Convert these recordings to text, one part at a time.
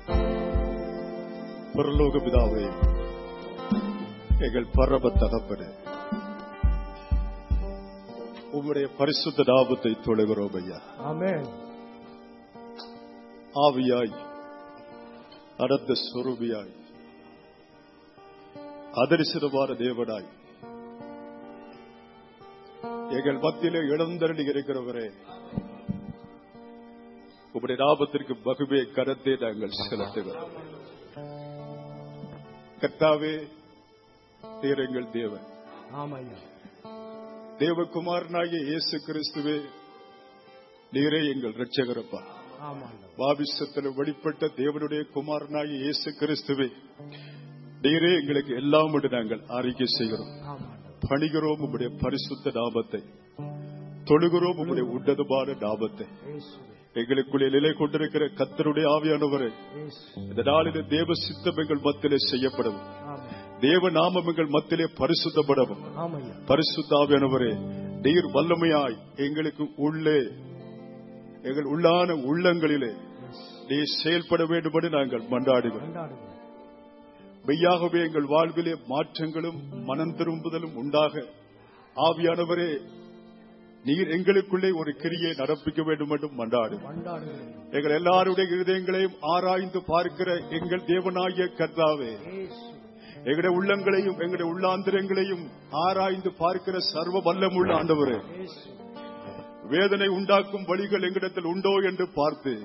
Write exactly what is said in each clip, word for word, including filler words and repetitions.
பரலோக பிதாவே, எங்கள் பரம தகப்பனே, உம்முடைய பரிசுத்த நாமத்தை தொழுகிறோம் ஐயா. ஆமென். ஆவியாய் அடர்ந்த சொரூபியாய் அதரிசனமான தேவனாய் எங்கள் மத்தியிலே இழந்தரடி இருக்கிறவரே, உம்முடைய நாமத்திற்கு மகிமை கரத்தை நாங்கள் செலுத்துகிறோம். கர்த்தாவே, நீர் எங்கள் தேவன். ஆமையா. தேவகுமாரனாகிய இயேசு கிறிஸ்துவே, நீரே எங்கள் இரட்சகரப்பா. பாபிசத்தில் வெளிப்பட்ட தேவனுடைய குமாரனாகிய இயேசு கிறிஸ்துவே, நீரே எங்களுக்கு எல்லாம் என்று நாங்கள் அறிக்கை செய்கிறோம். பணிகிறோம் உம்முடைய பரிசுத்த நாமத்தை, தொழுகிறோம் உம்முடைய உன்னதமான நாமத்தை. எங்களுக்குள்ளே நிலை கொண்டிருக்கிற கர்த்தருடைய ஆவியானவரை, இந்த நாளிலே தேவ சித்தம் எங்கள் மத்தியிலே செய்யப்படும், தேவ நாமம் எங்கள் மத்தியிலே பரிசுத்தப்படவும். பரிசுத்த ஆவியானவரே, நீர் வல்லமையாய் எங்களுக்கு உள்ளே, எங்கள் உள்ளான உள்ளங்களிலே நீர் செயல்பட வேண்டும் என்று நாங்கள் மன்றாடுகிறோம். மெய்யாகவே எங்கள் வாழ்விலே மாற்றங்களும் மனம் திரும்புதலும் உண்டாக ஆவியானவரே, நீர் எங்களுக்குள்ளே ஒரு கிரியை நடப்பிக்க வேண்டும் என்றும் மன்றாடு. எங்கள் எல்லாருடைய இருதயங்களையும் ஆராய்ந்து பார்க்கிற எங்கள் தேவனாகிய கர்த்தாவே, எங்களுடைய உள்ளங்களையும் எங்களுடைய உள்ளாந்திரங்களையும் ஆராய்ந்து பார்க்கிற சர்வ வல்லமுள்ள ஆண்டவரே, வேதனை உண்டாக்கும் வழிகள் எங்களிடத்தில் உண்டோ என்று பார்த்து,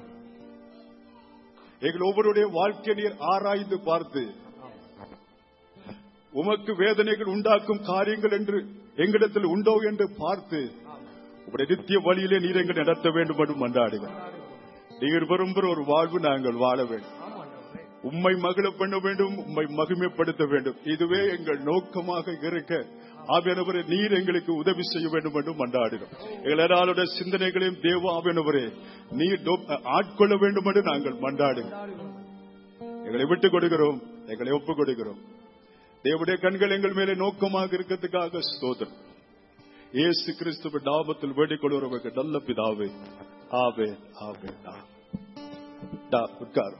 எங்கள் ஒவ்வொருடைய வாழ்க்கை நீர் ஆராய்ந்து பார்த்து, உமக்கு வேதனைகள் உண்டாக்கும் காரியங்கள் என்று எங்களிடத்தில் உண்டோ என்று பார்த்து, உங்களுடைய நித்திய வழியிலே நீர் எங்கள் நடத்த வேண்டும் என்று மன்றாடுகிறோம். நீர் விரும்புகிற ஒரு வாழ்வு நாங்கள் வாழ வேண்டும், உம்மை மகிழ பண்ண வேண்டும், உம்மை மகிமைப்படுத்த வேண்டும். இதுவே எங்கள் நோக்கமாக இருக்க ஆவியானவரே, நீர் எங்களுக்கு உதவி செய்ய வேண்டும் என்று மன்றாடுகிறோம். எங்கள் எல்லாருடைய சிந்தனைகளையும் தேவ ஆவியானவரே நீர் ஆட்கொள்ள வேண்டும் என்று நாங்கள் மன்றாடுகிறோம். எங்களை விட்டுக் கொடுக்கிறோம், எங்களை ஒப்புக் கொடுக்கிறோம். தேவனுடைய கண்கள் எங்கள் மேலே நோக்கமாக இருக்கிறதுக்காக ஸ்தோத்திரம். இயேசு கிறிஸ்துவின் நாமத்தில் வேண்டிக் கொள்கிறவர்கள் நல்ல பிதாவே, ஆமென், ஆமென். உட்காரும்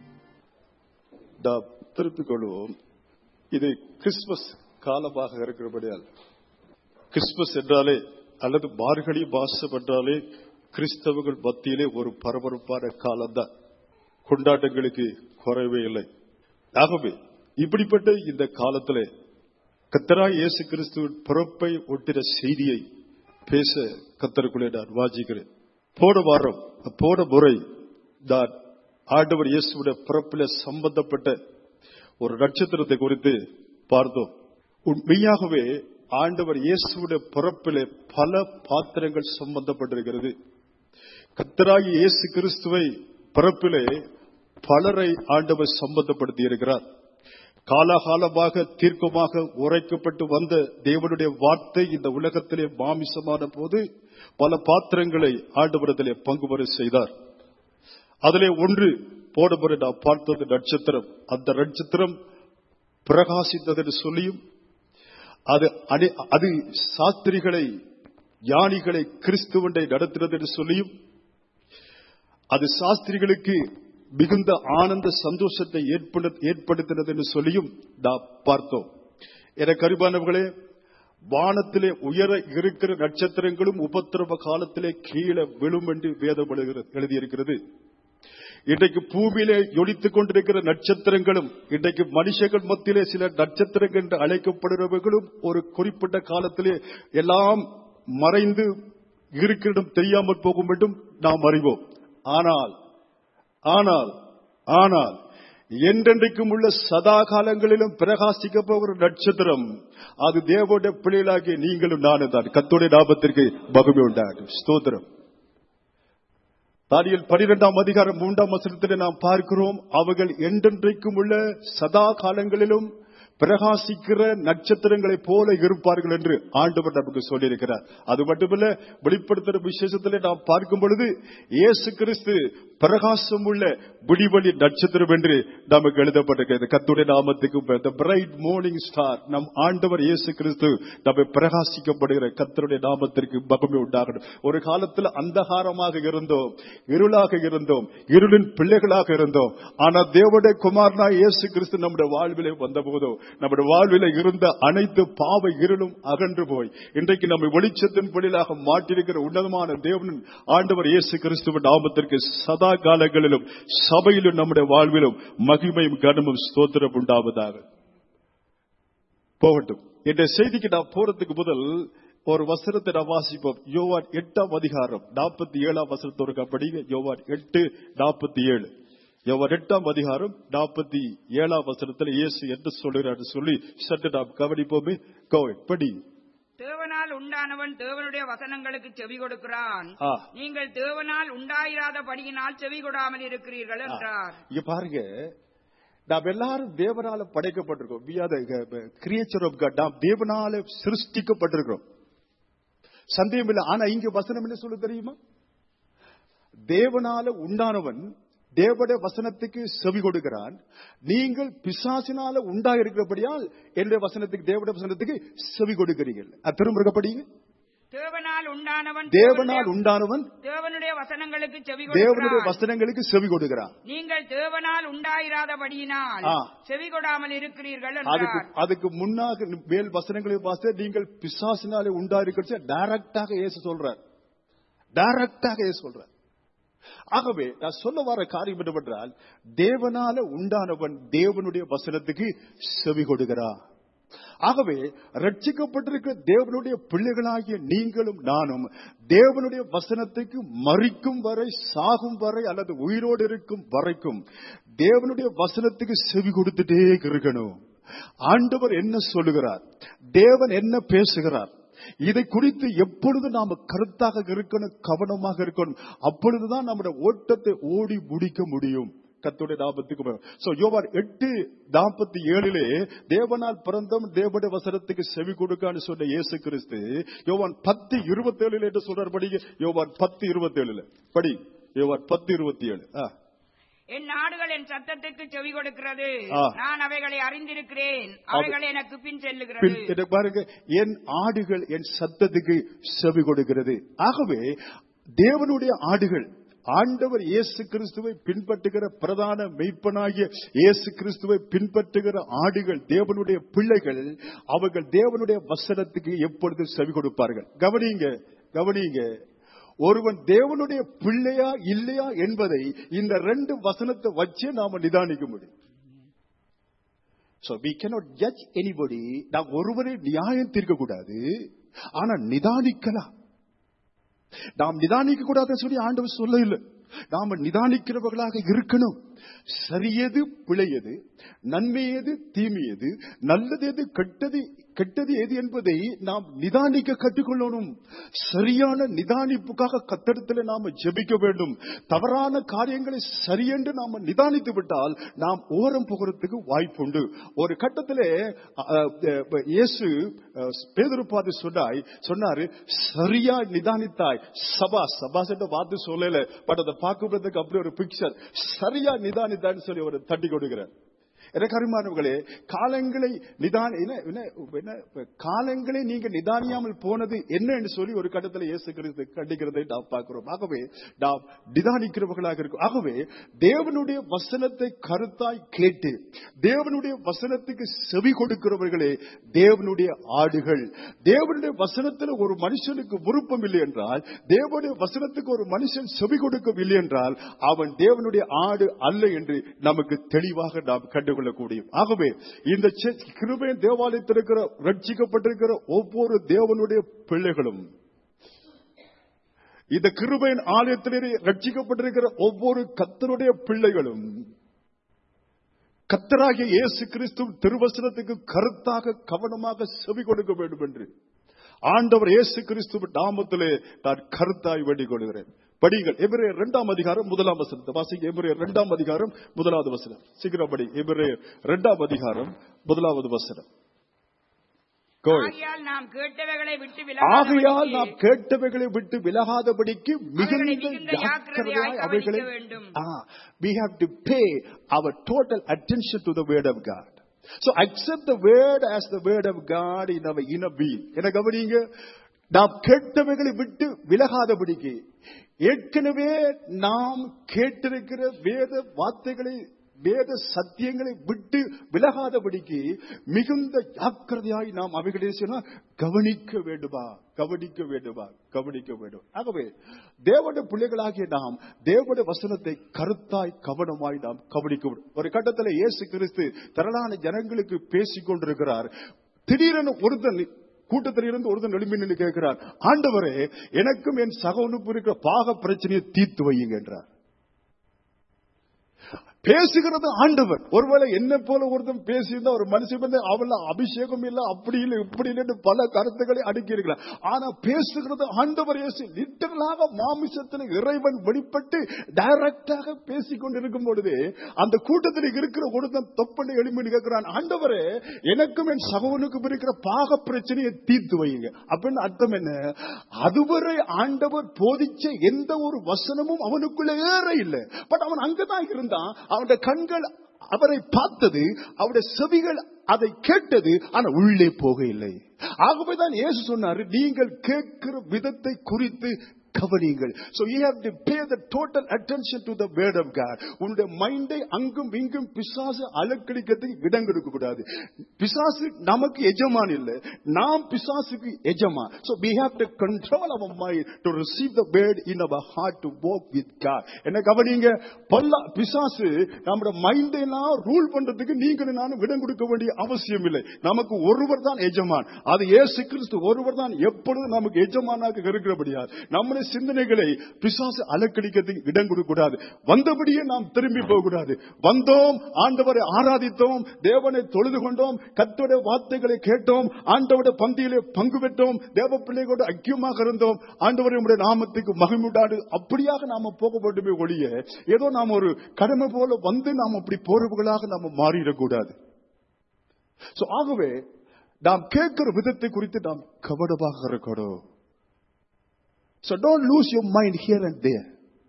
திருப்பிக் கொள்வோம். இது கிறிஸ்துமஸ் காலமாக இருக்கிறபடியால், கிறிஸ்துமஸ் என்றாலே அல்லது மார்கழி மாசம் என்றாலே கிறிஸ்தவர்கள் மத்தியிலே ஒரு பரபரப்பான காலம்தான், கொண்டாட்டங்களுக்கு குறைவே இல்லை. ஆகவே இப்படிப்பட்ட இந்த காலத்திலே கர்த்தராகிய இயேசு கிறிஸ்துவின் பிறப்பை ஒட்டின செய்தியை பேச கர்த்தருக்குள்ளே நான் வாஞ்சிக்கிறேன். போன வாரம் போன முறை நான் ஆண்டவர் இயேசுடைய பிறப்பில சம்பந்தப்பட்ட ஒரு நட்சத்திரத்தை குறித்து பார்த்தோம். உண்மையாகவே ஆண்டவர் இயேசுடைய பிறப்பிலே பல பாத்திரங்கள் சம்பந்தப்பட்டிருக்கிறது. கர்த்தராகிய இயேசு கிறிஸ்துவை பிறப்பிலே பலரை ஆண்டவர் சம்பந்தப்படுத்தி இருக்கிறார். காலகாலமாக தீர்க்கமாக உரைக்கப்பட்டு வந்த தேவனுடைய வார்த்தை இந்த உலகத்திலே மாமிசமான போது பல பாத்திரங்களை ஆண்டவரிடத்திலே பங்கு பெற செய்தார். அதிலே ஒன்று போடுமுறை நாம் பார்த்தது நட்சத்திரம். அந்த நட்சத்திரம் பிரகாசித்தது என்று சொல்லியும், அது அது சாஸ்திரிகளை ஞானிகளை கிறிஸ்துவண்டை நடத்தினது என்று சொல்லியும், அது சாஸ்திரிகளுக்கு மிகுந்த ஆனந்த சந்தோஷத்தை ஏற்படுத்தினது என்று சொல்லியும் நாம் பார்த்தோம். எனக்கு அருமையானவர்களே, வானத்திலே உயர இருக்கிற நட்சத்திரங்களும் உபத்திரவ காலத்திலே கீழே விழும் என்று வேதம் எழுதியிருக்கிறது. இன்றைக்கு பூமியிலே ஒளித்துக் கொண்டிருக்கிற நட்சத்திரங்களும், இன்றைக்கு மனுஷர்கள் மத்தியிலே சில நட்சத்திரங்கள் என்று அழைக்கப்படுகிறவர்களும் ஒரு குறிப்பிட்ட காலத்திலே எல்லாம் மறைந்து இருக்கிறதும் தெரியாமல் போகும் என்றும் நாம் அறிவோம். ஆனால் ஆனால் ஆனால் என்றென்றைக்கும் உள்ள சதா காலங்களிலும் பிரகாசிக்க போகிற நட்சத்திரம் அது தேவனுடைய பிள்ளைகளாகிய நீங்களும் நானும் தான். கர்த்தருடைய நாமத்திற்கு மகிமை உண்டாகட்டும். ஸ்தோத்திரம். தானியேல் பன்னிரண்டாம் அதிகாரம் மூன்றாம் வசனத்திலே நாம் பார்க்கிறோம், அவர்கள் என்றென்றைக்கும் உள்ள சதா காலங்களிலும் பிரகாசிக்கிற நட்சத்திரங்களைப் போல இருப்பார்கள் என்று ஆண்டவர் நமக்கு சொல்லியிருக்கிறார். அது மட்டுமல்ல, வெளிப்படுத்துகிற விசேஷத்திலே நாம் பார்க்கும் பொழுது இயேசு கிறிஸ்து பிரகாசம் உள்ள விடிவெளி நட்சத்திரம் என்று நமக்கு எழுதப்பட்டிருக்கிறது. கர்த்தருடைய நாமத்துக்கு the bright morning star நம் ஆண்டவர் இயேசு கிறிஸ்து நம்மை பிரகாசிக்கப்படுகிற கர்த்தருடைய நாமத்திற்கு மகிமை உண்டாகட்டும். ஒரு காலத்தில் அந்தகாரமாக இருந்தோம், இருளாக இருந்தோம், இருளின் பிள்ளைகளாக இருந்தோம். ஆனா தேவனுடைய குமாரனாய் இயேசு கிறிஸ்து நம்முடைய வாழ்விலே வந்தபோதோ நம்முடைய வாழ்விலே இருந்த அனைத்து பாவ இருளும் அகன்று போய் இன்றைக்கு நம்மை வெளிச்சத்தின் பிள்ளைகளாக மாற்றிருக்கிற உன்னதமான தேவனின் ஆண்டவர் இயேசு கிறிஸ்துவின் நாமத்திற்கு சதா காலங்களிலும் சபையிலும் நம்முடைய வாழ்விலும் மகிமையும் கனமும் ஸ்தோத்திரம் உண்டாவதாக போகட்டும். இந்த செய்திக்கு நான் போறதுக்கு முதல் ஒரு வசனத்தை நான் வாசிப்போம். யோவான் எட்டாம் அதிகாரம் நாற்பத்தி ஏழாம் வசனத்தோடு படிங்க. யோவான் எட்டு நாற்பத்தி ஏழு யோவான் எட்டாம் அதிகாரம் நாற்பத்தி ஏழாம் வசனத்தில் இயேசு என்ன சொல்கிறார் சொல்லி சற்று நாம் கவனிப்போமே. படி. தேவனால் உண்டானவன் தேவனுடைய வசனங்களுக்கு செவி கொடுக்கிறான், நீங்கள் தேவனால் உண்டாயிராதபடியினால் செவி கொடாமல் இருக்கிறீர்கள் என்றார். இங்க பாருங்க, நாம் எல்லாரும் தேவனால படைக்கப்பட்டிருக்கோம். we are the creature of God. நாம் தேவனால சிருஷ்டிக்கப்பட்டிருக்கிறோம், சந்தேகம் இல்லை. ஆனா இங்க வசனம் என்ன சொல்ல தெரியுமா? தேவனால உண்டானவன் தேவனுடைய வசனத்துக்கு செவி கொடுக்கிறான், நீங்கள் பிசாசினால உண்டாயிருக்கிறபடியால் என்னுடைய வசனத்துக்கு தேவனுடைய வசனத்துக்கு செவி கொடுக்கிறீர்கள். திரும்ப படிங்க. தேவனால் உண்டானவன் தேவனால் உண்டானவன் தேவனுடைய வசனங்களுக்கு செவி தேவனுடைய வசனங்களுக்கு செவி கொடுக்கிறான், நீங்கள் தேவனால் உண்டாயிராதபடியினால் செவி கொடாமல் இருக்கிறீர்கள் என்றார். அதுக்கு முன்னாக மேல் வசனங்களை பார்த்து நீங்கள் பிசாசினாலே உண்டாயிருக்க டைரக்டாக இயேசு சொல்றார், டைரக்டாக இயேசு சொல்றார். ஆகவே நான் சொல்ல வர காரியம் என்னவென்றால், தேவனால உண்டானவன் தேவனுடைய வசனத்துக்கு செவி கொடுக்கிறார். ஆகவே ரட்சிக்கப்பட்டிருக்கிற தேவனுடைய பிள்ளைகளாகிய நீங்களும் நானும் தேவனுடைய வசனத்துக்கு மரிக்கும் வரை, சாகும் வரை அல்லது உயிரோடு இருக்கும் வரைக்கும் தேவனுடைய வசனத்துக்கு செவி கொடுத்துட்டே இருக்கணும். ஆண்டவர் என்ன சொல்லுகிறார், தேவன் என்ன பேசுகிறார், இதை குறித்து எப்பொழுது நாம கருத்தாக இருக்கணும், கவனமாக இருக்கணும். அப்பொழுதுதான் நம்முடைய ஓட்டத்தை ஓடி முடிக்க முடியும். கர்த்தருடைய நாமத்துக்கு. சோ யோவான் எட்டு நாற்பத்தி ஏழிலே தேவனால் பிறந்தவன் தேவனுடைய வசனத்துக்கு செவி கொடுக்கான்னு சொன்ன இயேசு கிறிஸ்து யோவான் பத்து இருபத்தி ஏழுல என்று சொல்றார். படி யோவான் பத்து இருபத்தி ஏழுல படி. யோவான் பத்து இருபத்தி ஏழு என் ஆடுகள் என் சத்தத்துக்கு செவி கொடுக்கிறது, நான் அவைகளை அறிந்திருக்கிறேன், அவைகள் எனக்கு பின் செல்லுகிறது. பாருங்க, என் ஆடுகள் என் சத்தத்துக்கு செவி கொடுக்கிறது. ஆகவே தேவனுடைய ஆடுகள், ஆண்டவர் இயேசு கிறிஸ்துவை பின்பற்றுகிற பிரதான மெய்ப்பனாகிய இயேசு கிறிஸ்துவை பின்பற்றுகிற ஆடுகள், தேவனுடைய பிள்ளைகள், அவர்கள் தேவனுடைய வசனத்துக்கு எப்பொழுது செவி கொடுப்பார்கள்? கவனிங்க, கவனிங்க. ஒருவன் தேவனுடைய பிள்ளையா இல்லையா என்பதை இந்த ரெண்டு வசனத்தை வச்சே நாம நிதானிக்க முடியும். So we cannot judge anybody. நாம் ஒருவரை நியாயம் தீர்க்க கூடாது, ஆனா நிதானிக்கலாம். நாம் நிதானிக்க கூடாது சொல்லி ஆண்டவர் சொல்ல இல்லை. நாம நிதானிக்கிறவர்களாக இருக்கணும். சரியது பிழையது, நன்மையது தீமையது, நல்லது எது கெட்டது கெட்டது எது என்பதை நாம் நிதானிக்க கற்றுக்கொள்ளணும். சரியான நிதானிப்புக்காக கர்த்தரிடத்தில் நாம ஜெபிக்க வேண்டும். தவறான காரியங்களை சரியென்று நாம நிதானித்து விட்டால் நாம் ஓரம் போகிறதுக்கு வாய்ப்புண்டு. ஒரு கட்டத்திலே இயேசு பேதுரு பார்த்து சொன்னாய் சொன்னாரு, சரியா நிதானித்தாய். சபா சபா என்ற வார்த்தை சொல்லல, பட் அதை பார்க்கறதுக்கு அப்படி ஒரு பிக்சர். சரியா நிதானித்தான்னு சொல்லி ஒரு தட்டி கொடுக்கிறார். எனக்கு அருமையானவர்களே, காலங்களை நிதான காலங்களை நீங்க நிதானியாமல் போனது என்ன என்று சொல்லி ஒரு கட்டத்தில் இயேசு கிறிஸ்து கண்டிக்கிறதை நாம் பார்க்கிறோம். ஆகவே நாம் நிதானிக்கிறவர்களாக இருக்கும். ஆகவே தேவனுடைய வசனத்தை கருத்தாய் கேட்டு தேவனுடைய வசனத்துக்கு செவி கொடுக்கிறவர்களே தேவனுடைய ஆடுகள். தேவனுடைய வசனத்தில் ஒரு மனுஷனுக்கு விருப்பம் இல்லை என்றால், தேவனுடைய வசனத்துக்கு ஒரு மனுஷன் செவி கொடுக்கவில்லை என்றால், அவன் தேவனுடைய ஆடு அல்ல என்று நமக்கு தெளிவாக நாம் கண்டு கொள்ளக்கூடிய. ஆகவே இந்த கிருபையின் தேவாலயத்தில் இருக்கிற ரட்சிக்கப்பட்டிருக்கிற ஒவ்வொரு தேவனுடைய பிள்ளைகளும், இந்த கிருபையின் ஆலயத்திலே ரட்சிக்கப்பட்டிருக்கிற ஒவ்வொரு கர்த்தருடைய பிள்ளைகளும் கர்த்தராகிய இயேசு கிறிஸ்து திருவசனத்துக்கு கருத்தாக கவனமாக செவி கொடுக்க வேண்டும் என்று ஆண்டவர் இயேசு கிறிஸ்துவின் நாமத்திலே நான் கருத்தாய் வேண்டிக் கொள்கிறேன். படிங்கள். எபிரேயர் இரண்டாம் அதிகாரம் முதலாம் வசனத்தை வாசிங்க. எபிரேயர் இரண்டாம் அதிகாரம் முதலாவது வசனம். சீக்கிரம் படி. எபிரேயர் இரண்டாம் அதிகாரம் முதலாவது வசனம். ஆகையால் நாம் கேட்டவைகளை விட்டு ஆகையால் நாம் கேட்டவைகளை விட்டு விலகாதபடிக்கு மிகுந்த ஜாக்கிரதையாய் அவைகளை we have to pay our total attention to the word of God. So accept the word as the word of God in our inner being. என்ன கவனிங்க, நாம் கேட்டவைகளை விட்டு விலகாதபடிக்கு ஏற்கனவே நாம் கேட்டிருக்கிற வேத வார்த்தைகளை வேத சத்தியங்களை விட்டு விலகாதபடிக்கு மிகுந்த ஜாக்கிரதையாய் நாம் அவைகளை கவனிக்க வேண்டுமா கவனிக்க வேண்டுமா கவனிக்க வேண்டும். ஆகவே தேவனுடைய பிள்ளைகளாகிய நாம் தேவனுடைய வசனத்தை கருத்தாய் கவனமாய் நாம் கவனிக்க வேண்டும். ஒரு கட்டத்தில் இயேசு கிறிஸ்து திரளான ஜனங்களுக்கு பேசிக் கொண்டிருக்கிறார். திடீரென ஒருத்தன் கூட்டத்தில் இருந்து ஒருத்தன் எழும்பி நின்று கேட்கிறார், ஆண்டவரே, எனக்கும் என் சகோனுக்கும் இருக்கிற பாக பிரச்சனையை தீர்த்து வையுங்க என்றார். பேசுகிறது ஆண்டவர். ஒருவேளை என்ன போல ஒருத்தன் பேசியிருந்தா ஒரு மனுஷன் வந்து அவள அபிஷேகம் இல்ல, அப்படி இல்லை இப்படி இல்லை பல கருத்துக்களை அடுக்கி இருக்கிறார். ஆனா பேசுகிறது ஆண்டவர் இயேசு. லிட்டரலாக மாமிசத்தில் இறைவன் வெளிப்பட்டு டைரக்டாக பேசிக் கொண்டிருக்கும் பொழுது அந்த கூட்டத்தில் இருக்கிற ஒருத்தன் தொப்பனை எழுப்பி கேட்கிறான், ஆண்டவரே, எனக்கும் என் சகோனுக்கும் இருக்கிற பாக பிரச்சனையை தீர்த்து வையுங்க. அப்படின்னு அர்த்தம் என்ன? அதுவரை ஆண்டவர் போதிச்ச எந்த ஒரு வசனமும் அவனுக்குள்ள ஏற இல்லை. பட் அவன் அங்கதான் இருந்தான். அவருடைய கண்கள் அவரை பார்த்தது, அவருடைய செவிகள் அதை கேட்டது, ஆனா உள்ளே போக இல்லை. ஆகவேதான் இயேசு சொன்னார், நீங்கள் கேட்கிற விதத்தை குறித்து கவனிங்கள். So you have to pay the total attention to the word of God. உன்னுடைய மைண்டை அங்கும் இங்கும் பிசாசு அலக்கடிக்கிறதுக்கு இடம் கொடுக்க கூடாது. பிசாசு நமக்கு எஜமான் இல்லை, நாம் பிசாசுக்கு எஜமான். So we have to control our mind to receive the word in our heart to walk with God. என்ன கவனிங்க, பல்ல பிசாசு நம்முடைய மைண்டை எல்லாம் ரூல் பண்றதுக்கு நீங்க நானும் இடம் கொடுக்க வேண்டிய அவசியம் இல்லை. நமக்கு ஒருவர் தான் எஜமான், அது இயேசு கிறிஸ்து ஒருவர் தான் எப்பொழுதும் நமக்கு எஜமானாக இருக்கிறபடியா நம்முடைய சிந்தனைகளை பிசாசு அலக்கடிக்கிறதுக்கு இடம் கொடுக்க கூடாது. வந்தபடியே நாம் திரும்பி போக கூடாது. வந்தோம், ஆண்டவரை ஆராதித்தோம், தேவனை தொழுது கொண்டோம், கர்த்தருடைய வார்த்தைகளை கேட்டோம், ஆண்டவருடைய பந்தியிலே பங்கு பெற்றோம், தேவ பிள்ளைகளோடு ஐக்கியமாக இருந்தோம், ஆண்டவருடைய நாமத்துக்கு மகிமையுண்டாது. அப்படியாக நாம போக வேண்டுமே ஒழிய ஏதோ நாம் ஒரு கடமை போல வந்து நாம் அப்படி போறவர்களாக நாம மாறிடக்கூடாது. ஆகவே நாம் கேட்கிற விதத்தை குறித்து நாம் கவனமாக இருக்கணும். So don't lose your mind here and there.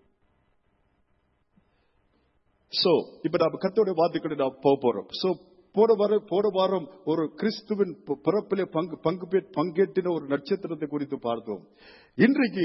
So இப்ப நாம் கர்த்தருடைய வார்த்தைகளை நாம் போக போறோம். So போன வாரம் போன வாரம் ஒரு கிறிஸ்துவின் பிறப்பிலே பங்கு பங்கு பங்கேற்றின ஒரு நட்சத்திரத்தை குறித்து பார்த்தோம். இன்றைக்கு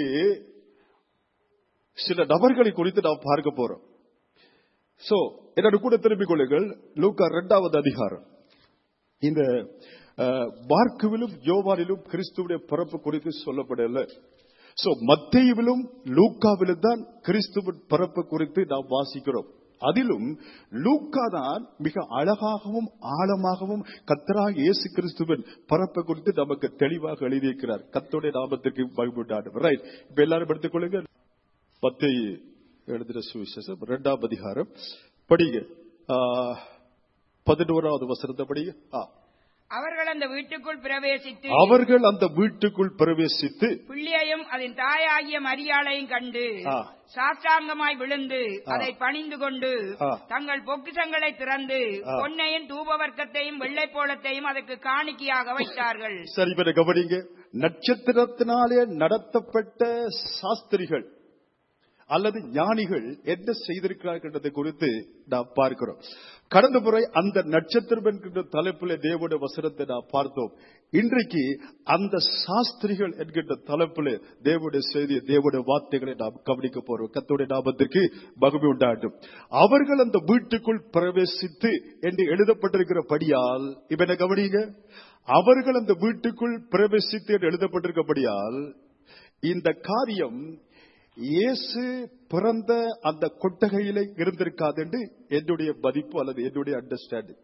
சில நபர்களை குறித்து நாம் பார்க்க போறோம். So என்னோட கூட திரும்பிக் கொள்ளுங்கள். லூக்கா இரண்டாவது அதிகாரம். இந்த மார்க்குவிலும் யோவானிலும் கிறிஸ்துவுடைய பிறப்பு குறித்து சொல்லப்படல. சோ மத்தேயுவிலும் லூக்காவிலும் தான் கிறிஸ்துவின் பிறப்பு குறித்து நாம் வாசிக்கிறோம். அதிலும் லூக்கா தான் மிக அழகாகவும் ஆழமாகவும் கர்த்தராகிய இயேசு கிறிஸ்துவின் பிறப்பு குறித்து நமக்கு தெளிவாக எழுதியிருக்கிறார். கர்த்தருடைய நாமத்திற்கு மகிமை உண்டாகட்டும். ரைட், இப்ப எல்லாரும் எடுத்துக் கொள்ளுங்க. மத்தேயு எழுதின சுவிசேஷம் இரண்டாம் அதிகாரம் படிங்க, பதினோராவது வசனத்தை படிங்க. அவர்கள் அந்த வீட்டுக்குள் பிரவேசித்து அவர்கள் அந்த வீட்டுக்குள் பிரவேசித்து பிள்ளையையும் அதன் தாயாகிய மரியாளையும் கண்டு சாஷ்டாங்கமாய் விழுந்து அதை பணிந்து கொண்டு தங்கள் பொக்கிஷங்களை திறந்து பொன்னையும் தூபவர்க்கத்தையும் வெள்ளை போலத்தையும் அதற்கு காணிக்கையாக வைத்தார்கள். சரி, இப்ப கவனிங்க. நட்சத்திரத்தினாலே நடத்தப்பட்ட சாஸ்திரிகள் அல்லது ஞானிகள் என்ன செய்திருக்கிறார்கள் என்பதை குறித்து நாம் பார்க்கிறோம். கடந்த முறை அந்த நட்சத்திரம் என்கின்ற தலைப்பில் தேவனுடைய வசனத்தை நாம் பார்த்தோம். இன்றைக்கு அந்த சாஸ்திரிகள் என்கின்ற தலைப்பில் தேவனுடைய செய்தியை தேவனுடைய வார்த்தைகளை நாம் கவனிக்க போறோம். கர்த்தருடைய நாமத்திற்கு மகிமை உண்டாகட்டும். அவர்கள் அந்த வீட்டுக்குள் பிரவேசித்து என்று எழுதப்பட்டிருக்கிறபடியால் இப்ப என்ன கவனிங்க, அவர்கள் அந்த வீட்டுக்குள் பிரவேசித்து என்று எழுதப்பட்டிருக்கிறபடியால் இந்த காரியம் இயேசு பிறந்த அந்த கொட்டகையில இருந்திருக்காது என்று என்னுடைய மதிப்பு அல்லது என்னுடைய அண்டர்ஸ்டாண்டிங்.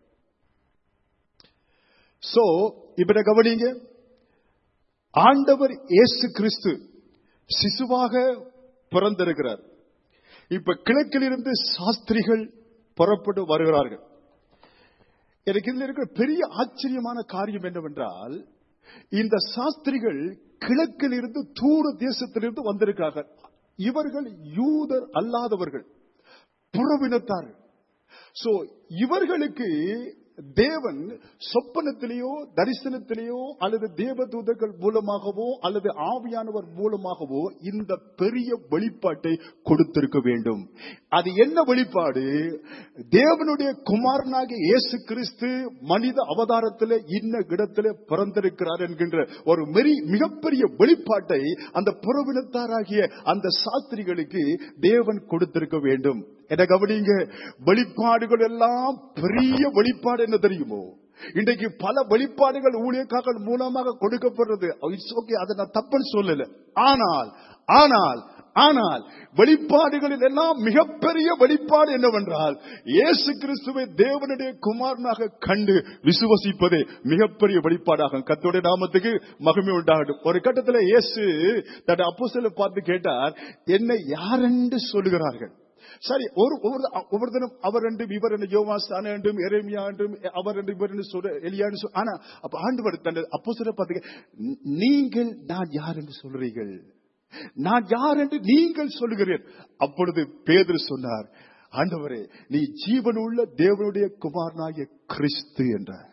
சோ இப்ப கவனிங்க, ஆண்டவர் இயேசு கிறிஸ்து சிசுவாக பிறந்திருக்கிறார். இப்ப கிழக்கில் இருந்து சாஸ்திரிகள் புறப்பட்டு வருகிறார்கள். எனக்கு இதுல இருக்கிற பெரிய ஆச்சரியமான காரியம் என்னவென்றால், இந்த சாஸ்திரிகள் கிழக்கில் இருந்து தூர தேசத்திலிருந்து வந்திருக்கிறார்கள். இவர்கள் யூதர் அல்லாதவர்கள், புறவினத்தார்கள். சோ இவர்களுக்கு தேவன் சொப்பனத்திலேயோ தரிசனத்திலேயோ அல்லது தேவதூதர்கள் மூலமாகவோ அல்லது ஆவியானவர் மூலமாகவோ இந்த பெரிய வெளிப்பாட்டை கொடுத்திருக்க வேண்டும். அது என்ன வெளிப்பாடு? தேவனுடைய குமாரனாகிய இயேசு கிறிஸ்து மனித அவதாரத்தில் இன்ன இடத்திலே பிறந்திருக்கிறார் என்கின்ற ஒரு மிகப்பெரிய வெளிப்பாட்டை அந்த புறவினத்தாராகிய அந்த சாஸ்திரிகளுக்கு தேவன் கொடுத்திருக்க வேண்டும். என கவனிங்க, வெளிப்பாடுகள் எல்லாம் பெரிய வெளிப்பாடு என்ன தெரியுமோ? இன்றைக்கு பல வெளிப்பாடுகள் ஊழியக்காரர்கள் மூலமாக கொடுக்கப்படுறது. இட்ஸ் ஓகே, அதை நான் தப்புன்னு சொல்லல. ஆனால் ஆனால் ஆனால் வெளிப்பாடுகளில் எல்லாம் மிகப்பெரிய வெளிப்பாடு என்னவென்றால் இயேசு கிறிஸ்துவை தேவனுடைய குமாரனாக கண்டு விசுவசிப்பதே மிகப்பெரிய வெளிப்பாடாகும். கர்த்தருடைய நாமத்துக்கு மகிமை உண்டாகட்டும். ஒரு கட்டத்தில் இயேசு தன் அப்போஸ்தலரை பார்த்து கேட்டார், என்னை யார் என்று சொல்லுகிறார்கள்? சரி, ஒரு ஒவ்வொருத்தரும் அவர் என்றும் இவர் என்று யோவான் என்றும் எரேமியா என்றும் அவர் என்று இவர் என்று சொல்ற எலியான்னு சொல்ல. ஆனா அப்ப ஆண்டவர் தன் அப்போஸ்தலரை பார்த்து, நீங்கள் நான் யார் என்று சொல்றீர்கள்? நான் யார் என்று நீங்கள் சொல்லுகிறேன். அப்பொழுது பேதுரு சொன்னார், ஆண்டவரே, நீ ஜீவனுள்ள தேவனுடைய குமாரனாகிய கிறிஸ்து என்றார்.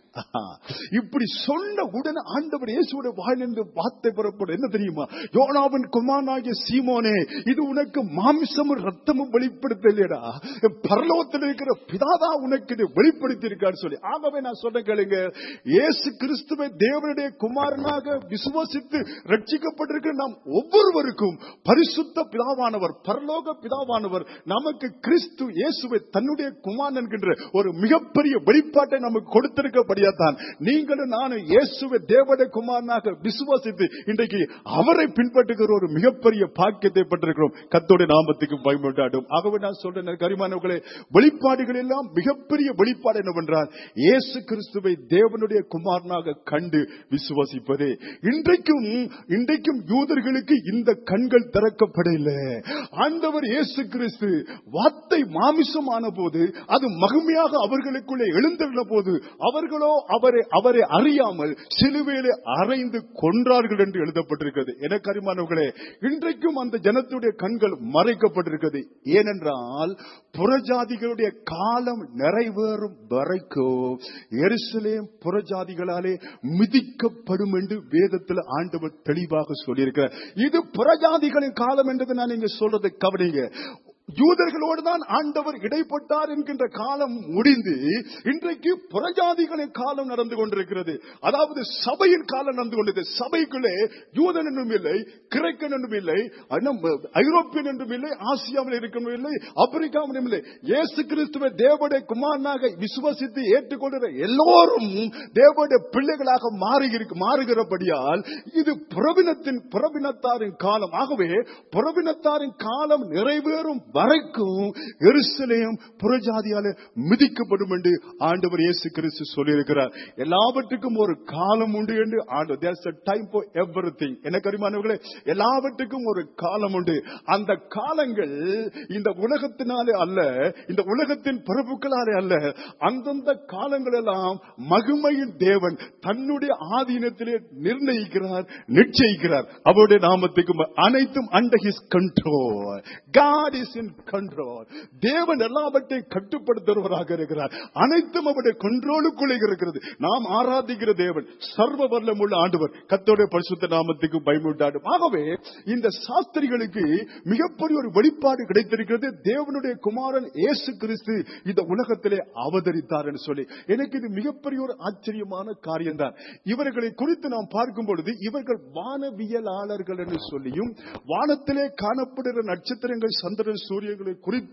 இப்படி சொன்ன உடனே ஆண்டவர் இயேசுவோட வாயிலிருந்து வார்த்தை பெறப்படும். என்ன தெரியுமா? யோனாவின் குமாரனாகிய சீமோனே, இது உனக்கு மாமிசமும் ரத்தமும் வெளிப்படுத்தலையடா, பரலோகத்தில் இருக்கிற பிதாதா உனக்கு இது வெளிப்படுத்தி இருக்காரு சொல்லி. ஆகவே நான் சொன்ன கேளுங்க, இயேசு கிறிஸ்துவை தேவனுடைய குமாரனாக விசுவாசித்து ரட்சிக்கப்பட்டிருக்கிற நாம் ஒவ்வொருவருக்கும் பரிசுத்த பிதாவானவர், பரலோக பிதாவானவர் நமக்கு கிறிஸ்து இயேசுவை தன்னுடைய குமாரன் என்கின்ற ஒரு மிகப்பெரிய வெளிப்பாட்டை நமக்கு கொடுத்திருக்க தான் நீங்களும் நானும் இயேசுவை தேவனுடைய குமாரனாக விசுவாசித்து இன்றைக்கு அவரை பின்பற்றுகிற ஒரு மிகப்பெரிய பாக்கியத்தை பெற்றிருக்கிறோம். கர்த்தருடைய நாமத்துக்கு பயமுண்டாடும். ஆகவே நான் சொல்றேன் கரிமானவர்களே, வெளிப்பாடுகள் எல்லாம் மிகப்பெரிய வெளிப்பாடு என்னவென்றால் இயேசு கிறிஸ்துவை தேவனுடைய குமாரனாக கண்டு விசுவாசிப்பதே. இன்றைக்கும் இன்றைக்கும் யூதர்களுக்கு இந்த கண்கள் திறக்கப்படவில்லை. ஆண்டவர் இயேசு கிறிஸ்து வார்த்தை மாமிசமான போது, அது மகிமையாக அவர்களுக்குள்ளே எழுந்திருந்த போது, அவர்களோ அவரை அவரை அறியாமல் சிலுவையிலே அறைந்து கொன்றார்கள் என்று எழுதப்பட்டிருக்கிறது. எனக்கு அருமையானவர்களே, இன்றைக்கும் அந்த ஜனத்துடைய கண்கள் மறைக்கப்பட்டிருக்கிறது. ஏனென்றால் புறஜாதிகளுடைய காலம் நிறைவேறும் வரைக்கும் எருசலேம் புறஜாதிகளாலே மிதிக்கப்படும் என்று வேதத்தில் ஆண்டவர் தெளிவாக சொல்லியிருக்கிறார். இது புறஜாதிகளின் காலம் என்றது நான் இங்க சொல்றதை கவனிங்க. யூதர்களோடு தான் ஆண்டவர் இடைப்பட்டார் என்கின்ற காலம் முடிந்து இன்றைக்கு புறஜாதிகளின் காலம் நடந்து கொண்டிருக்கிறது. அதாவது சபையின் காலம் நடந்து கொண்டிருக்கிறது. சபைக்குள்ளே யூதன் என்றும் இல்லை, கிரேக்கன் என்றும் இல்லை, ஐரோப்பியன் என்றும் இல்லை, ஆசியாவில் இருக்கணும் இல்லை, ஆப்பிரிக்காவிலும் இல்லை. இயேசு கிறிஸ்துவை தேவனுடைய குமாரனாக விசுவாசித்து ஏற்றுக்கொண்ட எல்லோரும் தேவனுடைய பிள்ளைகளாக மாறி மாறுகிறபடியால் இது புறவினத்தின் புறவினத்தாரின் காலம். ஆகவே புறவினத்தாரின் காலம் நிறைவேறும் வரைக்கும் எருசலேம் புறஜாதியால மிதிக்கப்படும் என்று ஆண்டவர் இயேசு கிறிஸ்து சொல்லியிருக்கிறார். எல்லாவற்றுக்கும் ஒரு காலம் உண்டு என்று ஆண்டவர், there's a time for everything. எனக்கு அருமையானவர்களே, எல்லாவற்றுக்கும் ஒரு காலம் உண்டு. அந்த காலங்கள் இந்த உலகத்தினாலே அல்ல, இந்த உலகத்தின் பிரபுக்களாலே அல்ல. அந்தந்த காலங்கள் எல்லாம் மகிமையின் தேவன் தன்னுடைய ஆதீனத்திலே நிர்ணயிக்கிறார், நிச்சயிக்கிறார். அவருடைய நாமத்துக்கு அனைத்தும் under his control. God is in control. தேவன் எல்லாவற்றையும் கட்டுப்படுத்துவராக இருக்கிறார். அனைத்தும் அவருடைய கண்ட்ரோலுக்குள்ளே இருக்கிறது. நாம் ஆராதிக்கிற தேவன் சர்வ வல்லமுள்ள ஆண்டவர். கர்த்தருடைய பரிசுத்த நாமத்துக்கு பயமுண்டாடும். ஆகவே இந்த சாஸ்திரிகளுக்கு மிகப்பெரிய ஒரு வெளிப்பாடு கிடைத்திருக்கிறது. தேவனுடைய குமாரன் இயேசு கிறிஸ்து இந்த உலகத்திலே அவதரித்தார் என்று சொல்லி. எனக்கு இது மிகப்பெரிய ஒரு ஆச்சரியமான காரியம் தான். இவர்களை குறித்து நாம் பார்க்கும் பொழுது இவர்கள் வானவியலாளர்கள் என்று சொல்லியும், வானத்திலே காணப்படுகிற நட்சத்திரங்கள், சந்திரன், சூரியன்களை குறித்த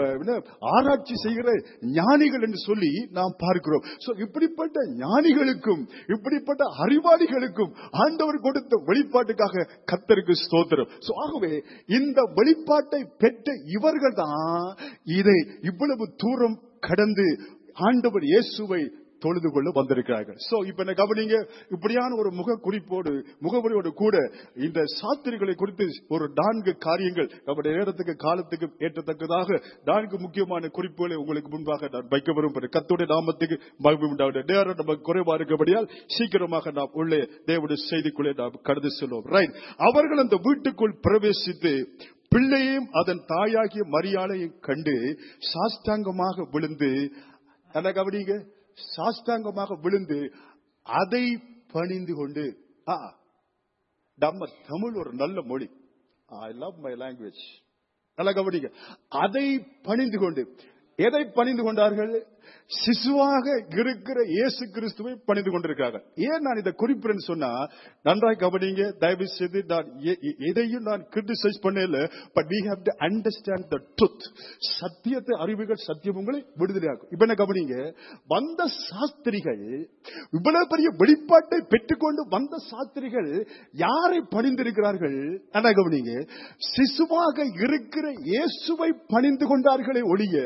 ஆராய்ச்சி செய்கிற ஞானிகள் என்று சொல்லி நாம் பார்க்கிறோம். இப்படிப்பட்ட ஞானிகளுக்கும் இப்படிப்பட்ட அறிவாளிகளுக்கும் ஆண்டவர் கொடுத்த வெளிப்பாட்டுக்காக கர்த்தருக்கு ஸ்தோத்திரம். ஆகவே இந்த வெளிப்பாட்டை பெற்ற இவர்கள் தான் இதை இவ்வளவு தூரம் கடந்து ஆண்டவர் இயேசுவை தொழுது கொள்ள வந்திருக்கிறார்கள். சோ இப்ப என்ன கவனிங்க, இப்படியான ஒரு முக குறிப்போடு முகவரியோடு கூட இந்த சாஸ்திரிகளை குறித்து ஒரு நான்கு காரியங்கள் நம்முடைய நேரத்துக்கு காலத்துக்கு ஏற்றத்தக்கதாக நான்கு முக்கியமான குறிப்புகளை உங்களுக்கு முன்பாக நான் வைக்க விரும்புகிறேன். கர்த்தருடைய நாமத்துக்கு மகிமை உண்டாகட்டும். நேரம் நமக்கு குறைவா இருக்கபடியால் சீக்கிரமாக நாம் உள்ளே தேவனுடைய செய்திக்குள்ளே நாம் கடந்து செல்வோம். ரைட். அவர்கள் அந்த வீட்டுக்குள் பிரவேசித்து பிள்ளையையும் அதன் தாயாகிய மரியாளையும் கண்டு சாஷ்டாங்கமாக விழுந்து, என்ன கவனிங்க, சாஷ்டாங்கமாக விழுந்து அதை பணிந்து கொண்டு, நம்ம தமிழ் ஒரு நல்ல மொழி, ஐ லவ் மை லாங்குவேஜ், நல்ல கவனிங்க, அதை பணிந்து கொண்டு. எதை பணிந்து கொண்டார்கள்? சிசுவாக இருக்கிற இயேசு கிறிஸ்துவை பணிந்து கொண்டிருக்கிறார்கள். ஏன் நான் இதை குறிப்பிடுன்னு சொன்னா, நன்றாய் கவனிங்க, தயவு செய்து. நான் எதையும் நான் கிரிட்டிசைஸ் பண்ணல, but we have to understand the truth. சத்தியத்தை அறிவுகள் சத்தியம் உங்களை விடுதலையாகும். இப்ப என்ன கவனிங்க, வந்த சாஸ்திரிகள் இவ்வளவு பெரிய வெளிப்பாட்டை பெற்றுக்கொண்டு வந்த சாஸ்திரிகள் யாரை பணிந்திருக்கிறார்கள்? என்ன கவனிங்க, சிசுவாக இருக்கிற இயேசுவை பணிந்து கொண்டார்களே ஒழிய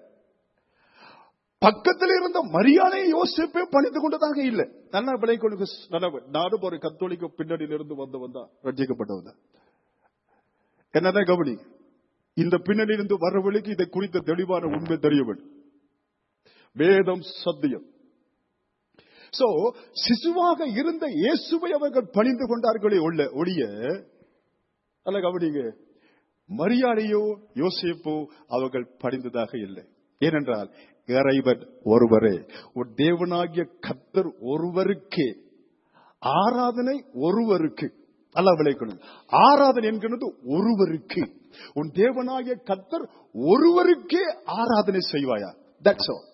பக்கத்தில் இருந்த மரியாதை யோசிப்பே பணிந்து கொண்டதாக இல்லை. நல்லா விளைக்கொண்டு நானும் ஒரு கத்தோலிக்க பின்னணியில் இருந்து வந்தவன் தான், ரட்சிக்கப்பட்டவன் தான். என்ன கவனி, இந்த பின்னணியிலிருந்து வர்றவர்களுக்கு இதை குறித்த தெளிவான உண்மை தெரிய வேண்டும். வேதம் சத்தியம். சோ சிசுவாக இருந்த இயேசுவை அவர்கள் பணிந்து கொண்டார்களே ஒழிய, அல்ல கவனிங்க, மரியாதையோ யோசிப்போ அவர்கள் பணிந்ததாக இல்லை. ஏனென்றால் இறைவன் ஒருவரே, ஒரு தேவனாகிய கர்த்தர் ஒருவருக்கே ஆராதனை, ஒருவருக்கு அல்ல விளைக்கணும். ஆராதனை என்கிறது ஒருவருக்கு. உன் தேவனாகிய கர்த்தர் ஒருவருக்கே ஆராதனை செய்வாயா? That's all.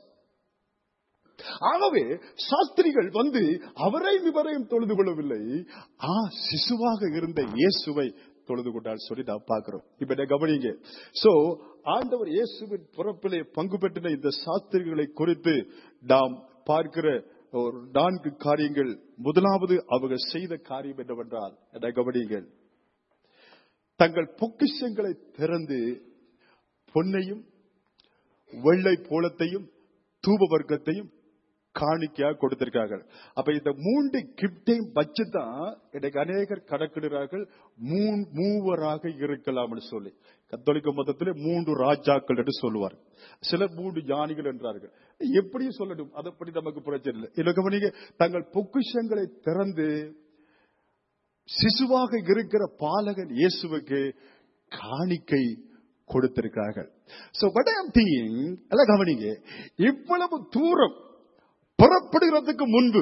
ஆகவே சாஸ்திரிகள் வந்து அவரை இவரையும் தொழுது கொள்ளவில்லை, ஆ சிசுவாக இருந்த இயேசுவை தொழுது கொண்டால் சொல்லி நான் பார்க்கிறோம். இப்ப என்ன கவனிங்க. சோ ஆண்டவர் இயேசுவின் பிறப்பிலே பங்கு பெற்ற இந்த சாஸ்திரிகளை குறித்து நாம் பார்க்கிற ஒரு நான்கு காரியங்கள். முதலாவது அவர்கள் செய்த காரியம் என்னவென்றால், என்ன கவனிங்கள், தங்கள் பொக்கிஷங்களை திறந்து பொன்னையும் வெள்ளை போலத்தையும் தூப வர்க்கத்தையும் காணிக்கையாக கொடுத்திருக்கார்கள். அப்ப இந்த மூன்று கிப்டையும் வச்சுதான் எனக்கு அநேகர் கணக்கிடுறார்கள் மூவராக இருக்கலாம் சொல்லி. கத்தோலிக்க மதத்திலே மூன்று ராஜாக்கள் என்று சொல்லுவார், சிலர் மூன்று ஞானிகள் என்றார்கள். எப்படியும் சொல்லணும், அதை பற்றி நமக்கு பிரச்சனை இல்லை. இல்லை, தங்கள் பொக்கிஷங்களை திறந்து சிசுவாக இருக்கிற பாலகன் இயேசுவுக்கு காணிக்கை கொடுத்திருக்கிறார்கள். So what I am thinking, எல்லாம் கவனிங்க, இவ்வளவு தூரம் புறப்படுகிறதுக்கு முன்பு,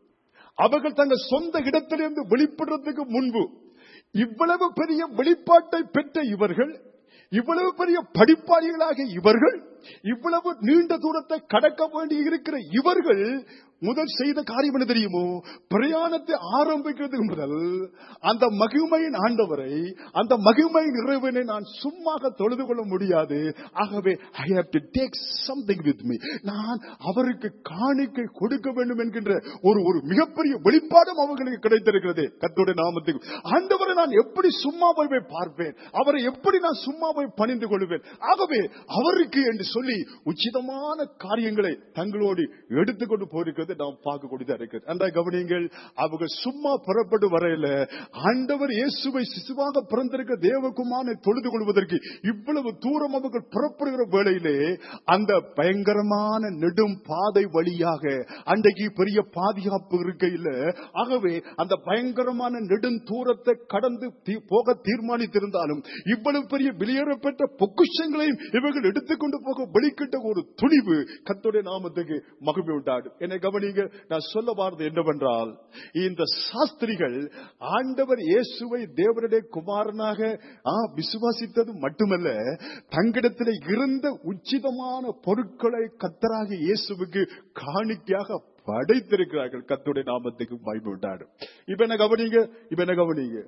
அவர்கள் தங்கள் சொந்த இடத்திலிருந்து வெளிப்படுறதுக்கு முன்பு, இவ்வளவு பெரிய வெளிப்பாட்டை பெற்ற இவர்கள், இவ்வளவு பெரிய படிப்பாளிகளாக இவர்கள், இவ்வளவு நீண்ட தூரத்தை கடக்க வேண்டி இருக்கிற இவர்கள் முதல் செய்த காரியம் என்ன தெரியுமோ? பிரயாணத்தை ஆரம்பிக்கிறதுக்கு முதல் அந்த மகிமையின் ஆண்டவரை, அந்த மகிமையின் இறைவனை நான் சும்மா தொழுது கொள்ள முடியாது. ஆகவே I have to take something with me. நான் அவருக்கு காணிக்கை கொடுக்க வேண்டும் என்கின்ற ஒரு ஒரு மிகப்பெரிய வெளிப்பாடும் அவர்களுக்கு கிடைத்திருக்கிறது. கர்த்தருடைய நாமத்துக்கு. ஆண்டவரை நான் எப்படி சும்மா போய் பார்ப்பேன், அவரை எப்படி நான் சும்மா போய் பணிந்து கொள்வேன். ஆகவே அவருக்கு என்று சொல்லி உச்சிதமான காரியங்களை தங்களோடு எடுத்துக்கொண்டு போயிருக்கிறது நாம் பார்க்கக்கூடியதா இருக்கிறது. அந்த கவனியங்கள், அவர்கள் சும்மா புறப்பட்டு வரையில ஆண்டவர் இயேசுவை சிசுவாக பிறந்திருக்க தேவகுமாரனை தொழுது கொள்வதற்கு இவ்வளவு தூரம் அவர்கள் புறப்படுகிற வேளையிலே அந்த பயங்கரமான நெடும் பாதை வழியாக அன்றைக்கு பெரிய பாதுகாப்பு இருக்கையில், ஆகவே அந்த பயங்கரமான நெடும் தூரத்தை கடந்து போக தீர்மானித்திருந்தாலும் இவ்வளவு பெரிய வெளியேறப்பட்ட பொக்கிஷங்களையும் இவர்கள் எடுத்துக்கொண்டு போக வெளிக்கிட்ட ஒரு துணிவு கர்த்தருடைய நாமத்துக்கு மகிமை உண்டாடும். என்னை கவனிங்க, நான் சொல்ல வார்த்தை என்னவென்றால், இந்த சாஸ்திரிகள் ஆண்டவர் இயேசுவை தேவனுடைய குமாரனாக விசுவாசித்தது மட்டுமல்ல, தங்களிடத்தில் இருந்த உச்சிதமான பொருட்களை கர்த்தராக இயேசுவுக்கு காணிக்கையாக படைத்திருக்கிறார்கள். கர்த்தருடைய நாமத்துக்கு மகிமை உண்டாடும். இப்ப என்ன கவனிங்க, இப்ப என்ன கவனிங்க,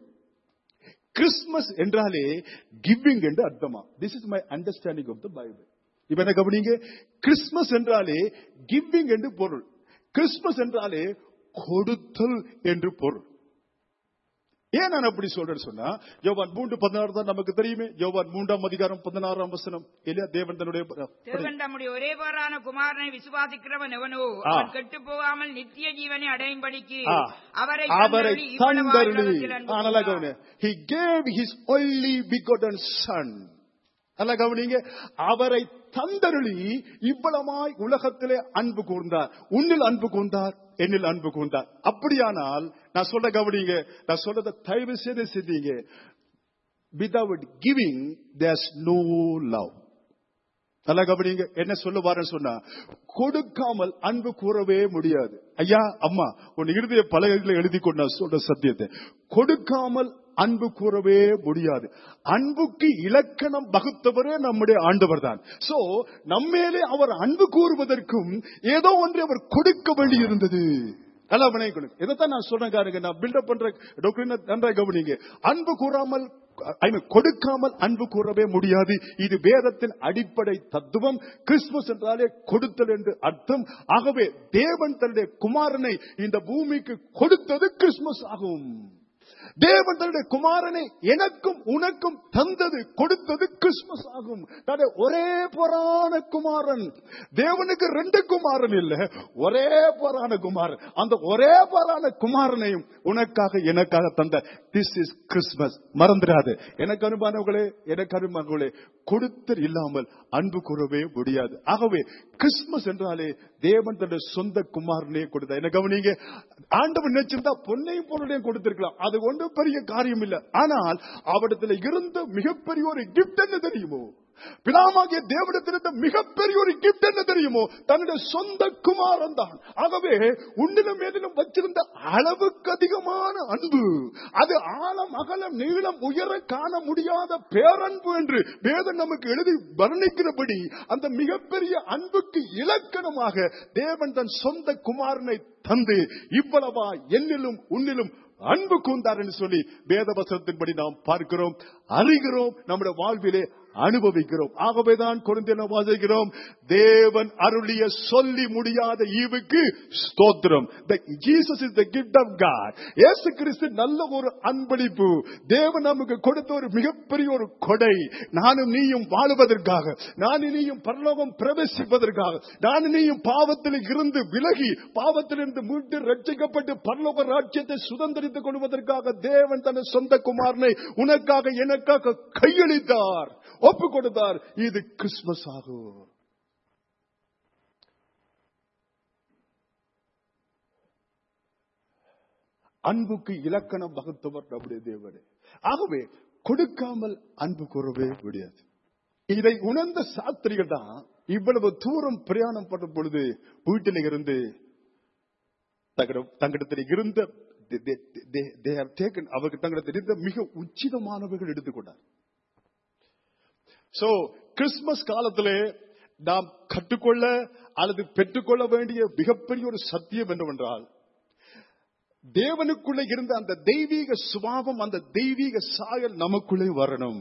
கிறிஸ்துமஸ் என்றாலே கிவிங் என்று அர்த்தமா? This is my understanding of the Bible. இப்ப என்ன கவனிங்க, கிறிஸ்துமஸ் என்றாலே கிவிங் என்று பொருள், கிறிஸ்துமஸ் என்றாலே கொடுத்தல் என்று பொருள். ஏன் நான் அப்படி சொல்றேன்னு சொன்னா, யோவான் மூன்று பதினாறு தான் நமக்கு தெரியுமே. யோவான் மூன்றாம் அதிகாரம் பதினாறாம் வசனம், இல்லையா? தேவன் தன்னுடைய தேவன் தம்முடைய ஒரே பேரான குமாரனை விசுவாசிக்கிறவன் எவனோ அவன் கெட்டு போகாமல் நித்திய ஜீவனை அடையும்படிக்கு அவரை அவரை தந்தருளி. He gave his only begotten son. அல்ல கவனிங்க, அவரை தந்தருளி இவ்வளமாய் உலகத்திலே அன்பு கூர்ந்தார். உன்னில் அன்பு கூர்ந்தார், என்னில் அன்பு கூர்ந்தார். அப்படியானால் நான் சொல்ற கவனிங்க, நான் சொல்றத தயவு செய்து சிந்திங்க. Without giving there's no love. நல்லா கவனிங்க, என்ன சொல்லுவாருன்னு சொன்னா, கொடுக்காமல் அன்பு கூறவே முடியாது. ஐயா அம்மா உன் இருதய பலகைகளை எழுதி கொண்ட சொல்ற சத்தியத்தை, கொடுக்காமல் அன்பு கூறவே முடியாது. அன்புக்கு இலக்கணம் வகுத்தவரே நம்முடைய ஆண்டவர் தான். சோ நம்மேலே அவர் அன்பு கூறுவதற்கும் ஏதோ ஒன்றை அவர் கொடுக்க வேண்டி இருந்தது. இதைத்தான் நான் சொல்றேன். காருங்க, நான் பில்டப் பண்ற நன்றாக கவனிங்க. அன்பு கூறாமல் கொடுக்காமல் அன்பு கூறவே முடியாது. இது வேதத்தின் அடிப்படை தத்துவம். கிறிஸ்துமஸ் என்றாலே கொடுத்தல் என்று அர்த்தம். ஆகவே தேவன் தன்னுடைய குமாரனை இந்த பூமிக்கு கொடுத்தது கிறிஸ்துமஸ் ஆகும். தேவன் தன்னுடைய குமாரனை எனக்கும் உனக்கும் தந்தது, கொடுத்தது கிறிஸ்துமஸ் ஆகும். ஒரே போரான குமாரன். தேவனுக்கு ரெண்டு குமாரன் இல்ல, ஒரே போரான குமாரன். அந்த ஒரே போரான குமாரனையும் உனக்காக எனக்காக தந்த திஸ் இஸ் கிறிஸ்துமஸ். மறந்துடாது. எனக்கு அனுமானவர்களே, எனக்கு அனுமானவர்களே, கொடுத்தல் இல்லாமல் அன்பு கூறவே முடியாது. ஆகவே கிறிஸ்துமஸ் என்றாலே தேவன் தன்னுடைய சொந்த குமாரனே கொடுத்தார். என்ன கவனிங்க, ஆண்டவன் நினைச்சிருந்தா பொன்னையும் பொருளையும் கொடுத்திருக்கலாம், அது ஒன்றும் பெரிய காரியம் இல்லை. ஆனால் அவரிடத்தில் இருந்த மிகப்பெரிய ஒரு கிஃப்ட் என்ன தெரியுமோ? பிதாவாகிய தேவனிடத்திலிருந்த மிகப்பெரிய ஒரு கிஃப்ட் என்ன தெரியுமோ? தன்னுடைய சொந்த குமாரன் தான். ஆகவே உன்னிலும் மேலும் வச்சிருந்த அளவுக்கு அதிகமான அன்பு, அது ஆழம் அகலம் நீளம் உயர காண முடியாத பேரன்பு என்று வேதம் நமக்கு எழுதி வர்ணிக்கிறபடி, அந்த மிகப்பெரிய அன்புக்கு இலக்கணமாக தேவன் தன் சொந்த குமாரனை தந்து இவ்வளவா என்னிலும் உன்னிலும் அன்பு கூர்ந்தார் என்று சொல்லி வேதவசனத்தின்படி நாம் பார்க்கிறோம், அறிகிறோம், நம்முடைய வாழ்விலே அனுபவிக்கிறோம். ஆகவேதான் கொரிந்தியர் வாசிக்கிறோம், தேவன் அருளிய சொல்லி முடியாத ஈவுக்கு ஸ்தோத்திரம். Jesus is the gift of God. இயேசு கிறிஸ்து நல்ல ஒரு அன்பளிப்பு. தேவன் நமக்கு கொடுத்த ஒரு மிகப்பெரிய ஒரு கொடை. நானும் நீயும் வாழுவதற்காக, நான் நீயும் பரலோகம் பிரவேசிப்பதற்காக, நான் நீயும் பாவத்தில் இருந்து விலகி பாவத்திலிருந்து மீட்டு ரட்சிக்கப்பட்டு பரலோக ராஜ்யத்தை சுதந்திரித்துக் கொள்வதற்காக தேவன் தன் சொந்த குமாரனை உனக்காக எனக்காக கையளித்தார், ஒப்பு கொடுத்தார். இது கிறிஸ்துமஸ் ஆகும். அன்புக்கு இலக்கணம் வகுத்தவர் நம்முடைய தேவனே. ஆகவே கொடுக்காமல் அன்பு கூறவே முடியாது. இதை உணர்ந்த சாஸ்திரிகள் தான் இவ்வளவு தூரம் பிரயாணம் பண்ணும் பொழுது வீட்டில் இருந்து தங்களிடத்தில் இருந்த அவருக்கு தங்களிடத்தில் இருந்த மிக உச்சிதமானவர்கள் எடுத்துக்கொண்டார். சோ கிறிஸ்துமஸ் காலத்திலே நாம் கற்றுக்கொள்ள அல்லது பெற்றுக்கொள்ள வேண்டிய மிகப்பெரிய ஒரு சத்தியம் என்னவென்றால், தேவனுக்குள்ளே இருந்த அந்த தெய்வீக சுபாவம், அந்த தெய்வீக சாயல் நமக்குள்ளே வரணும்.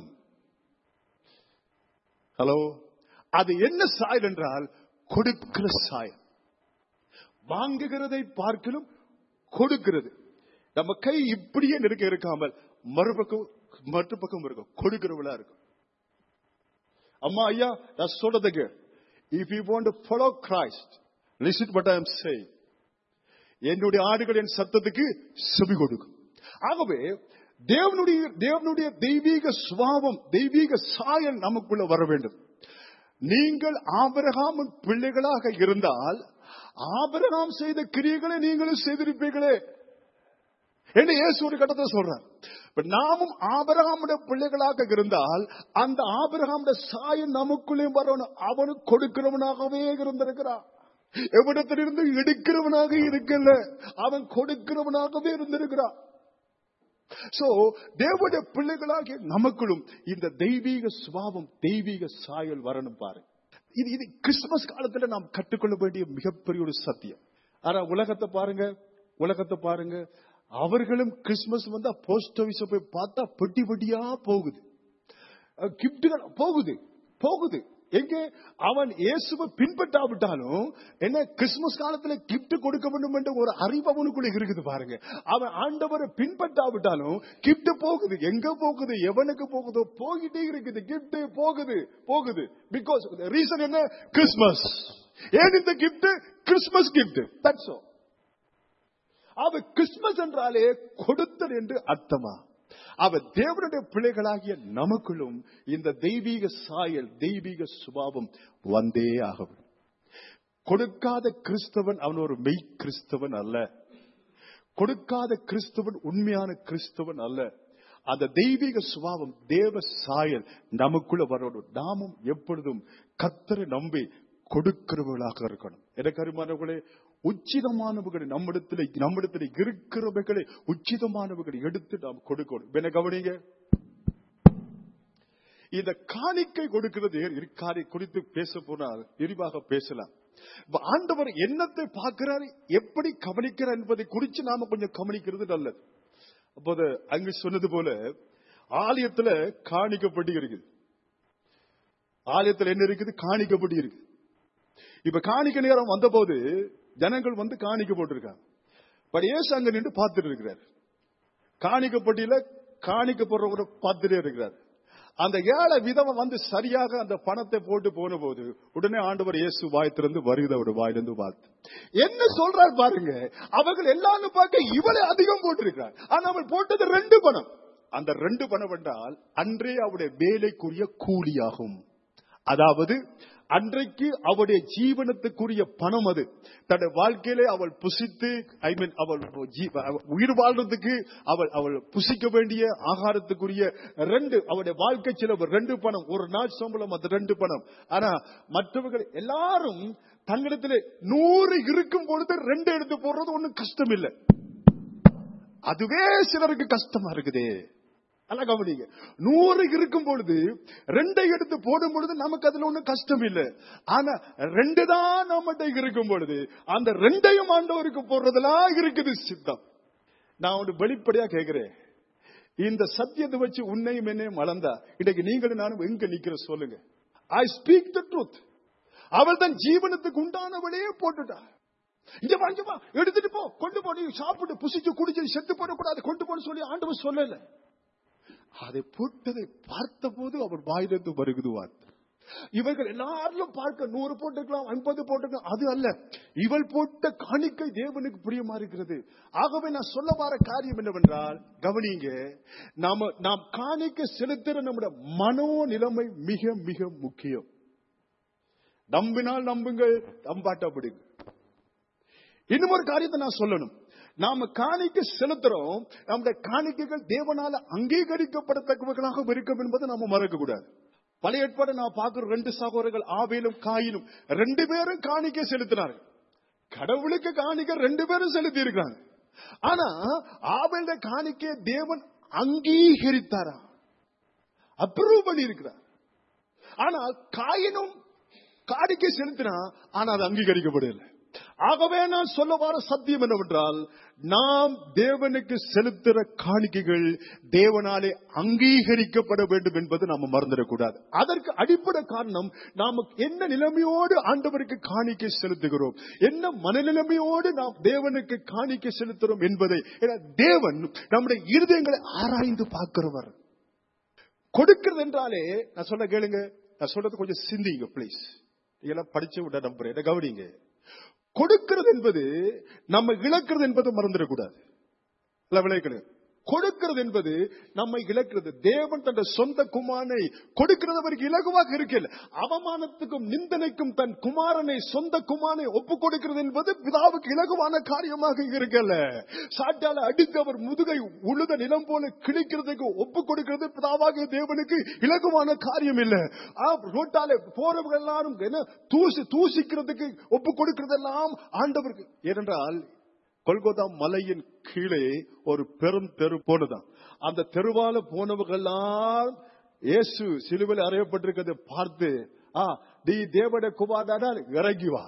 ஹலோ, அது என்ன சாயல் என்றால் கொடுக்கிற சாயல். வாங்குகிறதை பார்க்கலும் கொடுக்கிறது. நம்ம கை இப்படியே நெருக்க இருக்காமல் மறுபக்கம் மறுபக்கம் இருக்கும், கொடுக்கிறவளா இருக்கும். அம்மா ஐயா, நான் சொல்றதுக்கு, if you want to follow Christ, listen what I am saying. என்னுடைய ஆடுகள் என் சத்தத்துக்கு செவி கொடுக்கும். ஆகவே தேவனுடைய தேவனுடைய தெய்வீக சுபாவம், தெய்வீக சாயல் நமக்குள்ள வர வேண்டும். நீங்கள் ஆபிரகாமின் பிள்ளைகளாக இருந்தால் ஆபிரகாம் செய்த கிரியைகளை நீங்களும் செய்திருப்பீர்களே என்று இயேசு ஒரு கட்டத்தை சொல்றார். நாமும் ஆபிரகாமுடைய பிள்ளைகளாக இருந்தால் அந்த ஆபிரகாமுடைய சாயல் நமக்குள்ளே வரணும். அவனு கொடுக்கிறவனாகவே இருந்திருக்கிறான். எவ்விடத்திலிருந்து எடுக்கிறவனாக இருக்கல, அவன் கொடுக்கிறவனாகவே இருந்திருக்கிறான். சோ தேவனுடைய பிள்ளைகளாகிய நமக்குள்ளும் இந்த தெய்வீக சுபாவம், தெய்வீக சாயல் வரணும். பாரு, இது இது கிறிஸ்துமஸ் காலத்துல நாம் கற்றுக்கொள்ள வேண்டிய மிகப்பெரிய ஒரு சத்தியம். ஆனா உலகத்தை பாருங்க, உலகத்தை பாருங்க, அவர்களும் கிறிஸ்துமஸ் வந்தா போஸ்ட் ஆபீஸ போய் பார்த்தா பெட்டி பெட்டியா போகுது, கிஃப்ட்கள் போகுது போகுது எங்கே? அவன் இயேசுவை பின்பற்றாவிட்டாலும் என்ன, கிறிஸ்துமஸ் காலத்துல கிஃப்ட் கொடுக்க வேண்டும் என்ற ஒரு அறிவு அவனுக்குள்ள இருக்குது. பாருங்க, அவன் ஆண்டவரை பின்பற்றாவிட்டாலும் கிஃப்ட் போகுது. எங்க போகுது, எவனுக்கு போகுதோ போகிட்டே இருக்குது. கிஃப்ட் போகுது போகுது பிகாஸ் ரீசன் என்ன? கிறிஸ்துமஸ். ஏன் இந்த gift? Christmas gift. That's all. அவ கிறிஸ்துமஸ் என்றாலே கொடுத்தல் என்று அர்த்தமா? அவ தேவனுடைய பிள்ளைகளாகிய நமக்குள்ளும் இந்த தெய்வீக சாயல், தெய்வீக சுபாவம் வந்தே ஆகும். கொடுக்காத கிறிஸ்தவன் அவன் ஒரு மெய் கிறிஸ்தவன் அல்ல. கொடுக்காத கிறிஸ்தவன் உண்மையான கிறிஸ்தவன் அல்ல. அந்த தெய்வீக சுபாவம், தேவ சாயல் நமக்குள்ள வரணும். நாமும் எப்பொழுதும் கர்த்தரை நம்பி கொடுக்கிறவர்களாக இருக்கணும். எனக்கு அருமானவர்களே, உச்சிதமானவர்களை நம்மிடத்தில் நம்மிடத்தில் இருக்கிறவர்களை உச்சிதமானவர்களை எடுத்து நாம் கொடுக்கணும். என்ன கவனிங்க, இந்த காணிக்கை கொடுக்கிறது இருக்காரை குறித்து பேச போனால் விரிவாக பேசலாம். ஆண்டவர் என்னத்தை பார்க்கிறார், எப்படி கவனிக்கிறார் என்பதை குறித்து நாம கொஞ்சம் கவனிக்கிறது நல்லது. அப்போது அங்கு சொன்னது போல ஆலயத்துல காணிக்கப்பட்டு இருக்குது. ஆலயத்துல என்ன இருக்குது? காணிக்கப்பட்டு இருக்கு. இப்ப காணிக்க நேரம் வந்த போது ஜனங்கள் வந்து காணிக்க போட்டிருக்காங்க. பட் ஏசு அங்க நின்று பார்த்துட்டு இருக்கிறார். காணிக்கப்பட்டியில காணிக்கப்படுறவரை பார்த்துட்டே இருக்கிறார். அந்த ஏழை விதவை வந்து சரியாக அந்த பணத்தை போட்டு போன போது உடனே ஆண்டவர் இயேசு வாய் திறந்து வருகிறவர் வாயிலிருந்து பார்த்து என்ன சொல்றார் பாருங்க. அவர்கள் எல்லாரும் பார்க்க இவளை அதிகம் போட்டிருக்கிறார். ஆனா அவள் போட்டது ரெண்டு பணம். அந்த ரெண்டு பணம் என்றால் அன்றே அவருடைய வேலைக்குரிய கூலியாகும். அதாவது அன்றைக்கு அவருடைய ஜீவனத்துக்குரிய பணம் அது. தன்னுடைய வாழ்க்கையிலே அவள் புசித்து ஐ மீன் அவள் உயிர் வாழ்றதுக்கு அவள் அவள் புசிக்க வேண்டிய ஆகாரத்துக்குரிய ரெண்டு அவருடைய வாழ்க்கை செலவு ரெண்டு பணம். ஒரு நாள் சம்பளம் அது ரெண்டு பணம். ஆனா மற்றவர்கள் எல்லாரும் தங்களிடத்திலே நூறு இருக்கும் பொழுது ரெண்டு எடுத்து போடுறது ஒன்னும் கஷ்டம் இல்லை. அதுவே சிலருக்கு கஷ்டமா இருக்குது. கவனிங்க, நூறு இருக்கும் பொழுது ரெண்டை எடுத்து போடும் பொழுது நமக்கு அதுல ஒன்னும் கஷ்டம் இல்லை. ஆனா ரெண்டு தான் நம்மகிட்ட இருக்கும் பொழுது அந்த ரெண்டையும் ஆண்டவருக்கு போடுறதெல்லாம் இருக்குது சித்தம். நான் ஒன்று வெளிப்படையா கேட்கிறேன், இந்த சத்தியத்தை வச்சு உன்னையும் என்னையும் வளர்ந்தா இன்னைக்கு நீங்களும் நானும் எங்க நிக்கிற சொல்லுங்க. I speak the truth. அவள் தன் ஜீவனத்துக்கு உண்டானவளே போட்டுட்டா. இங்க வாங்கம்மா எடுத்துட்டு போ, கொண்டு போ, நீ சாப்பிட்டு புசிச்சு குடிச்சு செத்து போடக்கூடாது, கொண்டு போன்னு சொல்லி ஆண்டவர் சொல்லல. அதை போட்டதை பார்த்த போது அவர் வாயிலிருந்து வருகுது வார்த்தை. இவர்கள் எல்லாரும் பார்க்க நூறு போட்டுக்கலாம், ஐம்பது போட்டுக்கலாம், அது அல்ல. இவள் போட்ட காணிக்கை தேவனுக்கு பிரியமா இருக்கிறது. ஆகவே நான் சொல்ல வர காரியம் என்னவென்றால், கவனிங்க, நாம நாம் காணிக்கை செலுத்துற நம்முடைய மனோ நிலைமை மிக மிக முக்கியம். நம்பினால் நம்புங்கள், நம்பாட்டப்படுங்க. இன்னும் ஒரு காரியத்தை நான் சொல்லணும். நாம காணிக்கை செலுத்துறோம், நம்முடைய காணிக்கைகள் தேவனால அங்கீகரிக்கப்படத்தக்கவர்களாக இருக்கும் என்பதை நாம மறக்க கூடாது. பழைய ஏற்பாடு நான் பார்க்கிற ரெண்டு சகோதரர்கள் ஆபேலும் காயினும் ரெண்டு பேரும் காணிக்கை செலுத்தினார்கள். கடவுளுக்கு காணிக்கை ரெண்டு பேரும் செலுத்தி இருக்காங்க. ஆனா ஆபேலுடைய காணிக்கையை தேவன் அங்கீகரித்தாரா, அப்ரூவ் பண்ணி இருக்கிறார். ஆனால் காயினும் காணிக்கை செலுத்தினா ஆனா அது அங்கீகரிக்கப்படவில்லை. ஆகவே நான் சொல்ல வர சத்தியம் என்னவென்றால், நாம் தேவனுக்கு செலுத்துகிற காணிக்கைகள் தேவனாலே அங்கீகரிக்கப்பட வேண்டும் என்பது நாம மறந்துடக்கூடாது. அதற்கு அடிப்படை காரணம், நாம என்ன நிலைமையோடு ஆண்டவருக்கு காணிக்கை செலுத்துகிறோம், என்ன மனநிலைமையோடு நாம் தேவனுக்கு காணிக்கை செலுத்துகிறோம் என்பதை. தேவன் நம்முடைய இருதயங்களை ஆராய்ந்து பார்க்கிறவர். கொடுக்கிறது என்றாலே, நான் சொல்ல கேளுங்க, நான் சொல்றது கொஞ்சம் சிந்திங்க பிளீஸ். இதெல்லாம் படிச்சு விட நம்புறேன், என்ன கவனிங்க. கொடுக்கிறது என்பது நம்ம இழக்கிறது என்பது மறந்துடக்கூடாது. விளைக்கிறது கொடுக்கிறது என்பது நம்மை இழக்கிறது. தேவன் தன் சொந்த குமாரனை கொடுக்கிறது அவருக்கு இலகுவாக இருக்கல. அவமானத்துக்கும் நிந்தனைக்கும் தன் குமாரனை, சொந்த குமாரனை ஒப்பு கொடுக்கிறது என்பது பிதாவுக்கு இலகுவான காரியமாக இருக்கல. சாட்டால அடித்து அவர் முதுகை உழுத நிலம் போல கிழிக்கிறதுக்கு ஒப்பு கொடுக்கிறது பிதாவாக தேவனுக்கு இலகுவான காரியம் இல்ல. ரோட்டால போறவர்கள் எல்லாரும் தூசி தூசிக்கிறதுக்கு ஒப்பு கொடுக்கிறதெல்லாம் ஆண்டவருக்கு. ஏனென்றால் கொல்கொதா மலையின் கீழே ஒரு பெரும் தெரு போனதான். அந்த தெருவால போனவர்களெல்லாம் இயேசு சிலுவையில் அறையப்பட்டிருக்கிறதை பார்த்து, ஆ நீ தேவனுடைய குமாரனானால் இறங்கி வா,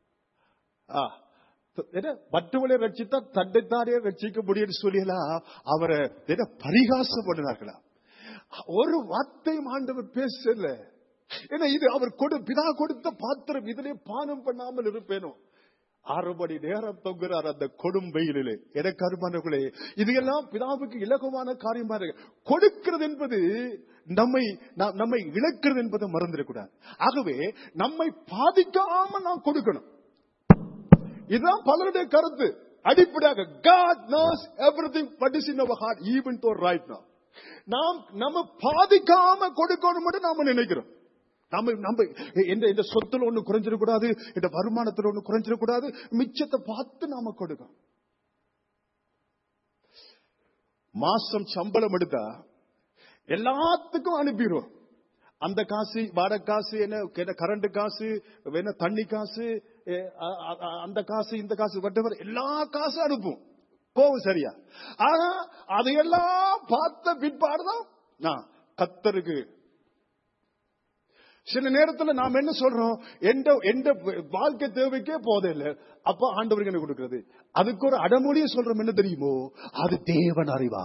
மற்றவளை ரட்சித்தா தன்னைத்தானே ரட்சிக்க முடியும் சொல்லியெல்லாம் அவரை பரிகாசம் பண்ணினார்களா. ஒரு வார்த்தையும் ஆண்டவர் பேசல. ஏன்னா இது அவர் கொடு பிதா கொடுத்த பாத்திரம், இதிலே பானம் பண்ணாமல் இருப்பேனோ. ஆறு மணி நேரம் தொங்குறார் அந்த கொடும் வெயிலிலே. எனக்கு அருமானவர்களே, இதையெல்லாம் பிதாவுக்கு இலகுவான காரியமா இருக்கு. கொடுக்கிறது என்பது நம்மை நம்மை இழக்கிறது என்பதை மறந்துடக்கூடாது. ஆகவே நம்மை பாதிக்காம நாம் கொடுக்கணும். இதுதான் பலருடைய கருத்து. அடிப்படையாக God knows everything what is in our heart even though right now. நாம் நம்ம பாதிக்காம கொடுக்கணும் மட்டும் நாம நினைக்கிறோம். நம்ம நம்ம இந்த சொத்துல ஒண்ணு குறைஞ்சிடக்கூடாது, இந்த வருமானத்துல ஒண்ணு குறைஞ்சிடக்கூடாது, மிச்சத்தை பார்த்து நாம கொடுக்கணும். மாசம் சம்பளம் எடுத்தா எல்லாத்துக்கும் அனுப்பிடுவோம். அந்த காசு, வாடகை காசு, என்ன கரண்ட் காசு, என்ன தண்ணி காசு, அந்த காசு, இந்த காசு, whatever எல்லா காசும் அனுப்பும். போகும் சரியா. ஆனா அதையெல்லாம் பார்த்த பிற்பாடுதான் நான் கர்த்தருக்கு சில நேரத்தில் நாம் என்ன சொல்றோம், எந்த வாழ்க்கை தேவைக்கே போதே இல்லை, அப்ப ஆண்டவருக்கு என்ன கொடுக்கிறது. அதுக்கு ஒரு அடமொழியை சொல்றோம், என்ன தெரியுமோ, அது தேவன் அறிவா.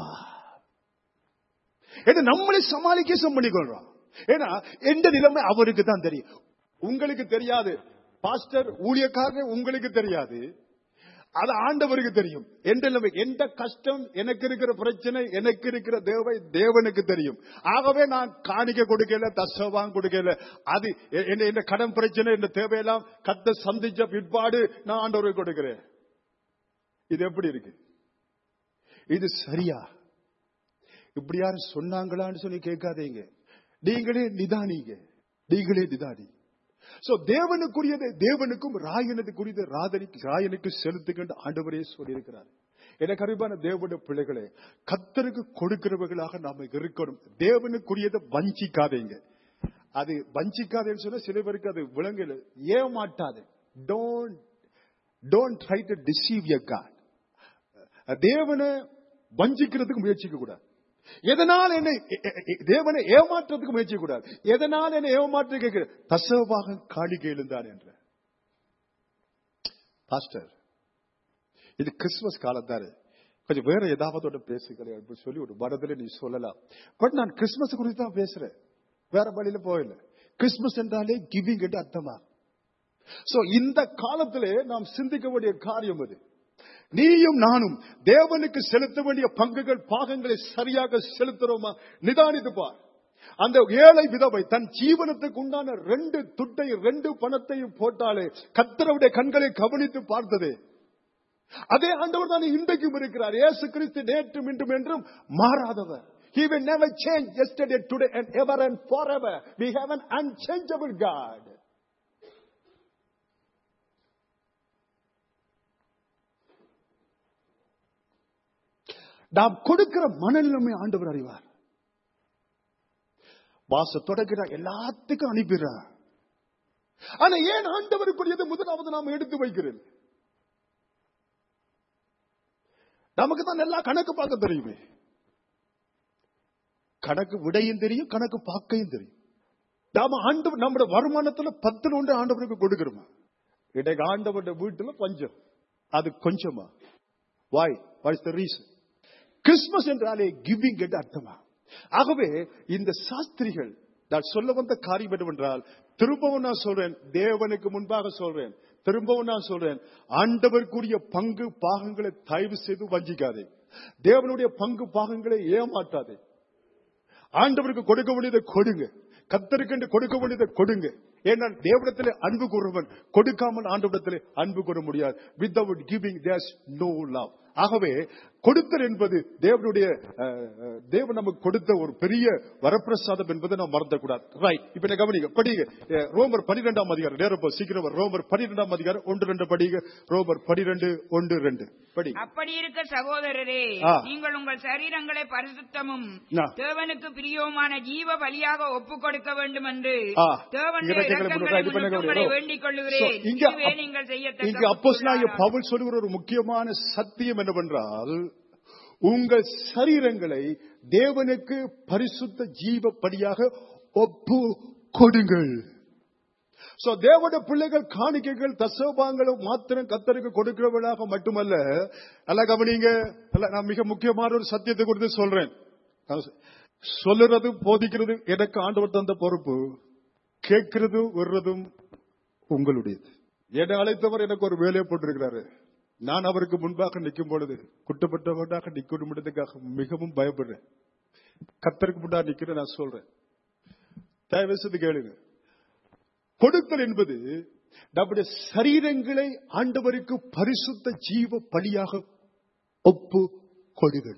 ஏன்னா நம்மளை சமாளிக்க பண்ணிக்கொள்றோம். ஏன்னா எந்த நிலைமை அவருக்கு தான் தெரியும், உங்களுக்கு தெரியாது. பாஸ்டர் ஊழியக்காரர் உங்களுக்கு தெரியாது, அது ஆண்டவருக்கு தெரியும். எந்த கஷ்டம், எனக்கு இருக்கிற பிரச்சனை, எனக்கு இருக்கிற தேவை தேவனுக்கு தெரியும். ஆகவே நான் காணிக்க கொடுக்கல, தசவாங்க கொடுக்கல. அது என்ன கடன் பிரச்சனை, இந்த தேவையெல்லாம் கத்த சந்திச்ச பிற்பாடு நான் ஆண்டவருக்கு கொடுக்கிறேன். இது எப்படி இருக்கு? இது சரியா? இப்படி யாரும் சொன்னாங்களான்னு சொல்லி கேட்காதீங்க. நீங்களே நிதானிங்க, நீங்களே நிதானி. சோ தேவனுக்குரியது தேவனுக்கும், ராயனுக்குரியது ராயனுக்கு செலுத்துகின்ற ஆண்டவரே சொல்லியிருக்கிறார். எனக்கு அறிவான தேவனுடைய பிள்ளைகளே, கர்த்தருக்கு கொடுக்கிறவர்களாக நாம இருக்கணும். தேவனுக்குரியதை வஞ்சிக்காதீங்க. அது வஞ்சிக்காதேன்னு சொன்னா சில பேருக்கு அது விளங்கல. ஏமாட்டாது. Don't don't try to deceive your God. தேவனை வஞ்சிக்கிறதுக்கு முயற்சிக்க கூடாது. எதனால் என்னை தேவனை ஏமாற்றத்துக்கு முயற்சி கூடாது. எதனால் என்னை ஏமாற்ற கேட்கிற தசவாக காணிக்கை எழுந்தான் என்ற பாஸ்டர், இது கிறிஸ்துமஸ் காலத்தாரு, கொஞ்சம் வேற ஏதாவது பேசுகிறேன் சொல்லி ஒரு மனதில் நீ சொல்லலாம். பட் நான் கிறிஸ்துமஸ் குறித்து தான் பேசுறேன், வேற வழியில போயில. கிறிஸ்துமஸ் என்றாலே கிவிங் என்று அர்த்தமா. சோ இந்த காலத்திலே நாம் சிந்திக்க வேண்டிய காரியம் அது. நீயும் நானும் தேவனுக்கு செலுத்த வேண்டிய பங்குகள், பாகங்களை சரியாக செலுத்துறோமா நிதானித்து பார். அந்த ஏழை விதவை தன் ஜீவனத்துக்கு உண்டான ரெண்டு துட்டை ரெண்டு பணத்தையும் போட்டாலே கர்த்தருடைய கண்களை கவனித்து பார்த்ததே. அதே ஆண்டவர் தான் இன்றைக்கும் இருக்கிறார். இயேசு கிறிஸ்து நேற்றும் இன்றும் என்றும் மாறாதவர். He will never change yesterday, today and ever and forever. We have an unchangeable God. நாம் கொடுக்கிற மனநிலைமை ஆண்டவர் அறிவார். வாச தொடங்கிற எல்லாத்துக்கும் அனுப்பிடுறார். ஆனா ஏன் ஆண்டவருக்குரியது முதலாவது நாம் எடுத்து வைக்கிறேன்? நமக்கு தான் எல்லா கணக்கு பார்க்க தெரியுமே. கணக்கு விடையும் தெரியும், கணக்கு பார்க்கையும் தெரியும். நாம ஆண்டவர் நம்முடைய வருமானத்துல பத்துல ஒன்று ஆண்டவருக்கு கொடுக்கிறோமா? இன்றைக்கு ஆண்டவருடைய வீட்டுல பஞ்சம், அது கொஞ்சமா? Why what is the reason? Christmas என்றாலே கிவிங் என்று அர்த்தமா. ஆகவே இந்த சாஸ்திரிகள் நான் சொல்ல வந்த காரியம் என்னவென்றால், திரும்பவும் நான் சொல்றேன், தேவனுக்கு முன்பாக சொல்றேன், திரும்பவும் நான் சொல்றேன், ஆண்டவருக்குரிய பங்கு பாகங்களை தயவு செய்து வஞ்சிக்காதே. தேவனுடைய பங்கு பாகங்களை ஏமாற்றாதே. ஆண்டவருக்கு கொடுக்க வேண்டியதை கொடுங்க, கர்த்தருக்கு கொடுக்க வேண்டியதை கொடுங்க. ஏனால் தேவனிடத்திலே அன்பு கூறுவன் கொடுக்காமல் ஆண்டவரிடத்திலே அன்பு கூற முடியாது. Without giving there's no love. ஆகவே கொடுத்தல் என்பது தேவனுடைய தேவன் நமக்கு கொடுத்த ஒரு பெரிய வரப்பிரசாதம் என்பதை நாம் மறந்துக்கூடாது. ரைட், இப்ப என்ன கவனிங்க, படிங்க ரோமர் பனிரெண்டாம் அதிகாரம். நேரம் சீக்கிரம் ரோமர் பனிரெண்டாம் அதிகாரம் ஒன்று ரெண்டு படிங்க. ரோமர் பனிரெண்டு ஒன்று ரெண்டு படி. அப்படி இருக்க சகோதரரே, நீங்கள் உங்கள் சரீரங்களை பரிசுத்தமும் தேவனுக்கு பிரியமான ஜீவ பலியாக ஒப்புக் கொடுக்க வேண்டும் என்று தேவனுடைய இரக்கங்களை வேண்டிக் கொள்கிறேன். நீங்கள் செய்யத்தக்க அப்போஸ்தலனாகிய பவுல் சொல்லுகிற ஒரு முக்கியமான சத்தியம் என்னவென்றால், உங்கள் சரீரங்களை தேவனுக்கு பரிசுத்த ஜீவ பலியாக ஒப்பு கொடுங்கள். சோ தேவனுடைய பிள்ளைகள் காணிக்கைகள் தசோபாங்களும் மாத்திரம் கர்த்தருக்கு கொடுக்கிறவர்களாக மட்டுமல்ல. நல்லா கவனிங்க, நான் மிக முக்கியமான ஒரு சத்தியத்தை குறித்து சொல்றேன். சொல்லுறது போதிக்கிறது எனக்கு ஆண்டவர் தந்த பொறுப்பு, கேட்கிறது வர்றதும் உங்களுடையது. என்னை அழைத்தவர் எனக்கு ஒரு வேலையை போட்டிருக்கிறாரு. நான் அவருக்கு முன்பாக நிற்கும் பொழுது குற்றப்பட்டவனாக நிற்க முடியாதுக்காக மிகவும் பயப்படுறேன். கர்த்தருக்கு முன்னாடி நிற்கிறேன். நான் சொல்றேன், தயவு செய்து கேளுங்க. கொடுத்தல் என்பது நம்முடைய சரீரங்களை ஆண்டவருக்கு பரிசுத்த ஜீவ பலியாக ஒப்பு கொடுங்கள்.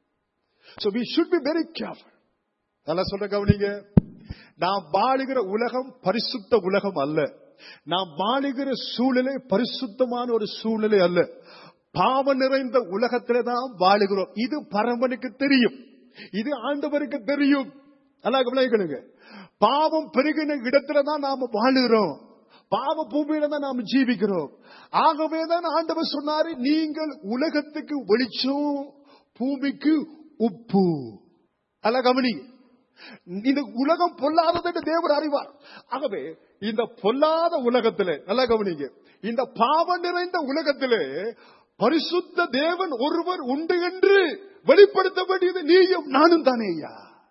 So we should be very careful. நல்லா சொல்ற கவனிங்க. நாம் வாழுகிற உலகம் பரிசுத்த உலகம் அல்ல. நாம் வாழுகிற சூழ்நிலை பரிசுத்தமான ஒரு சூழ்நிலை அல்ல. பாவம் நிறைந்த உலகத்திலே தான் வாழுகிறோம். இது பரமனுக்கு தெரியும், இது ஆண்டவருக்கு தெரியும். அல்லாஹ் விளையாடுங்க. பாவம் பெருகின இடத்துல தான் நாம வாழுகிறோம், பாவ பூமியில தான் நாம ஜீவிக்கிறோம். ஆகவேதான் ஆண்டவர் சொன்னாரு, நீங்கள் உலகத்துக்கு வெளிச்சம், பூமிக்கு உப்பு. அல்ல கவனி, இந்த உலகம் பொல்லாதது என்று தேவன் அறிவார். ஆகவே இந்த பொல்லாத உலகத்திலே நல்ல கவனிங்க, இந்த பாவம் நிறைந்த உலகத்திலே பரிசுத்த தேவன் ஒருவர் உண்டு என்று வெளிப்படுத்த வேண்டியது நீயும் நானும் தானே ஐயா.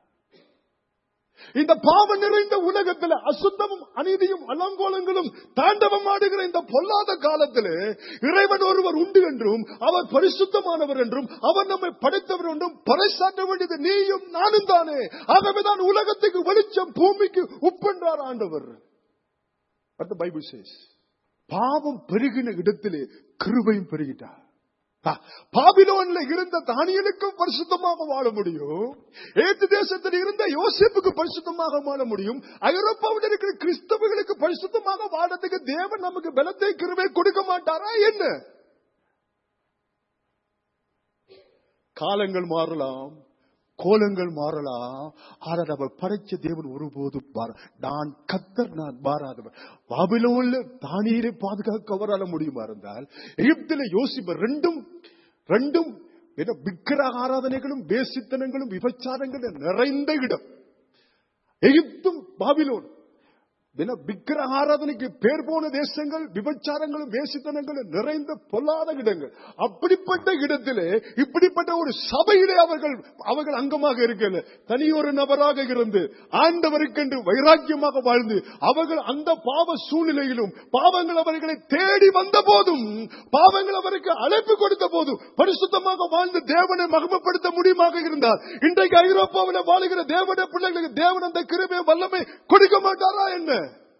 இந்த பாவம் நிறைந்த உலகத்தில் அசுத்தமும் அநீதியும் அலங்கோலங்களும் தாண்டவம் ஆடுகிற இந்த பொல்லாத காலத்தில் இறைவன் ஒருவர் உண்டு என்றும் அவர் பரிசுத்தமானவர் என்றும் அவர் நம்மை படைத்தவர் என்றும் பறைசாற்ற வேண்டியது நீயும் நானும் தானே. ஆகவேதான் உலகத்துக்கு வெளிச்சம், பூமிக்கு உப்பென்றார் ஆண்டவர். பைபிள் சேஸ் பாவம் பெருகின இடத்திலே கிருபையும் பெருகிட்டார். பாபிலோன்ல இருந்த தானியலுக்கும் பரிசுத்தமாக வாழ முடியும், ஏத்து தேசத்தில் இருந்த யோசேப்புக்கு பரிசுத்தமாக வாழ முடியும், ஐரோப்பாவில் இருக்கிற கிறிஸ்தவர்களுக்கு பரிசுத்தமாக வாழறதுக்கு தேவன் நமக்கு பலத்தை கிருபை கொடுக்க மாட்டாரா என்ன? காலங்கள் மாறலாம், கோலங்கள் மாறலாம், ஆனால் அவர் படைச்ச தேவன் ஒருபோதும் நான் கர்த்தர், நான் மாறாதவர். பாபிலோன்ல தானியலை பாதுகாக்க அவரால் முடியுமா இருந்தால், எகிப்தில யோசிப்பர் ரெண்டும் ரெண்டும் விக்கிரக ஆராதனைகளும் வேசித்தனங்களும் விபச்சாரங்களும் நிறைந்த இடம். எகிப்தும் பாபிலோன் விக்கிரக ஆராதனைக்கு பேர் போன தேசங்கள், விபச்சாரங்களும் வேசித்தனங்களும் நிறைந்த பொல்லாத இடங்கள். அப்படிப்பட்ட இடத்திலே இப்படிப்பட்ட ஒரு சபையிலே அவர்கள் அவர்கள் அங்கமாக இருக்கல, தனியொரு நபராக இருந்து ஆண்டவருக்கென்று வைராக்கியமாக வாழ்ந்து அவர்கள் அந்த பாவ சூழ்நிலையிலும் பாவங்கள் அவர்களை தேடி வந்த போதும், பாவங்கள் அவருக்கு அழைப்பு கொடுத்த போதும் பரிசுத்தமாக வாழ்ந்து தேவனை மகிமைப்படுத்த முடியுமாக இருந்தார். இன்றைக்கு ஐரோப்பாவில் வாழுகிற தேவனுடைய பிள்ளைகளுக்கு தேவன் அந்த கிருபை வல்லமை கொடுக்க மாட்டாரா என்ன?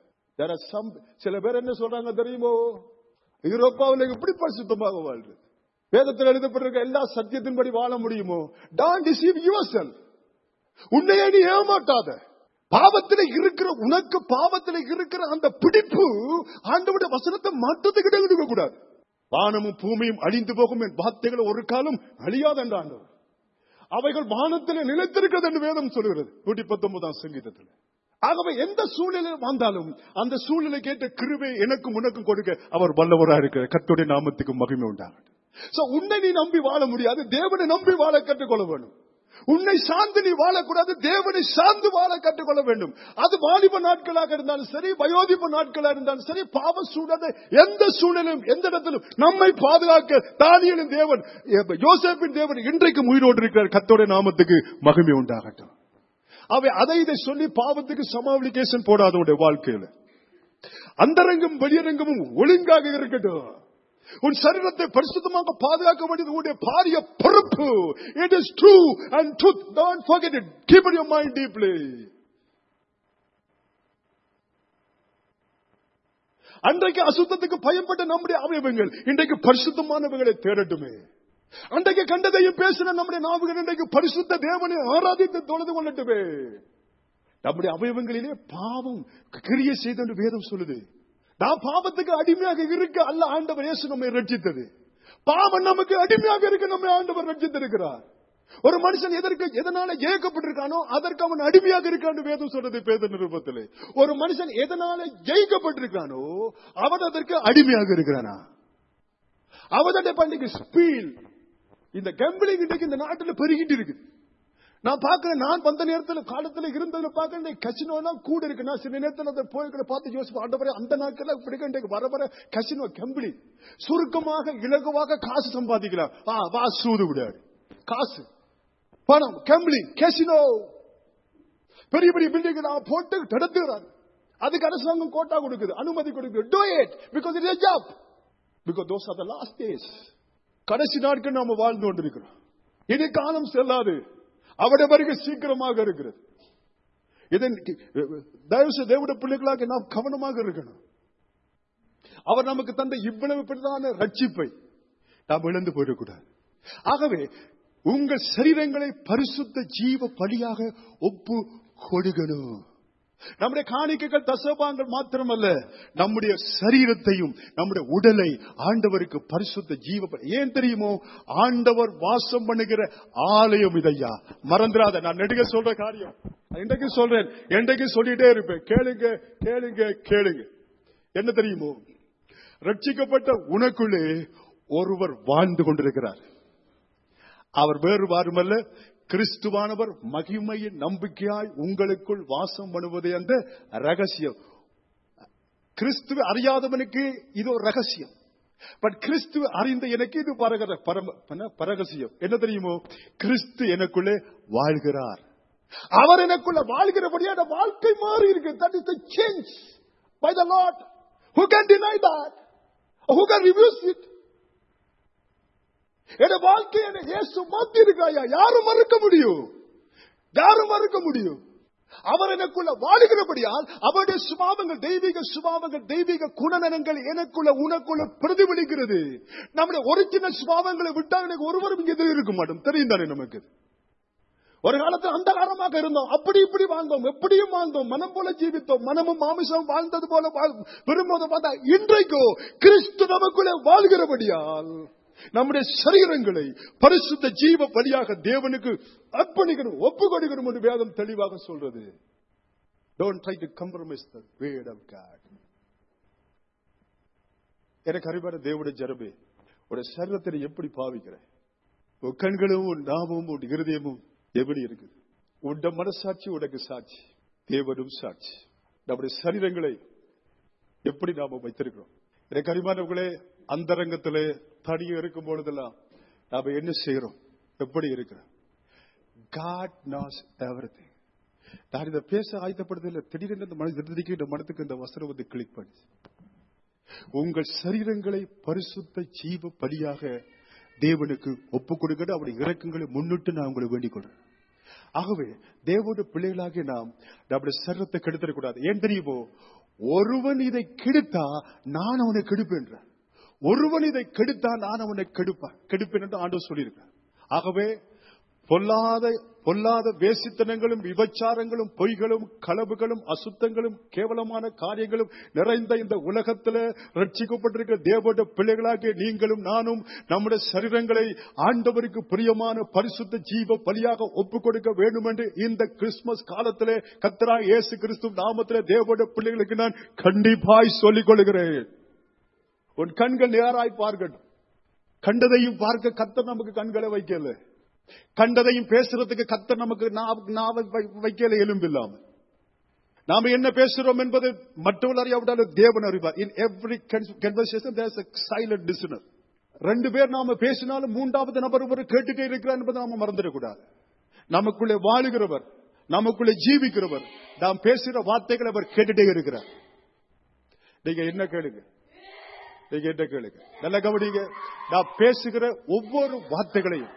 சில பேர் என்ன சொல்றாங்க தெரியுமோ, ஐரோப்பாவில் எப்படி பரிசுத்தமாக வாழ்றது, வேதத்தில் எழுதப்பட்டிருக்க எல்லா சத்தியத்தின்படி வாழ முடியுமோ? Don't deceive yourself. உன்னையே நீ ஏமாட்டாத. பாவத்தில் இருக்கிற உனக்கு பாவத்தில் இருக்கிற அந்த பிடிப்பு ஆண்டவருடைய வசனத்தை மாற்றத்துக்கு எடுக்க கூடாது. வானமும் பூமியும் அழிந்து போகும், என் வார்த்தைகள் ஒரு காலம் அழியாத என்ற ஆண்டவர், அவைகள் வானத்திலே நிலைத்திருக்கிறது என்று வேதம் சொல்கிறது நூற்றி பத்தொன்பதாம் சங்கீதத்தில். ஆகவே எந்த சூழ்நிலை வந்தாலும் அந்த சூழ்நிலை கேட்ட கிருபை எனக்கும் உனக்கும் கொடுக்க அவர் வல்லவராக இருக்கிறார். கர்த்தருடைய நாமத்துக்கு மகிமை உண்டாகட்டும். உன்னை நீ நம்பி வாழ முடியாது, தேவனை நம்பி வாழ கற்றுக்கொள்ள வேண்டும். உன்னை சார்ந்து நீ வாழக்கூடாது, தேவனை சார்ந்து வாழ கற்றுக்கொள்ள வேண்டும். அது வாலிப நாட்களாக இருந்தாலும் சரி, வயோதிப நாட்களாக இருந்தாலும் சரி, பாவ சூழ்நிலை எந்த சூழ்நிலையும் எந்த இடத்திலும் நம்மை பாதுகாக்க தானியேலின் தேவன், யோசேப்பின் தேவன் இன்றைக்கு உயிரோடு இருக்கிறார். கர்த்தருடைய நாமத்துக்கு மகிமை உண்டாகட்டும். அவை அதை இதை சொல்லி பாவத்துக்கு சமாளிகேஷன் போடாதவனுடைய வாழ்க்கையில் அந்தரங்கம் வெளியரங்கமும் ஒழுங்காக இருக்கட்டும். உன் சரீரத்தை பரிசுத்தமாக பாதுகாக்க வேண்டியது உன்னுடைய பாரிய பொறுப்பு. It is true and truth. Don't forget it. Keep in your mind deeply. அன்றைக்கு அசுத்தத்துக்கு பயன்பட்ட நம்முடைய அவயவங்கள் இன்றைக்கு பரிசுத்தமானவர்களை தேடட்டுமே. அன்றைக்கு கண்டதையும் பேசின நம்முடைய நாவுகள் இன்றைக்கு பரிசுத்த தேவனை ஆராதித்து தொழுது கொள்ளட்டுமே. நம்முடைய அவயவங்களிலே பாவம் கிரியை செய்த என்று வேதம் சொல்லுது. நாம் பாவத்துக்கு அடிமையாக இருக்க அல்ல ஆண்டவர் இயேசு நம்மை ரட்சித்தது. பாவம் நமக்கு அடிமையாக இருக்க நம்மை ஆண்டவர் ரட்சித்திருக்கிறார். ஒரு மனுஷன் எதற்கு எதனால ஜெயிக்கப்பட்டிருக்கானோ அதற்கு அவன் அடிமையாக இருக்கான்னு வேதம் சொல்றது பேத நிருபத்திலே. ஒரு மனுஷன் எதனால ஜெயிக்கப்பட்டிருக்கானோ அவன் அதற்கு அடிமையாக இருக்கிறானா? அவனுடைய பண்டிகை ஸ்பீல். இந்த கேம்பிளிங் இன்றைக்கு இந்த நாட்டில் பெருகிட்டு இருக்கு. நான் பாக்கிறேன், நான் வந்த நேரத்தில் காலத்தில் இருந்ததுல பாக்கிறேன் கசினோ கூட இருக்கு. நான் சில நேரத்தில் அதை போய் பார்த்து யோசிப்பேன், ஆண்டவரே அந்த நாட்கள் இப்படி வர வர கசினோ கேம்பிளி சுருக்கமாக இலகுவாக காசு சம்பாதிக்கலாம். வா சூது விடாது, காசு பணம் கேம்பிளிங் கசினோ பெரிய பெரிய பில்டிங் போட்டு தடுத்துகிறார். அதுக்கு அரசாங்கம் கோட்டா கொடுக்குது, அனுமதி கொடுக்குது. Do it because it is a job. Because those are the last days. கடைசி நாட்கள் நாம வாழ்ந்து கொண்டிருக்கிறோம். இனி காலம் செல்லாது, அவருடைய வருகை சீக்கிரமாக இருக்கிறது. இதன் தயவு தேவனுடைய பிள்ளைகளாக நாம் கவனமாக இருக்கணும். அவர் நமக்கு தந்த இவ்வளவு பெரிதான ரட்சிப்பை நாம் இழந்து போயிடக்கூடாது. ஆகவே உங்கள் சரீரங்களை பரிசுத்த ஜீவ பலியாக ஒப்பு கொடுக்கணும். நம்முடைய காணிக்கைகள் தசபாங்கள் மாத்திரமல்ல, நம்முடைய சரீரத்தையும் நம்முடைய உடலை ஆண்டவருக்கு பரிசுத்த ஜீவ. ஏன் தெரியுமோ? ஆண்டவர் வாசம் பண்ணுகிற ஆலயம் இதையா, மறந்துடாத. நான் நெடுக சொல்ற காரியம் இன்றைக்கு சொல்றேன், என்றைக்கு சொல்லிட்டே இருப்பேன். கேளுங்க கேளுங்க கேளுங்க. என்ன தெரியுமோ? ரட்சிக்கப்பட்ட உனக்குள்ளே ஒருவர் வாழ்ந்து கொண்டிருக்கிறார். அவர் வேறு வாருமல்ல, கிறிஸ்துவானவர் மகிமையின் நம்பிக்கையாய் உங்களுக்குள் வாசம் பண்ணுவதே அந்த ரகசியம். கிறிஸ்துவ அறியாதவனுக்கு இது ஒரு ரகசியம். பட் கிறிஸ்துவ அறிந்த எனக்கு இது பரகசியம். என்ன தெரியுமோ? கிறிஸ்து எனக்குள்ளே வாழ்கிறார். அவர் எனக்குள்ள வாழ்கிறபடியான வாழ்க்கை மாறி இருக்கு. That is the change by the Lord. Who can deny that? Who can refuse it? என் வாழ்க்கையை இயேசு மாத்தி இருக்காயா? யாரும் மறுக்க முடியும்? யாரும் மறுக்க முடியும்? அவர் எனக்குள்ள வாழுகிறபடியால் அவருடைய சுபாவங்கள், தெய்வீக சுபாவங்கள், தெய்வீக குணநலங்கள் எனக்குள்ள உனக்குள்ள பிரதிபலிக்கிறது. நம்முடைய ஒரிஜினல் சுபாவங்களை விட்டால் எனக்கு ஒருவரும் இங்கே இருக்க மாட்டோம். தெரியும் தானே நமக்கு? ஒரு காலத்தில் அந்த காலமாக இருந்தோம், அப்படி இப்படி வாழ்ந்தோம், எப்படியும் வாழ்ந்தோம், மனம் போல ஜீவித்தோம், மனமும் மாமிசம் வாழ்ந்தது போல விரும்புவதை பார்த்தா, இன்றைக்கோ கிறிஸ்து நமக்குள்ளே வாழ்கிறபடியால் நம்முடைய சரீரங்களை பரிசுத்த ஜீவ பலியாக தேவனுக்கு அர்ப்பணிக்கணும், ஒப்பு கொடுக்கணும் என்று வேதம் தெளிவாக சொல்றது. Don't try to compromise the word of God. எனக்கு அறிவான தேவனுடைய ஜனமே, ஒரு சரீரத்தை எப்படி பாவிக்கிற? உன் கண்களும் உன் நாமும் உன் இருதயமும் எப்படி இருக்குது? உன் மனசாட்சி உனக்கு சாட்சி, தேவனும் சாட்சி. நம்முடைய சரீரங்களை எப்படி நாம வைத்திருக்கிறோம்? எனக்கு அறிவானவர்களே, அந்தரங்கத்திலே தனியே இருக்கும் பொழுதெல்லாம் நாம என்ன செய்யறோம்? எப்படி இருக்கிறோம்? God knows everything. நான் இதை பேச ஆயத்தப்படுறதில்லை. திடீரென்று இந்த மனதிற்கு இந்த மனத்துக்கு இந்த வசனம் வந்து கிளிக் பண்ணி, உங்கள் சரீரங்களை பரிசுத்த ஜீவ பலியாக தேவனுக்கு ஒப்பு கொடுக்க அவருடைய இரக்கங்களை முன்னிட்டு நான் உங்களை வேண்டிக் கொள்றேன். ஆகவே தேவனுடைய பிள்ளைகளாக நாம் நம்முடைய சரீரத்தை கெடுத்துடக்கூடாது. ஏன் தெரியுமோ? ஒருவன் இதை கெடுத்தா நான் அவனை கெடுப்பேன். ஒருவன் இதை கெடுத்தா நான் அவனை கெடுப்பேன் கெடுப்பேன் என்று ஆண்டவர் சொல்லியிருக்கிறார். ஆகவே பொல்லாத பொல்லாத வேசித்தனங்களும் விபச்சாரங்களும் பொய்களும் களவுகளும் அசுத்தங்களும் கேவலமான காரியங்களும் நிறைந்த இந்த உலகத்தில் ரட்சிக்கப்பட்டிருக்கிற தேவனுடைய பிள்ளைகளாகிய நீங்களும் நானும் நம்முடைய சரீரங்களை ஆண்டவருக்கு பிரியமான பரிசுத்த ஜீவ பலியாக ஒப்புக் கொடுக்க வேண்டும் என்று இந்த கிறிஸ்துமஸ் காலத்திலே கர்த்தராகிய இயேசு கிறிஸ்து நாமத்திலே தேவனுடைய பிள்ளைகளுக்கு நான் கண்டிப்பாய் சொல்லிக் கொள்கிறேன். உன் கண்கள் நேராய் பார்க்கட்டும். கண்டதையும் பார்க்க கர்த்தர் நமக்கு கண்களை வைக்கல. கண்டதையும் பேசுறதுக்கு கர்த்தர் நமக்கு நாவை வைக்கல எலும்பில்லாம. நாம என்ன பேசுறோம் என்பது மற்றவர்கள் அறியாவிட்டாலும் தேவன் அறிவார். In every conversation there is a silent listener. ரெண்டு பேர் நாம பேசினாலும் மூன்றாவது நபர் ஒரு கேட்டுக்கே இருக்கிறார் என்பதை நாம மறந்துடக்கூடாது. நமக்குள்ளே வாழுகிறவர், நமக்குள்ளே ஜீவிக்கிறவர், நாம் பேசுகிற வார்த்தைகளை அவர் கேட்டுட்டே இருக்கிறார். நீங்க என்ன கேளுங்க, நீங்க என்ன கேளுங்க, நல்ல கவனிங்க. நான் பேசுகிற ஒவ்வொரு வார்த்தைகளையும்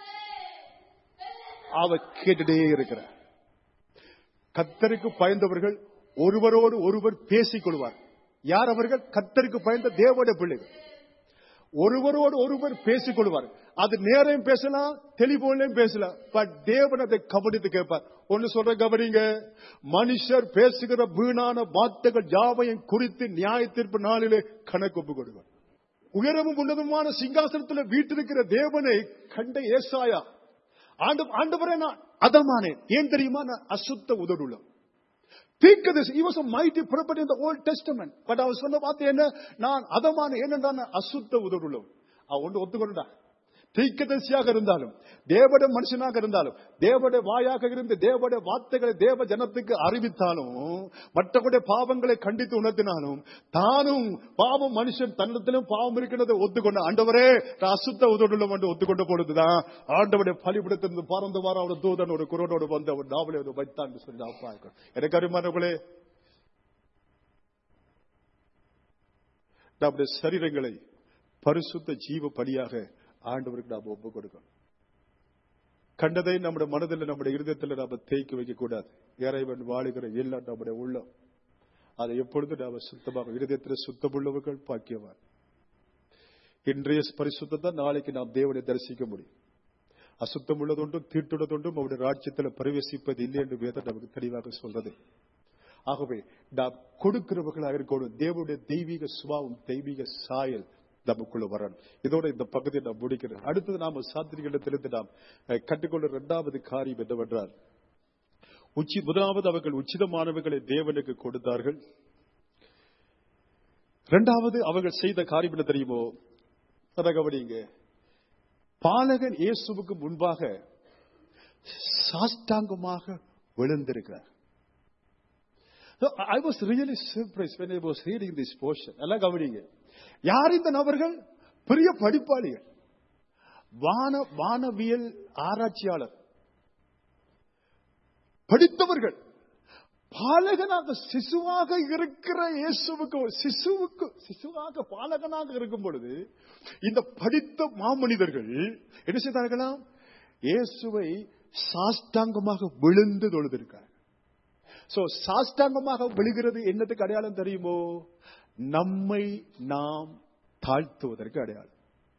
அவர் கேட்டுட்டே இருக்கிறார். கர்த்தருக்கு பயந்தவர்கள் ஒருவரோடு ஒருவர் பேசிக் கொள்வார். யார் அவர்கள்? கர்த்தருக்கு பயந்த தேவனுடைய பிள்ளைகள் ஒருவரோடு ஒருவர் பேசிக் கொள்வார். அது நேரையும் பேசலாம், தெளிவோலையும் பேசலாம். பட் தேவன் அதை கவனித்து கேட்பார். ஒன்னு சொல்ற கவனிங்க, மனுஷர் பேசுகிற வீணான வார்த்தைகள் யாவையும் குறித்து நியாய தீர்ப்பு நாளிலே கணக்கு ஒப்பு கொடுப்பார். உயரமும் உன்னதமான சிங்காசனத்தில் வீட்டிருக்கிற தேவனை கண்ட ஏசாயா, ஆண்டவரே நான் அதமானேன். ஏன் தெரியுமா? நான் அசுத்த உதடுள்ள தீர்க்கதரிசி. He was a mighty prophet in the Old Testament. But அவர் சொன்ன வார்த்தை என்ன? நான் அதமான ஏனென்றால் அசுத்த உதடுள்ளவன். அவன் ஒன்று ஒத்துக்கொண்டா. தீர்க்கதரிசியாக இருந்தாலும், தேவனுடைய மனுஷனாக இருந்தாலும், தேவனுடைய வாயாக இருந்து தேவனுடைய வார்த்தைகளை தேவ ஜனத்துக்கு அறிவித்தாலும், மற்றவருடைய பாவங்களை கண்டித்து உணர்த்தினாலும், தானும் பாவம் மனுஷன் தன்னத்திலும் பாவம் இருக்கிறதை ஒத்துக்கொண்ட ஆண்டவரே நான் அசுத்த உதடுள்ளவன் என்று ஒத்துக்கொண்ட பொழுதுதான் ஆண்டவருடைய பலிபீடத்திலிருந்து பறந்து வார அவருடைய தூதன் ஒரு குரலோடு வந்து அவர் நாவலை வைத்தான் சொல்லி பார்க்கிறோம். எனக்கு அருமையானவர்களே, நம்முடைய சரீரங்களை பரிசுத்த ஜீவ பலியாக ஆண்டவருக்கு நாம் ஒப்பு கொடுக்கணும். கண்டதை நம்முடைய மனதில் நம்முடைய இருதயத்தில் நாம தேய்க்க வைக்க கூடாது. இறைவன் வாழுகிற எல்லாம் நம்முடைய உள்ளம். அதை எப்பொழுது நாம சுத்தமாக இருதயத்தில் சுத்தமுள்ளவர்கள் பாக்கியவான். இன்றைய பரிசுத்தம் நாளைக்கு நாம் தேவனை தரிசிக்க முடியும். அசுத்தம் உள்ளதொன்றும் தீட்டுள்ளதொன்றும் அவருடைய ராஜ்யத்தில் பிரவேசிப்பது இல்லை என்று வேதம் நமக்கு தெளிவாக சொல்றது. ஆகவே நாம் கொடுக்கிறவர்களாக இருக்கணும். தேவனுடைய தெய்வீக சுபாவம், தெய்வீக சாயல் நமக்குள்ள வரணும். இதோட இந்த பகுதியை நாம் முடிக்கிறோம். அடுத்தது நாம சாத்திரிகளிடத்திலிருந்து நாம் கற்றுக்கொள்ள இரண்டாவது காரியம் என்னவென்றால், உச்சி முதலாவது அவர்கள் உச்சிதமானவர்களை தேவனுக்கு கொடுத்தார்கள். இரண்டாவது அவர்கள் செய்த காரியம் என்ன தெரியுமோ? அதை கவனிங்க. பாலகன் இயேசுவுக்கு முன்பாக சாஷ்டாங்கமாக விழுந்திருக்கிறார். I was really surprised when I was reading this portion. எல்லாம் கவனிங்க. யார் இந்த நபர்கள்? பெரிய படிப்பாளிகள், வான வானவியல் ஆராய்ச்சியாளர், படித்தவர்கள். பாலகனாக சிசுவாக இருக்கிற இயேசுவுக்கு சிசுவுக்கு சிசுவாக பாலகனாக இருக்கும் பொழுது இந்த படித்த மாமனிதர்கள் என்ன செய்தார்களாம்? இயேசுவை சாஷ்டாங்கமாக விழுந்து தொழுதிருக்கார். சோ சாஷ்டாங்கமாக விழுகிறது என்னத்துக்கு அடையாளம் தெரியுமோ? நம்மை நாம் தாழ்த்துவதற்கு அடையாளம்.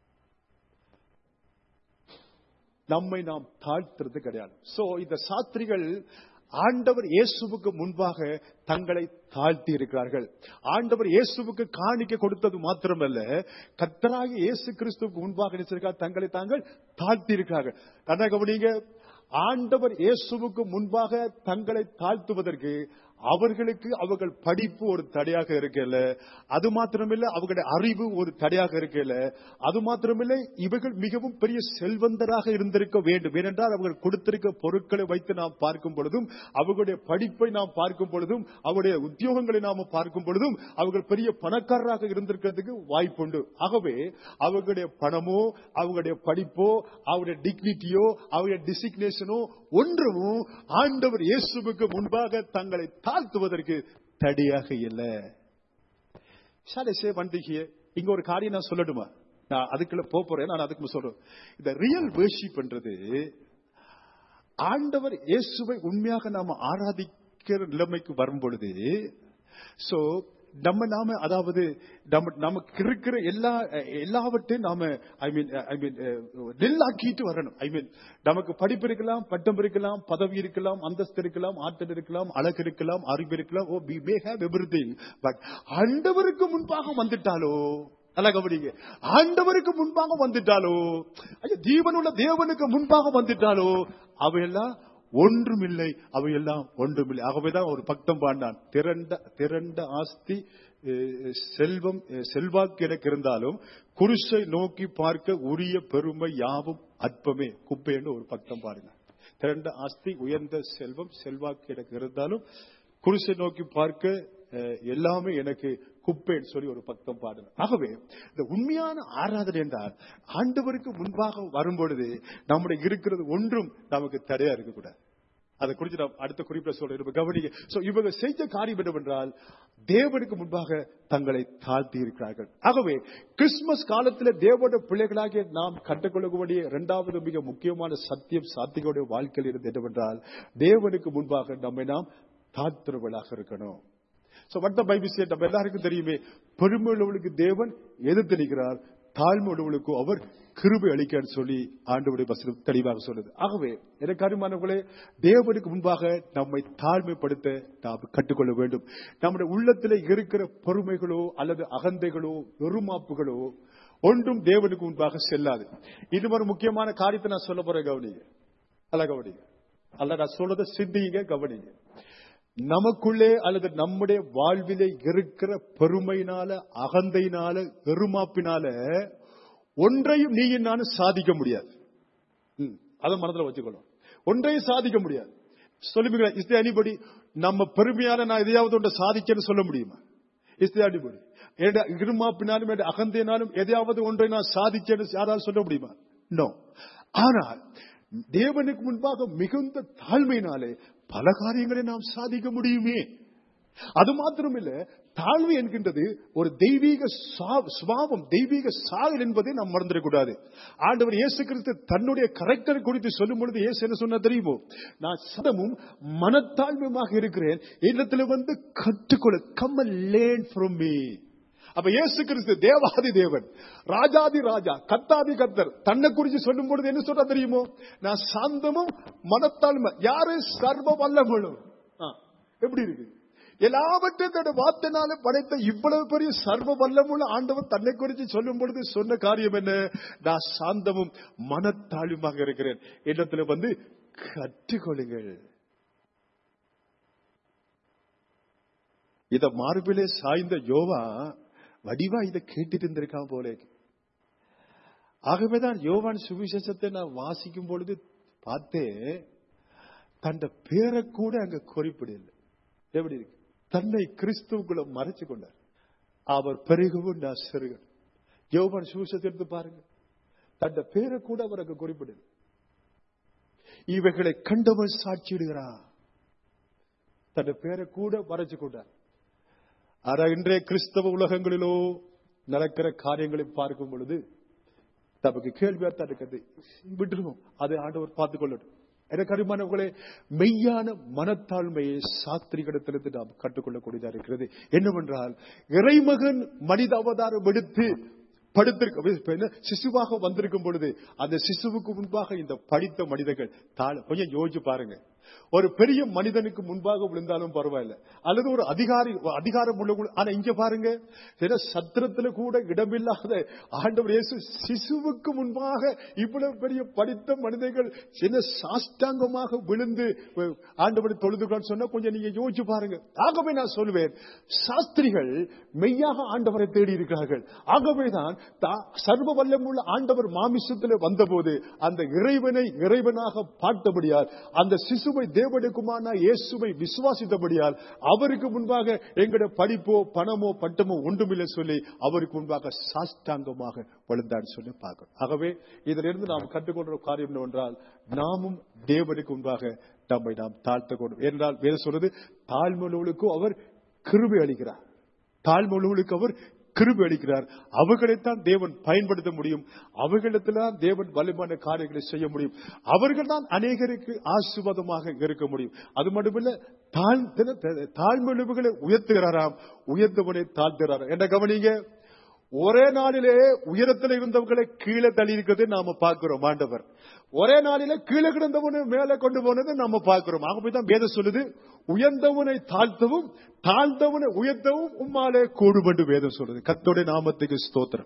நம்மை நாம் தாழ்த்துறதுக்கு அடையாளம். சோ இந்த சாஸ்திரிகள் ஆண்டவர் இயேசுவுக்கு முன்பாக தங்களை தாழ்த்தி இருக்கிறார்கள். ஆண்டவர் இயேசுவுக்கு காணிக்கை கொடுத்தது மாத்திரமல்ல, கர்த்தராகிய இயேசு கிறிஸ்துவுக்கு முன்பாக தங்களை தாங்கள் தாழ்த்தி இருக்கிறார்கள். அத கவனிங்க. ஆண்டவர் இயேசுவுக்கு முன்பாக தங்களை தாழ்த்துவதற்கு அவர்களுக்கு அவர்கள் படிப்பு ஒரு தடையாக இருக்கல, அது மாத்திரமில்லை அவர்களுடைய அறிவு ஒரு தடையாக இருக்கல, அது மாத்திரமில்லை இவர்கள் மிகவும் பெரிய செல்வந்தராக இருந்திருக்க வேண்டும். ஏனென்றால் அவர்கள் கொடுத்திருக்க பொருட்களை வைத்து நாம் பார்க்கும் பொழுதும், அவர்களுடைய படிப்பை நாம் பார்க்கும் பொழுதும், அவருடைய உத்தியோகங்களை நாம் பார்க்கும் பொழுதும் அவர்கள் பெரிய பணக்காரராக இருந்திருக்கிறதுக்கு வாய்ப்புண்டு. ஆகவே அவர்களுடைய பணமோ, அவர்களுடைய படிப்போ, அவருடைய டிக்னிட்டியோ, அவருடைய டிசிக்னேஷனோ ஒன்றும் ஆண்டவர் இயேசுவுக்கு முன்பாக தங்களை தாழ்த்துவதற்கு தடையாக இல்லை. இங்க ஒரு காரியம் நான் சொல்லணுமா? நான் அதுக்குள்ள போறேன். நான் அதுக்கு சொல்றேன். இந்த ரியல் வர்ஷிப் பண்றது, ஆண்டவர் இயேசுவை உண்மையாக நாம ஆராதிக்கிற நிலைமைக்கு வரும் பொழுது, சோ நம்ம நாம அதாவது நமக்கு இருக்கிற எல்லா எல்லாவற்றையும் நாம ஐ மீன் ஐ மீன் நெல்லாக்கிட்டு வரணும். ஐ மீன் நமக்கு படிப்பு இருக்கலாம், பட்டம் இருக்கலாம், பதவி இருக்கலாம், அந்தஸ்து இருக்கலாம், ஆற்றல் இருக்கலாம், அழகு இருக்கலாம், அறிவு இருக்கலாம். Oh we may have everything. But ஆண்டவருக்கு முன்பாக வந்துட்டாலோ, நல்லா கவனிங்க, ஆண்டவருக்கு முன்பாக வந்துட்டாலோ, ஜீவனுள்ள தேவனுக்கு முன்பாக வந்துட்டாலோ அவையெல்லாம் ஒன்றுமில்லை, அவையெல்லாம் ஒன்றுமில்லை. ஆகவேதான் ஒரு பக்தம் பாண்டான், திரண்ட திரண்ட ஆஸ்தி செல்வம் செல்வாக்கு எனக்கு இருந்தாலும் குருசை நோக்கி பார்க்க உரிய பெருமை யாவும் அற்பமே குப்பைன்னு ஒரு பக்தம் பாருங்க. திரண்ட ஆஸ்தி, உயர்ந்த செல்வம், செல்வாக்கு எனக்கு இருந்தாலும் குருசை நோக்கி பார்க்க எல்லாமே எனக்கு குப்பைன்னு சொல்லி ஒரு பக்தம் பாடுங்க. ஆகவே இந்த உண்மையான ஆராதனை என்றால் ஆண்டவருக்கு முன்பாக வரும்பொழுது நம்முடைய இருக்கிறது ஒன்றும் நமக்கு தடையா இருக்கக்கூடாது. அதை குறித்து நாம் அடுத்த குறிப்பிட சொல்றேன், கவனிங்க. இவங்க செஞ்ச காரியம் என்னவென்றால் தேவனுக்கு முன்பாக தங்களை தாழ்த்தி இருக்கிறார்கள். ஆகவே கிறிஸ்துமஸ் காலத்தில் தேவனுடைய பிள்ளைகளாகிய நாம் கற்றுக்கொள்ளக்கூடிய இரண்டாவது மிக முக்கியமான சத்தியம் சாத்திகளுடைய வாழ்க்கையில் இருந்து என்னவென்றால் தேவனுக்கு முன்பாக நம்மை நாம் தாழ்த்துறவர்களாக இருக்கணும். நம்ம எல்லாருக்கும் தெரியுமே, பெருமை உள்ளவர்களுக்கு தேவன் எதிர்த்து நிற்கிறார், தாழ்மை உள்ளவர்களுக்கு அவர் கிருபை அளிக்க சொல்லி ஆண்டவருடைய வசனம் தெளிவாக சொல்லுது. ஆகவே எனக்கு அருமையானவர்களே, தேவனுக்கு முன்பாக நம்மை தாழ்மைப்படுத்த நாம் கற்றுக்கொள்ள வேண்டும். நம்முடைய உள்ளத்தில் இருக்கிற பொறுமைகளோ அல்லது அகந்தைகளோ வெறுமாப்புகளோ ஒன்றும் தேவனுக்கு முன்பாக செல்லாது. இது ஒரு முக்கியமான காரியத்தை நான் சொல்ல போறேன், கவனிங்க. அல்ல கவனிங்க, அல்ல நான் சொல்றதை சிந்திங்க, கவனிங்க. நமக்குள்ளே அல்லது நம்முடைய வாழ்விலே இருக்கிற பெருமையினால, அகந்தையினால, வெறுமாப்பினால ஒன்றையும் நீ நானும் சாதிக்க முடியாது. அதை மனதில் வச்சுக்கணும். ஒன்றையும் சாதிக்க முடியாது. சொல்லுவீங்களா, இஸ் தேர் எனிபடி நம்ம பெருமையால நான் எதையாவது ஒன்றை சாதிக்கன்னு சொல்ல முடியுமா? இஸ் தேர் எனிபடி இருமாப்பினாலும் அகந்தையினாலும் எதையாவது ஒன்றை நான் சாதிக்கன்னு யாராவது சொல்ல முடியுமா? நோ. ஆனால் தேவனுக்கு முன்பாக மிகுந்த தாழ்மையினாலே பல காரியங்களை நாம் சாதிக்க முடியுமே. அது மாத்திரமில்ல, தாழ்வு என்கின்றது ஒரு தெய்வீக சுபாவம், தெய்வீக சாயல் என்பதை நாம் மறந்துடக்கூடாது. ஆண்டவர் இயேசு கிறிஸ்து தன்னுடைய கரெக்டர் குறித்து சொல்லும் பொழுது இயேசு என்ன சொன்ன தெரியுமோ? நான் சதமும் மனத்தாழ்மையாக இருக்கிறேன், இடத்துல வந்து கற்றுக்கொள்ள, come and learn from me. அப்ப இயேசு கிறிஸ்து தேவாதி தேவன், ராஜாதி ராஜா, கர்த்தாதி கர்த்தர் தன்னை குறித்து சொல்லும் பொழுது என்ன சொல்ற தெரியுமோ? நான் சாந்தமும் மனத்தாழ்மை. யாரு? சர்வ வல்லவனும். எப்படி இருக்கு? எல்லாவற்றையும் தன்னுடைய வார்த்தையினால படைத்த இவ்வளவு பெரிய சர்வ வல்லமுள்ள ஆண்டவர் தன்னை குறித்து சொல்லும் பொழுது சொன்ன காரியம் என்ன? நான் சாந்தமும் மனத்தாழ்வுமாக இருக்கிறேன். இடத்துல வந்து கற்றுக்கொள்ளுங்கள். இத மார்பிலே சாய்ந்த யோவா வடிவா இதை கேட்டுட்டு இருந்திருக்கான் போல. ஆகவேதான் யோவான் சுவிசேஷத்தை நான் வாசிக்கும் பொழுது பார்த்தேன், தன்னை பேரை கூட அங்க குறிப்பிடல. எப்படி இருக்கு? தன்னை கிறிஸ்துவுக்குள்ள மறைச்சு கொண்டார். அவர் பெருகவும் நான் சிறுகன். யோவான் சுவிசேஷத்தை எடுத்து பாருங்க, தன்னை பேரை கூட அவர் அங்க குறிப்பிடல. இவைகளை கண்டவன் சாட்சியிடுகிறார். தன்னை பேரை கூட மறைச்சு கொண்டார். ஆனா இன்றைய கிறிஸ்தவ உலகங்களிலோ நடக்கிற காரியங்களை பார்க்கும் பொழுது நமக்கு கேள்வியா தான் இருக்கிறது. விட்டுருவோம், அதை ஆண்டவர் பார்த்துக் கொள்ளட்டும். எனக்கு அருமானவர்களே, மெய்யான மனத்தாழ்மையை சாஸ்திரிகளிடத்திலிருந்து நாம் கற்றுக்கொள்ளக்கூடியதா இருக்கிறது. என்னவென்றால், இறைமகன் மனித அவதாரம் எடுத்து படுத்திருக்க சிசுவாக வந்திருக்கும் பொழுது அந்த சிசுவுக்கு முன்பாக இந்த படித்த மனிதர்கள் தாழ கொஞ்சம் யோசிச்சு பாருங்க. ஒரு பெரிய மனிதனுக்கு முன்பாக விழுந்தாலும் பரவாயில்ல, அல்லது ஒரு அதிகாரி அதிகாரம் உள்ள, ஆனா இங்க பாருங்க, சத்திரத்துல கூட இடமில்லாத ஆண்டவர் இயேசு சிசுவுக்கு முன்பாக இவ்வளவு பெரிய படித்த மனிதர்கள் சின்ன சாஷ்டாங்கமாக விழுந்து ஆண்டவர் தொழுதுகள் சொன்னா கொஞ்சம் நீங்க யோசிச்சு பாருங்க. ஆகவே நான் சொல்லுவேன், சாஸ்திரிகள் மெய்யாக ஆண்டவரை தேடி இருக்கிறார்கள். ஆகவேதான் சர்வ வல்லமுள்ள ஆண்டவர் மாமிசத்தில் வந்தபோது அந்த இறைவனை இறைவனாக பார்த்தபடியால், அந்த சிசுவை தேவனுக்குமான இயேசுவை விசுவாசித்தபடியால் அவருக்கு முன்பாக எங்களுடைய படிப்போ பணமோ பட்டமோ ஒன்றுமில்லை சொல்லி அவருக்கு முன்பாக சாஷ்டாங்கமாக விழுந்தான்னு சொல்லி பார்க்கணும். ஆகவே இதிலிருந்து நாம் கற்றுக்கொள்ற காரியம் என்னவென்றால், நாமும் தேவனுக்கு முன்பாக நம்மை நாம் தாழ்த்த கொண்டும். என்றால் வேற சொல்றது, தாழ்மையுள்ளவர்களுக்கு அவர் கிருபை அளிக்கிறார். தாழ்மையுள்ளவர்களுக்கு அவர் கிருபை அளிக்கிறார். அவர்களைத்தான் தேவன் பயன்படுத்த முடியும். அவர்களிடத்தில்தான் தேவன் வலிமையான காரியங்களை செய்ய முடியும். அவர்கள் தான் அநேகருக்கு ஆசீர்வாதமாக இருக்க முடியும். அது மட்டுமல்ல, தாழ்மையுள்ளவர்களை உயர்த்துகிறாராம், உயர்ந்தவனை தாழ்த்துகிறாராம். என்ன கவனிங்க, ஒரே நாளிலே உயரத்தில் இருந்தவர்களை கீழே தள்ளி இருக்கிறது நாம பார்க்கிறோம். ஆண்டவர் ஒரே நாளிலே கீழே கிடந்தவனை மேலே கொண்டு போனது நாம பார்க்கிறோம். ஆகவேதான் வேதம் சொல்லுது, உயர்ந்தவனை தாழ்த்தவும் தாழ்ந்தவனை உயர்த்தவும் உம்மாலே கூடுபட்டு வேதம் சொல்லுது. கர்த்தருடைய நாமத்துக்கு ஸ்தோத்திரம்.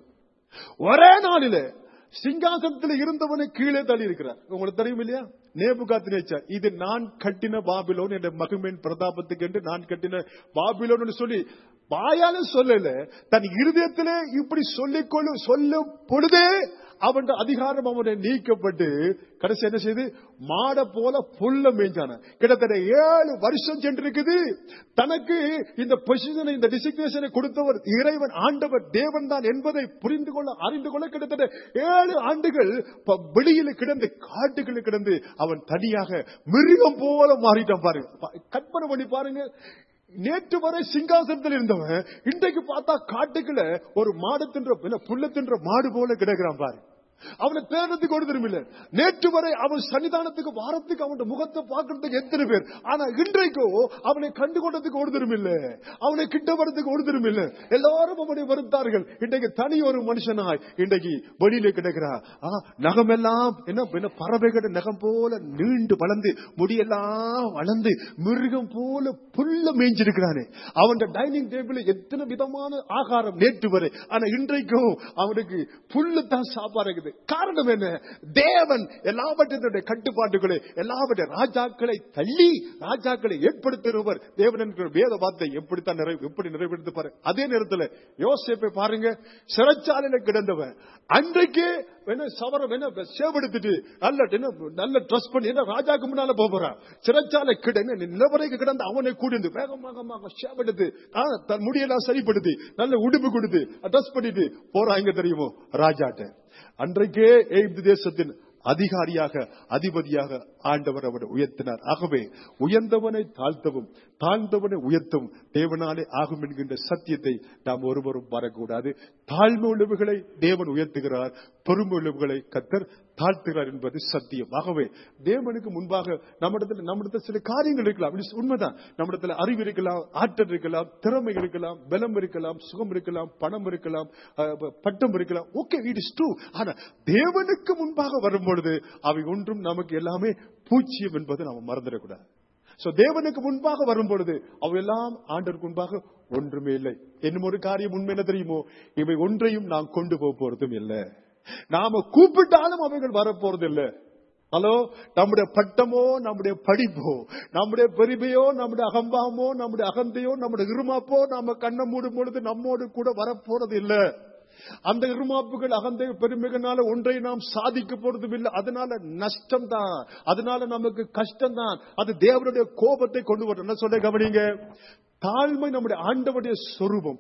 ஒரே நாளிலே சிங்காசனத்தில் இருந்தவனை கீழே தள்ளி இருக்கிறார். உங்களுக்கு தெரியும் இல்லையா? நேபுகாத்நேச்சார், இது நான் கட்டின பாபிலோன், என்ற மகிமையின் பிரதாபத்துக்கு என்று நான் கட்டின பாபிலோன் சொல்லி வாயாலும் சொல்லல, தன் இருதயத்திலே இப்படி சொல்லிக்கொள்ளு சொல்லும் பொழுதே அவன் அதிகாரம் அவனை நீக்கப்பட்டு கடைசி என்ன செய்து மாட போல புல்ல மேய்ஞ்சான. கிட்டத்தட்ட ஏழு வருஷம் சென்றிருக்குது. தனக்கு இந்த பொசிஷனை இந்த டிசிக்னேஷனை கொடுத்தவர் இறைவன் ஆண்டவர் தேவன் தான் என்பதை புரிந்து கொள்ள அறிந்து கொள்ள கிட்டத்தட்ட ஏழு ஆண்டுகள் வெளியில் கிடந்து காட்டுகளில் கிடந்து அவன் தனியாக மிருகம் போல மாறிட்டான். பாருங்க, கற்பனை பண்ணி பாருங்க. நேற்று வரை சிங்காசனத்தில் இருந்தவன் இன்றைக்கு பார்த்தா காட்டுக்குள்ள ஒரு மாடு தின்ற புல்ல தின்ற மாடு போல கிடக்கிறான். பாரு, அவனை தேடுறதுக்கு ஒரு திரும்பில்ல. நேற்று வரை அவன் சன்னிதானத்துக்கு வாரத்துக்கு அவன் முகத்தை பார்க்கறதுக்கு எத்தனை பேர், ஆனா இன்றைக்கோ அவனை கண்டு கொண்டதுக்கு ஒரு திரும்பில்ல, அவனை கிட்ட வரதுக்கு ஒரு திரும்பில்ல. எல்லாரும் அவனை வருத்தார்கள். இன்றைக்கு தனி ஒரு மனுஷனாய் இன்றைக்கு வெளியில கிடக்கிறான். நகமெல்லாம் என்ன பறவைகள் நகம் போல நீண்டு வளர்ந்து முடியெல்லாம் வளர்ந்து மிருகம் போல புல்ல மேய்ஞ்சிருக்கிறானே. அவன் டைனிங் டேபிள் எத்தனை விதமான ஆகாரம் நேற்று வரை, ஆனா இன்றைக்கும் அவனுக்கு புல்லு தான் சாப்பாடு. காரணம் என்ன? தேவன் எல்லாவற்றினுடைய கட்டுப்பாட்டுகளை எல்லாவற்றை ராஜாக்களை தள்ளி ராஜாக்களை ஏற்படுத்துகிறவர் தேவன் என்கிற வேத வார்த்தை எப்படித்தான் எப்படி நிறைவேற்று. அதே நேரத்தில் யோசேப்பை பாருங்க, சிறைச்சாலையில கிடந்தவன் அன்றைக்கே சவரம் என்ன சேவெடுத்துட்டு நல்ல நல்ல ட்ரெஸ் பண்ணி என்ன ராஜாக்கு முன்னால போறான். சிறைச்சாலை கிட நிலவரைக்கு கிடந்த அவனை கூடிந்து வேகமாக சேவெடுத்து தன் முடியெல்லாம் சரிப்படுத்தி நல்ல உடுப்பு கொடுத்து ட்ரெஸ் பண்ணிட்டு போறாங்க தெரியுமோ ராஜாட்ட. அன்றைக்கே எகிப்து தேசத்தின் அதிகாரியாக அதிபதியாக ஆண்டவர் அவரை உயர்த்தினார். ஆகவே உயர்ந்தவனை தாழ்த்தவும் தாழ்ந்தவனை உயர்த்தவும் தேவனாலே ஆகும் என்கின்ற சத்தியத்தை நாம் ஒருவரும் வரக்கூடாது. தாழ்மை உள்ளவர்களை தேவன் உயர்த்துகிறார், பெருமை உள்ளவர்களை கர்த்தர் தாழ்த்துகிறார் என்பது சத்தியம். ஆகவே தேவனுக்கு முன்பாக நம்மிடத்தில் நம்மிடத்தில் சில காரியங்கள் இருக்கலாம், உண்மைதான். நம்மிடத்தில் அறிவு இருக்கலாம், ஆற்றல் இருக்கலாம், திறமை இருக்கலாம், பலம் இருக்கலாம், சுகம் இருக்கலாம், பணம் இருக்கலாம், பட்டம் இருக்கலாம். Okay, it is true. ஆனா தேவனுக்கு முன்பாக வரும்பொழுது அவை ஒன்றும் நமக்கு எல்லாமே பூச்சியம் என்பதை நாம மறந்துடக்கூடாது. சோ தேவனுக்கு முன்பாக வரும் பொழுது அவையெல்லாம் ஆண்டவருக்கு முன்பாக ஒன்றுமே இல்லை. என்னும் ஒரு காரியம் உண்மை என்ன தெரியுமோ, இவை ஒன்றையும் நாம் கொண்டு போக போறதும் இல்லை. நாம கூப்பிட்டாலும் அவைகள் வரப்போறது இல்லை. ஹலோ, நம்முடைய பட்டமோ, நம்முடைய படிப்போ, நம்முடைய பெருமையோ, நம்முடைய அகம்பாவமோ, நம்முடைய அகந்தையோ, நம்முடைய இருமாப்போ நாம கண்ணை மூடும் பொழுது நம்மோடு கூட வரப்போறது இல்லை. அந்த இருமாப்புகள் அகந்தை பெருமைகளால ஒன்றை நாம் சாதிக்க போறதும் இல்லை. அதனால நஷ்டம் தான், அதனால நமக்கு கஷ்டம் தான். அது தேவனுடைய கோபத்தை கொண்டு வரும். என்ன சொல்ல கவனிங்க, தாழ்மை நம்முடைய ஆண்டவருடைய சொரூபம்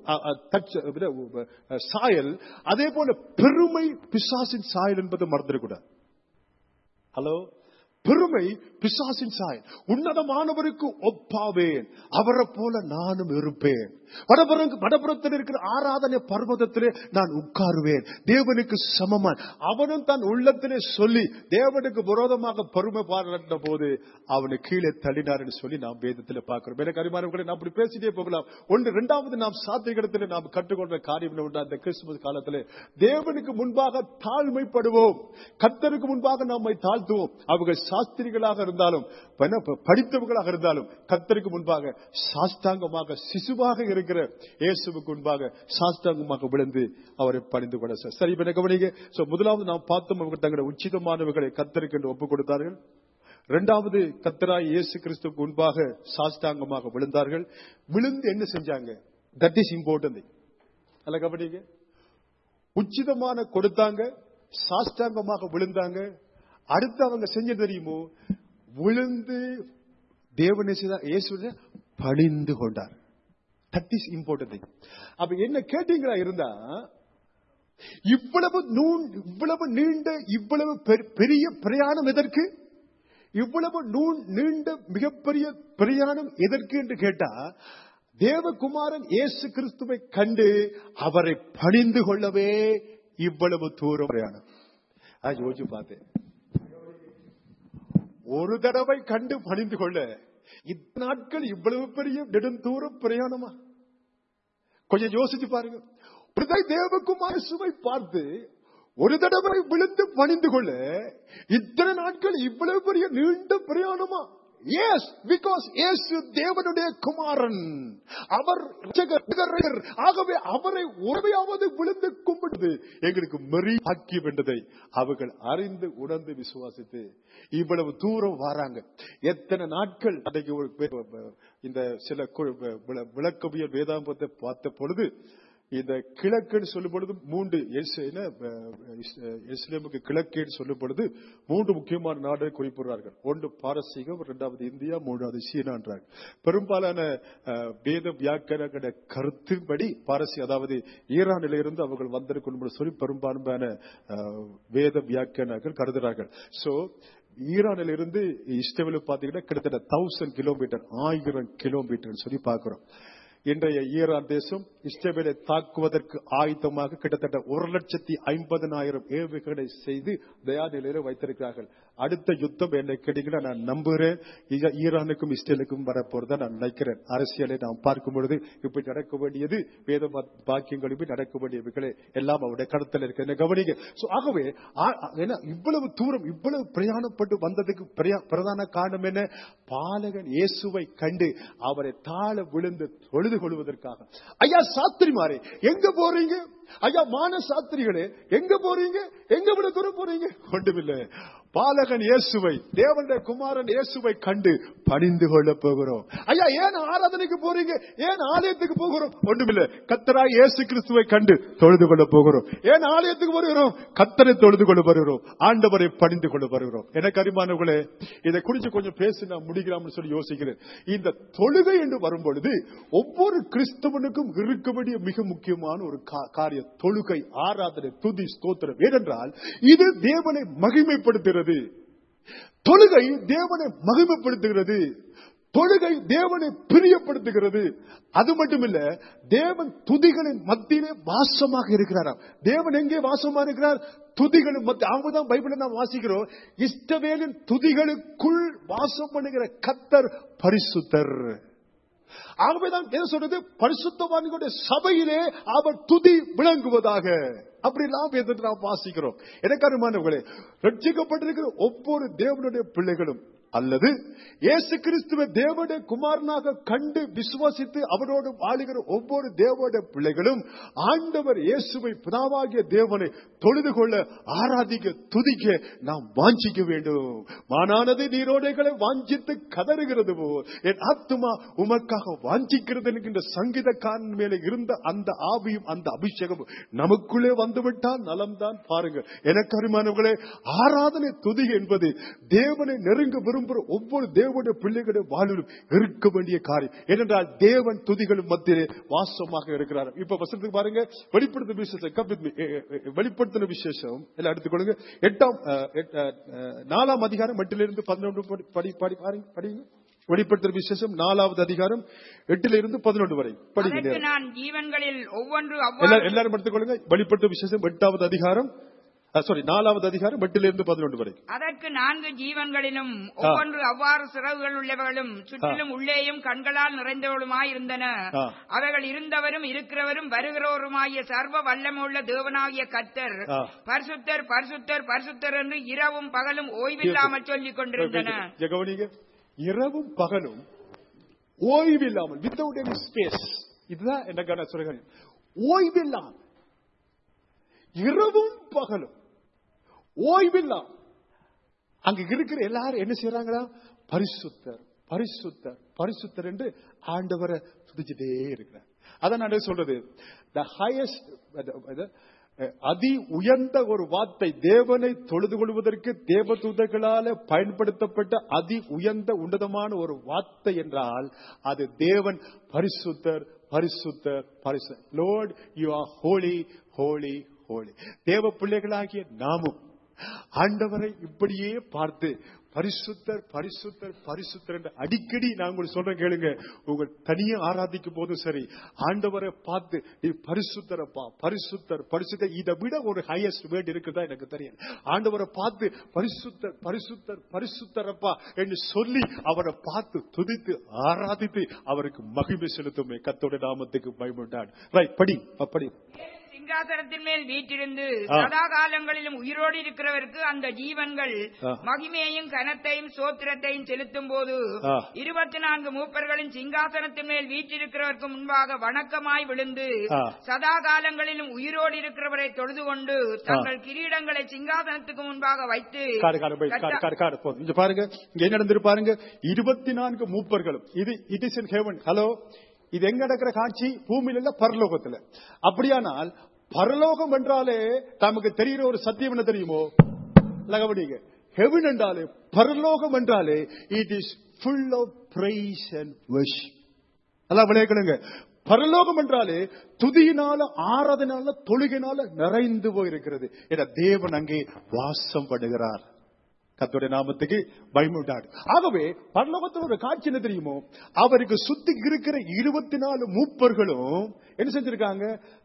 சாயல். அதே போல பெருமை பிசாசின் சாயல் என்பதை மறந்துடக்கூடாது. ஹலோ, பெருமை பிசாசின் சாயல். உன்னதமானவருக்கு ஒப்பாவேன், அவரை போல நானும் இருப்பேன். வடபுறத்தில் இருக்கிற ஆராதனை பர்வதத்திலே நான் உட்காருவேன், தேவனுக்கு சமமான். அவனும் தன் உள்ளத்திலே சொல்லி தேவனுக்கு விரோதமாக பெருமை பாராட்டின போது அவனை கீழே தள்ளினார் என்று சொல்லி நாம் வேதத்தில் பார்க்கிறோம். எனக்கு அறிமானவர்களை நாம் அப்படி பேசிட்டே போகலாம். ஒன்று இரண்டாவது நாம் சாத்திரிகத்தில் நாம் கற்றுக்கொண்ட காரியம் உண்டு. அந்த கிறிஸ்துமஸ் காலத்தில் தேவனுக்கு முன்பாக தாழ்மைப்படுவோம், கர்த்தருக்கு முன்பாக நம்மை தாழ்த்துவோம். அவர்கள் சாஸ்திரிகளாக இருந்தாலும் படித்தவர்களாக இருந்தாலும் கர்த்தருக்கு முன்பாக சாஷ்டாங்கமாக சிசுவாக இருக்கிற இயேசுவுக்கு முன்பாக சாஷ்டாங்கமாக விழுந்து அவரை பணிந்து கொள்ள. சரி, இப்ப கவனிங்க. முதலாவது நாம் பார்த்தோம், அவர்கள் தங்களுடைய உச்சிதமானவர்களை கர்த்தருக்கு என்று ஒப்புக் கொடுத்தார்கள். இரண்டாவது, கர்த்தராய் இயேசு கிறிஸ்துவுக்கு முன்பாக சாஷ்டாங்கமாக விழுந்தார்கள். விழுந்து என்ன செஞ்சாங்க? That is important. அல்ல கவனிங்க, உச்சிதமான கொடுத்தாங்க, சாஷ்டாங்கமாக விழுந்தாங்க. அடுத்து அவங்க செஞ்ச தெரியுமோ, விழுந்து தேவனை இயேசுவை பணிந்து கொண்டார். That is important. அப்ப என்ன கேட்டீங்களா இருந்தா, இவ்வளவு இவ்வளவு நீண்ட இவ்வளவு பெரிய பிரயாணம் எதற்கு? இவ்வளவு நீண்ட மிகப்பெரிய பிரயாணம் எதற்கு என்று கேட்டா, தேவகுமாரன் இயேசு கிறிஸ்துவை கண்டு அவரை பணிந்து கொள்ளவே இவ்வளவு தூரம் பிரயாணம். யோசிச்சு பார்த்தேன், ஒரு தடவை கண்டு பணிந்து கொள்ள இத்தனை நாட்கள் இவ்வளவு பெரிய நெடுந்தூரம் பிரயாணமா? கொஞ்சம் யோசிச்சு பாருங்க. தேவகுமார சுவை பார்த்து ஒரு தடவை விழுந்து பணிந்து கொள்ள இத்தனை நாட்கள் இவ்வளவு பெரிய நீண்ட பிரயாணமா? Yes, because இயேசு தேவனுடைய குமாரன், அவர் ஆகவே அவரை உறவையாவது விழுந்து கும்பிடுது எங்களுக்கு மறி பாக்கியம் என்றதை அவர்கள் அறிந்து உணர்ந்து விசுவாசித்து இவ்வளவு தூரம் வராங்க. எத்தனை நாட்கள் இந்த சில விளக்கவியல் வேதாந்தத்தை பார்த்த பொழுது, இந்த கிழக்குன்னு சொல்லும் பொழுது மூன்று இஸ்லாமுக்கு கிழக்கேன்னு சொல்லும் பொழுது மூன்று முக்கியமான நாடுகளை குறிப்பிடுறார்கள். ஒன்று பாரசீகம், இரண்டாவது இந்தியா, மூன்றாவது சீனா என்றார்கள். பெரும்பாலான வேத வியாக்கரண கருத்தின்படி பாரசி, அதாவது ஈரானில இருந்து அவர்கள் வந்திருக்கணும் சொல்லி பெரும்பான்மையான வேத வியாக்கரணர்கள் கருதுகிறார்கள். சோ ஈரானில இருந்து இஸ்ரேல் பாத்தீங்கன்னா கிட்டத்தட்ட தௌசண்ட் கிலோமீட்டர் ஆயிரம் கிலோமீட்டர் சொல்லி பாக்குறோம். இன்றைய ஈரான் தேசம் இஸ்ரேலை தாக்குவதற்கு ஆயுதமாக கிட்டத்தட்ட ஒரு லட்சத்தி ஐம்பதனாயிரம் ஏவுகளை செய்து தயார் நிலையில வைத்திருக்கிறார்கள். அடுத்த யுத்தம் என்ன கேட்டீங்கன்னா, நான் நம்புகிறேன் ஈரானுக்கும் இஸ்ரேலுக்கும் வரப்போறதா நான் நினைக்கிறேன். அரசியலை நாம் பார்க்கும் பொழுது இப்படி நடக்க வேண்டியது வேத பாக்கியங்களும் நடக்க வேண்டியவைகளை எல்லாம் அவருடைய கடத்தல் இருக்கு. கவனிங்க. ஆகவே இவ்வளவு தூரம் இவ்வளவு பிரயாணப்பட்டு வந்ததுக்கு பிரதான காரணம் என்ன? பாலகன் இயேசுவை கண்டு அவரை தாழ விழுந்து தொழுது கொள்வதற்காக. ஐயா சாஸ்திரிமாரே எங்க போறீங்க? ஐயா மான சாஸ்திரிகளே எங்க போறீங்க? எங்க விட தூரம் போறீங்க? ஒன்றுமில்லை, பாலகன் இயேசுவை, தேவனுடைய குமாரன் இயேசுவை கண்டு பணிந்து கொள்ள போகிறோம். ஐயா ஏன் ஆராதனைக்கு போறீங்க? ஏன் ஆலயத்துக்கு போகிறோம்? ஒன்றுமில்லை, கர்த்தராய் இயேசு கிறிஸ்துவை கண்டு தொழுது கொள்ள போகிறோம். ஏன் ஆலயத்துக்கு வருகிறோம்? கர்த்தரை தொழுது கொள்ள வருகிறோம், ஆண்டவரை பணிந்து கொள்ள வருகிறோம். எனக்கு அருமையானவர்களே, இதை குறித்து கொஞ்சம் பேசி நான் முடிக்கலாம்னு சொல்லி யோசிக்கிறேன். இந்த தொழுகை என்று வரும் பொழுது ஒவ்வொரு கிறிஸ்தவனுக்கும் இருக்க வேண்டிய மிக முக்கியமான ஒரு காரியம் தொழுகை, ஆராதனை, துதி, ஸ்தோத்திரம். ஏனென்றால் இது தேவனை மகிமைப்படுத்துகிறது. தொழுகை தேவனை மகிமைப்படுத்துகிறது. தொழுகை தேவனை பிரியப்படுத்துகிறது. அது மட்டுமில்ல, தேவன் துதிகளின் மத்தியிலே வாசமாக இருக்கிறாராம். தேவன் எங்கே வாசமா இருக்கிறார்? துதிகளும் மத்திய. அவங்கதான் பைபிளை நாம் வாசிக்கிறோம், இஸ்ரவேலின் துதிகளுக்குள் வாசம் பண்ணுகிற கர்த்தர் பரிசுத்தர். ஆகவேதான் என்ன சொல்றது? பரிசுத்தவான்களுடைய சபையிலே அவர் துதி விளங்குவதாக. அப்படிலாம் வேதத்தை நாம் வாசிக்கிறோம். எனக்கு அருமையானவர்களே, ரட்சிக்கப்பட்டிருக்கிற ஒவ்வொரு தேவனுடைய பிள்ளைகளும் அல்லது இயேசு கிறிஸ்துவை தேவனுடைய குமாரனாக கண்டு விசுவாசித்து அவரோடு வாழுகிற ஒவ்வொரு தேவனுடைய பிள்ளைகளும் ஆண்டவர் இயேசுவை பிதாவாகிய தேவனை தொழுது கொள்ள, ஆராதிக்க, துதிக்க நாம் வாஞ்சிக்க வேண்டும். மானானது நீரோடைகளை வாஞ்சித்து கதறுகிறது போல் என் ஆத்துமா உமக்காக வாஞ்சிக்கிறது என்கின்ற சங்கீதக்காரன் மேலே இருந்த அந்த ஆவியும் அந்த அபிஷேகமும் நமக்குள்ளே வந்துவிட்டால் நலம்தான். பாருங்கள் எனக்கு அருமானவர்களே, ஆராதனை துதி என்பது தேவனை நெருங்க விரும்புகிற ஒவ்வொரு தேவனுடைய பிள்ளைகளுடைய வாழ்விலும் இருக்க வேண்டிய காரியம். ஏனென்றால் தேவன் துதிகளும் மத்தியிலே வாசமாக இருக்கிறார். இப்ப வசனத்துக்கு பாருங்க, வெளிப்படுத்தின விசேஷம் வெளிப்படுத்தின விசேஷம் எல்லாம் எடுத்துக்கொள்ளுங்க. எட்டாம் நாலாம் அதிகாரம் எட்டிலிருந்து பதினொன்று படி படி பாருங்க படிங்க. வெளிப்படுத்தின விசேஷம் நாலாவது அதிகாரம் எட்டிலிருந்து பதினொன்று வரை படிங்க. நான் ஜீவன்களில் ஒவ்வொன்று எல்லாரும் எடுத்துக்கொள்ளுங்க. வெளிப்படுத்தின விசேஷம் எட்டாவது அதிகாரம் சாரி நாலாவது அதிகாரம் எட்டிலிருந்து பதினொன்று வரை. அதற்கு நான்கு ஜீவன்களிலும் ஒவ்வொன்று அவ்வாறு சிறகுகள் உள்ளவர்களும் சுற்றிலும் உள்ளேயும் கண்களால் நிறைந்தவர்களுமாயிருந்தன. அவர்கள் இருந்தவரும் இருக்கிறவரும் வருகிறவருமாகிய சர்வ வல்லமுள்ள தேவனாகிய கர்த்தர் பரிசுத்தர் பரிசுத்தர் பரிசுத்தர் என்று இரவும் பகலும் ஓய்வில்லாமல் சொல்லிக் கொண்டிருந்தன. இரவும் பகலும் ஓய்வில்லாமல், வித்தவுட் எனி ஸ்பேஸ். இதுதான் என்ன சொல்றேன், ஓய்வில்லாமல் இரவும் பகலும் ஓய்வில்லாம் அங்க இருக்கிற எல்லாரும் என்ன செய்யறாங்களா, பரிசுத்தர் பரிசுத்தர் பரிசுத்தர் என்று ஆண்டவரை துதிச்சுட்டே இருக்கிறார். அதான் நான் சொல்றது, the highest, அதி உயர்ந்த ஒரு வார்த்தை, தேவனை தொழுது கொள்வதற்கு தேவதூதர்களால் பயன்படுத்தப்பட்ட அதி உயர்ந்த உன்னதமான ஒரு வார்த்தை என்றால் அது தேவன் பரிசுத்தர் பரிசுத்தர் பரிசுத்தர். Lord, you are holy, holy, holy. தேவ பிள்ளைகளாகிய நாமும் ஆண்டவரை இப்படியே பார்த்து பரிசுத்தர் பரிசுத்தர் பரிசுத்தர் என்று அடிக்கடி நான் உங்களுக்கு சொல்றேன் கேளுங்க. உங்கள் தனியா ஆராதிக்கும் போதும் சரி, ஆண்டவரை பார்த்து நீ பரிசுத்தரப்பா பரிசுத்தர் பரிசுத்தர், இதை விட ஒரு ஹையஸ்ட் வேர்ட் இருக்குதா எனக்கு தெரியும். ஆண்டவரை பார்த்து பரிசுத்தர் பரிசுத்தர் பரிசுத்தரப்பா என்று சொல்லி அவரை பார்த்து துதித்து ஆராதித்து அவருக்கு மகிமை செலுத்துமே. கர்த்தருடைய நாமத்துக்கு பயமுண்டான். ரைட், படி அப்படி. சிங்காசனத்தின் மேல் வீற்றிருந்து சதா காலங்களிலும் உயிரோடு இருக்கிறவருக்கு அந்த ஜீவன்கள் மகிமையையும் கனத்தையும் சோத்திரத்தையும் செலுத்தும் போது இருபத்தி நான்கு மூப்பர்களின் சிங்காசனத்தின் மேல் வீற்றிருக்கிறவருக்கு முன்பாக வணக்கமாய் விழுந்து சதா காலங்களிலும் உயிரோடு இருக்கிறவரை தொழுது கொண்டு தங்கள் கிரீடங்களை சிங்காசனத்துக்கு முன்பாக வைத்து பாருங்க. இங்க என்ன நடந்திருப்பாருங்க, இருபத்தி நான்கு மூப்பர்களும். இது it is in heaven. Hello, இது எங்க நடக்கிற காட்சி? பூமியில இல்ல, பரலோகத்துல. அப்படியானால் பரலோகம் என்றாலே நமக்கு தெரிகிற ஒரு சத்தியம் என்ன தெரியுமோ? லகவடிங்க, ஹெவன் என்றாலே, பரலோகம் என்றாலே it is full of praise and worship. அதான் விளையாடுங்க. பரலோகம் என்றாலே துதியினால ஆராதனால தொழுகையினால நிறைந்து போயிருக்கிறது. என தேவன் அங்கே வாசம் பண்ணுகிறார். கர்த்தருடைய நாமத்துக்கு பயமுண்டாடு. ஆகவே பரலோகத்தில் ஒரு காட்சி என்ன தெரியுமோ, அவருக்கு சுத்தி இருக்கிற இருபத்தி நாலு மூப்பர்களும் என்ன செஞ்சிருக்காங்க,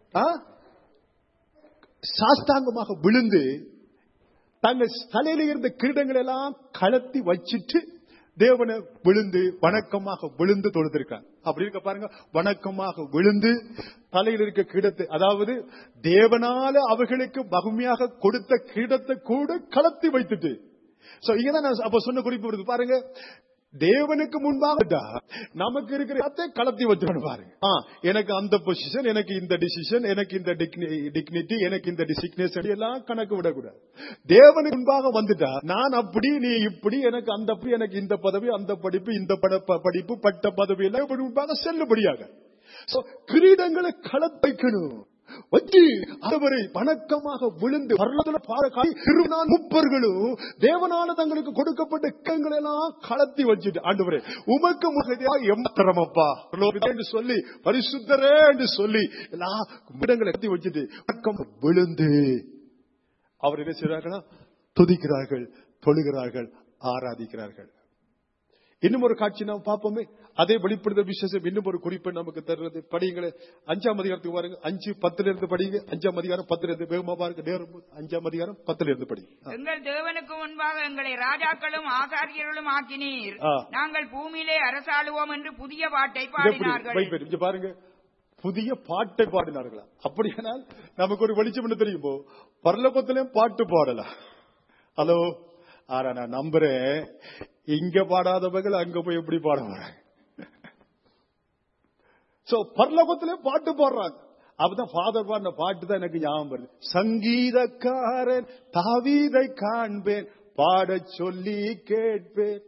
சாஸ்தாங்கமாக விழுந்து தங்கள் தலையில இருந்த கிரீடங்கள் எல்லாம் கலத்தி வச்சிட்டு தேவனை விழுந்து வணக்கமாக விழுந்து தொழுதிருக்காங்க. அப்படி இருக்க பாருங்க, வணக்கமாக விழுந்து தலையில் இருக்க கிரீடத்தை, அதாவது தேவனால அவர்களுக்கு மகிமையாக கொடுத்த கிரீடத்தை கூட கலத்தி வைத்துட்டு. இங்கதான் அப்ப சொன்ன குறிப்பு வருது பாருங்க. தேவனுக்கு முன்பாக நமக்கு இருக்கிற கலத்தி வச்சிடணும் பாருங்க. எனக்கு அந்த பொசிஷன், எனக்கு இந்த டிசிஷன், எனக்கு இந்த டிக்னிட்டி, எனக்கு இந்த டிசிக்னேஷன் எல்லாம் கணக்கு விடக்கூடாது. தேவனுக்கு முன்பாக வந்துட்டா நான் அப்படி நீ இப்படி, எனக்கு அந்த அப்படி, எனக்கு இந்த பதவி அந்த படிப்பு இந்த படிப்பு பட்ட பதவி எல்லாம் முன்பாக செல்லுபடியாக கிரீடங்களை கலத்தி வைக்கணும். அவரை வணக்கமாக விழுந்து முப்பர்களும் தேவனால தங்களுக்கு கொடுக்கப்பட்ட கங்களை எல்லாம் கலத்தி வச்சுட்டு, ஆண்டவரே உமக்கு முகப்பா என்று சொல்லி பரிசுத்தரே என்று சொல்லி எல்லா இடங்களை கலத்தி வச்சுட்டு வணக்கம் விழுந்து அவர் என்ன செய்றார்கள், துதிக்கிறார்கள், தொழுகிறார்கள், ஆராதிக்கிறார்கள். இன்னும் ஒரு காட்சி நாம் பார்ப்போமே, அதே வெளிப்படுத்த விசேஷம் இன்னும் ஒரு குறிப்பை நமக்கு தருவது. படிங்களே, அஞ்சாம் அதிகாரத்துக்கு பாருங்க. அஞ்சு பத்துல இருந்து படிங்க. அஞ்சாம் அதிகாரம் பத்துல இருந்து வேகமா பாருங்க. நேரம் அஞ்சாம் அதிகாரம் பத்துல இருந்து படி. எங்கள் தேவனுக்கு முன்பாக எங்களை ராஜாக்களும் ஆசாரியர்களும் ஆக்கினீர், நாங்கள் பூமியிலே அரசாளுவோம் என்று புதிய பாட்டை பாடினார்கள். பாருங்க, புதிய பாட்டை பாடினார்களா? அப்படியானால் நமக்கு ஒரு வெளிச்சம் என்ன தெரியுமோ, பரலோகத்திலும் பாட்டு பாடலாம். ஹலோ, ஆனா நான் நம்புறேன் இங்க பாடாதவர்கள் அங்க போய் எப்படி பாட போறாங்க? சோ பரலோகத்திலே பாட்டு பாடுறாங்க. அப்பதான் ஃபாதர் பாடின பாட்டு தான் எனக்கு ஞாபகம் வருது. சங்கீதக்காரன் தாவீதை காண்பேன், பாட சொல்லி கேட்பேன்.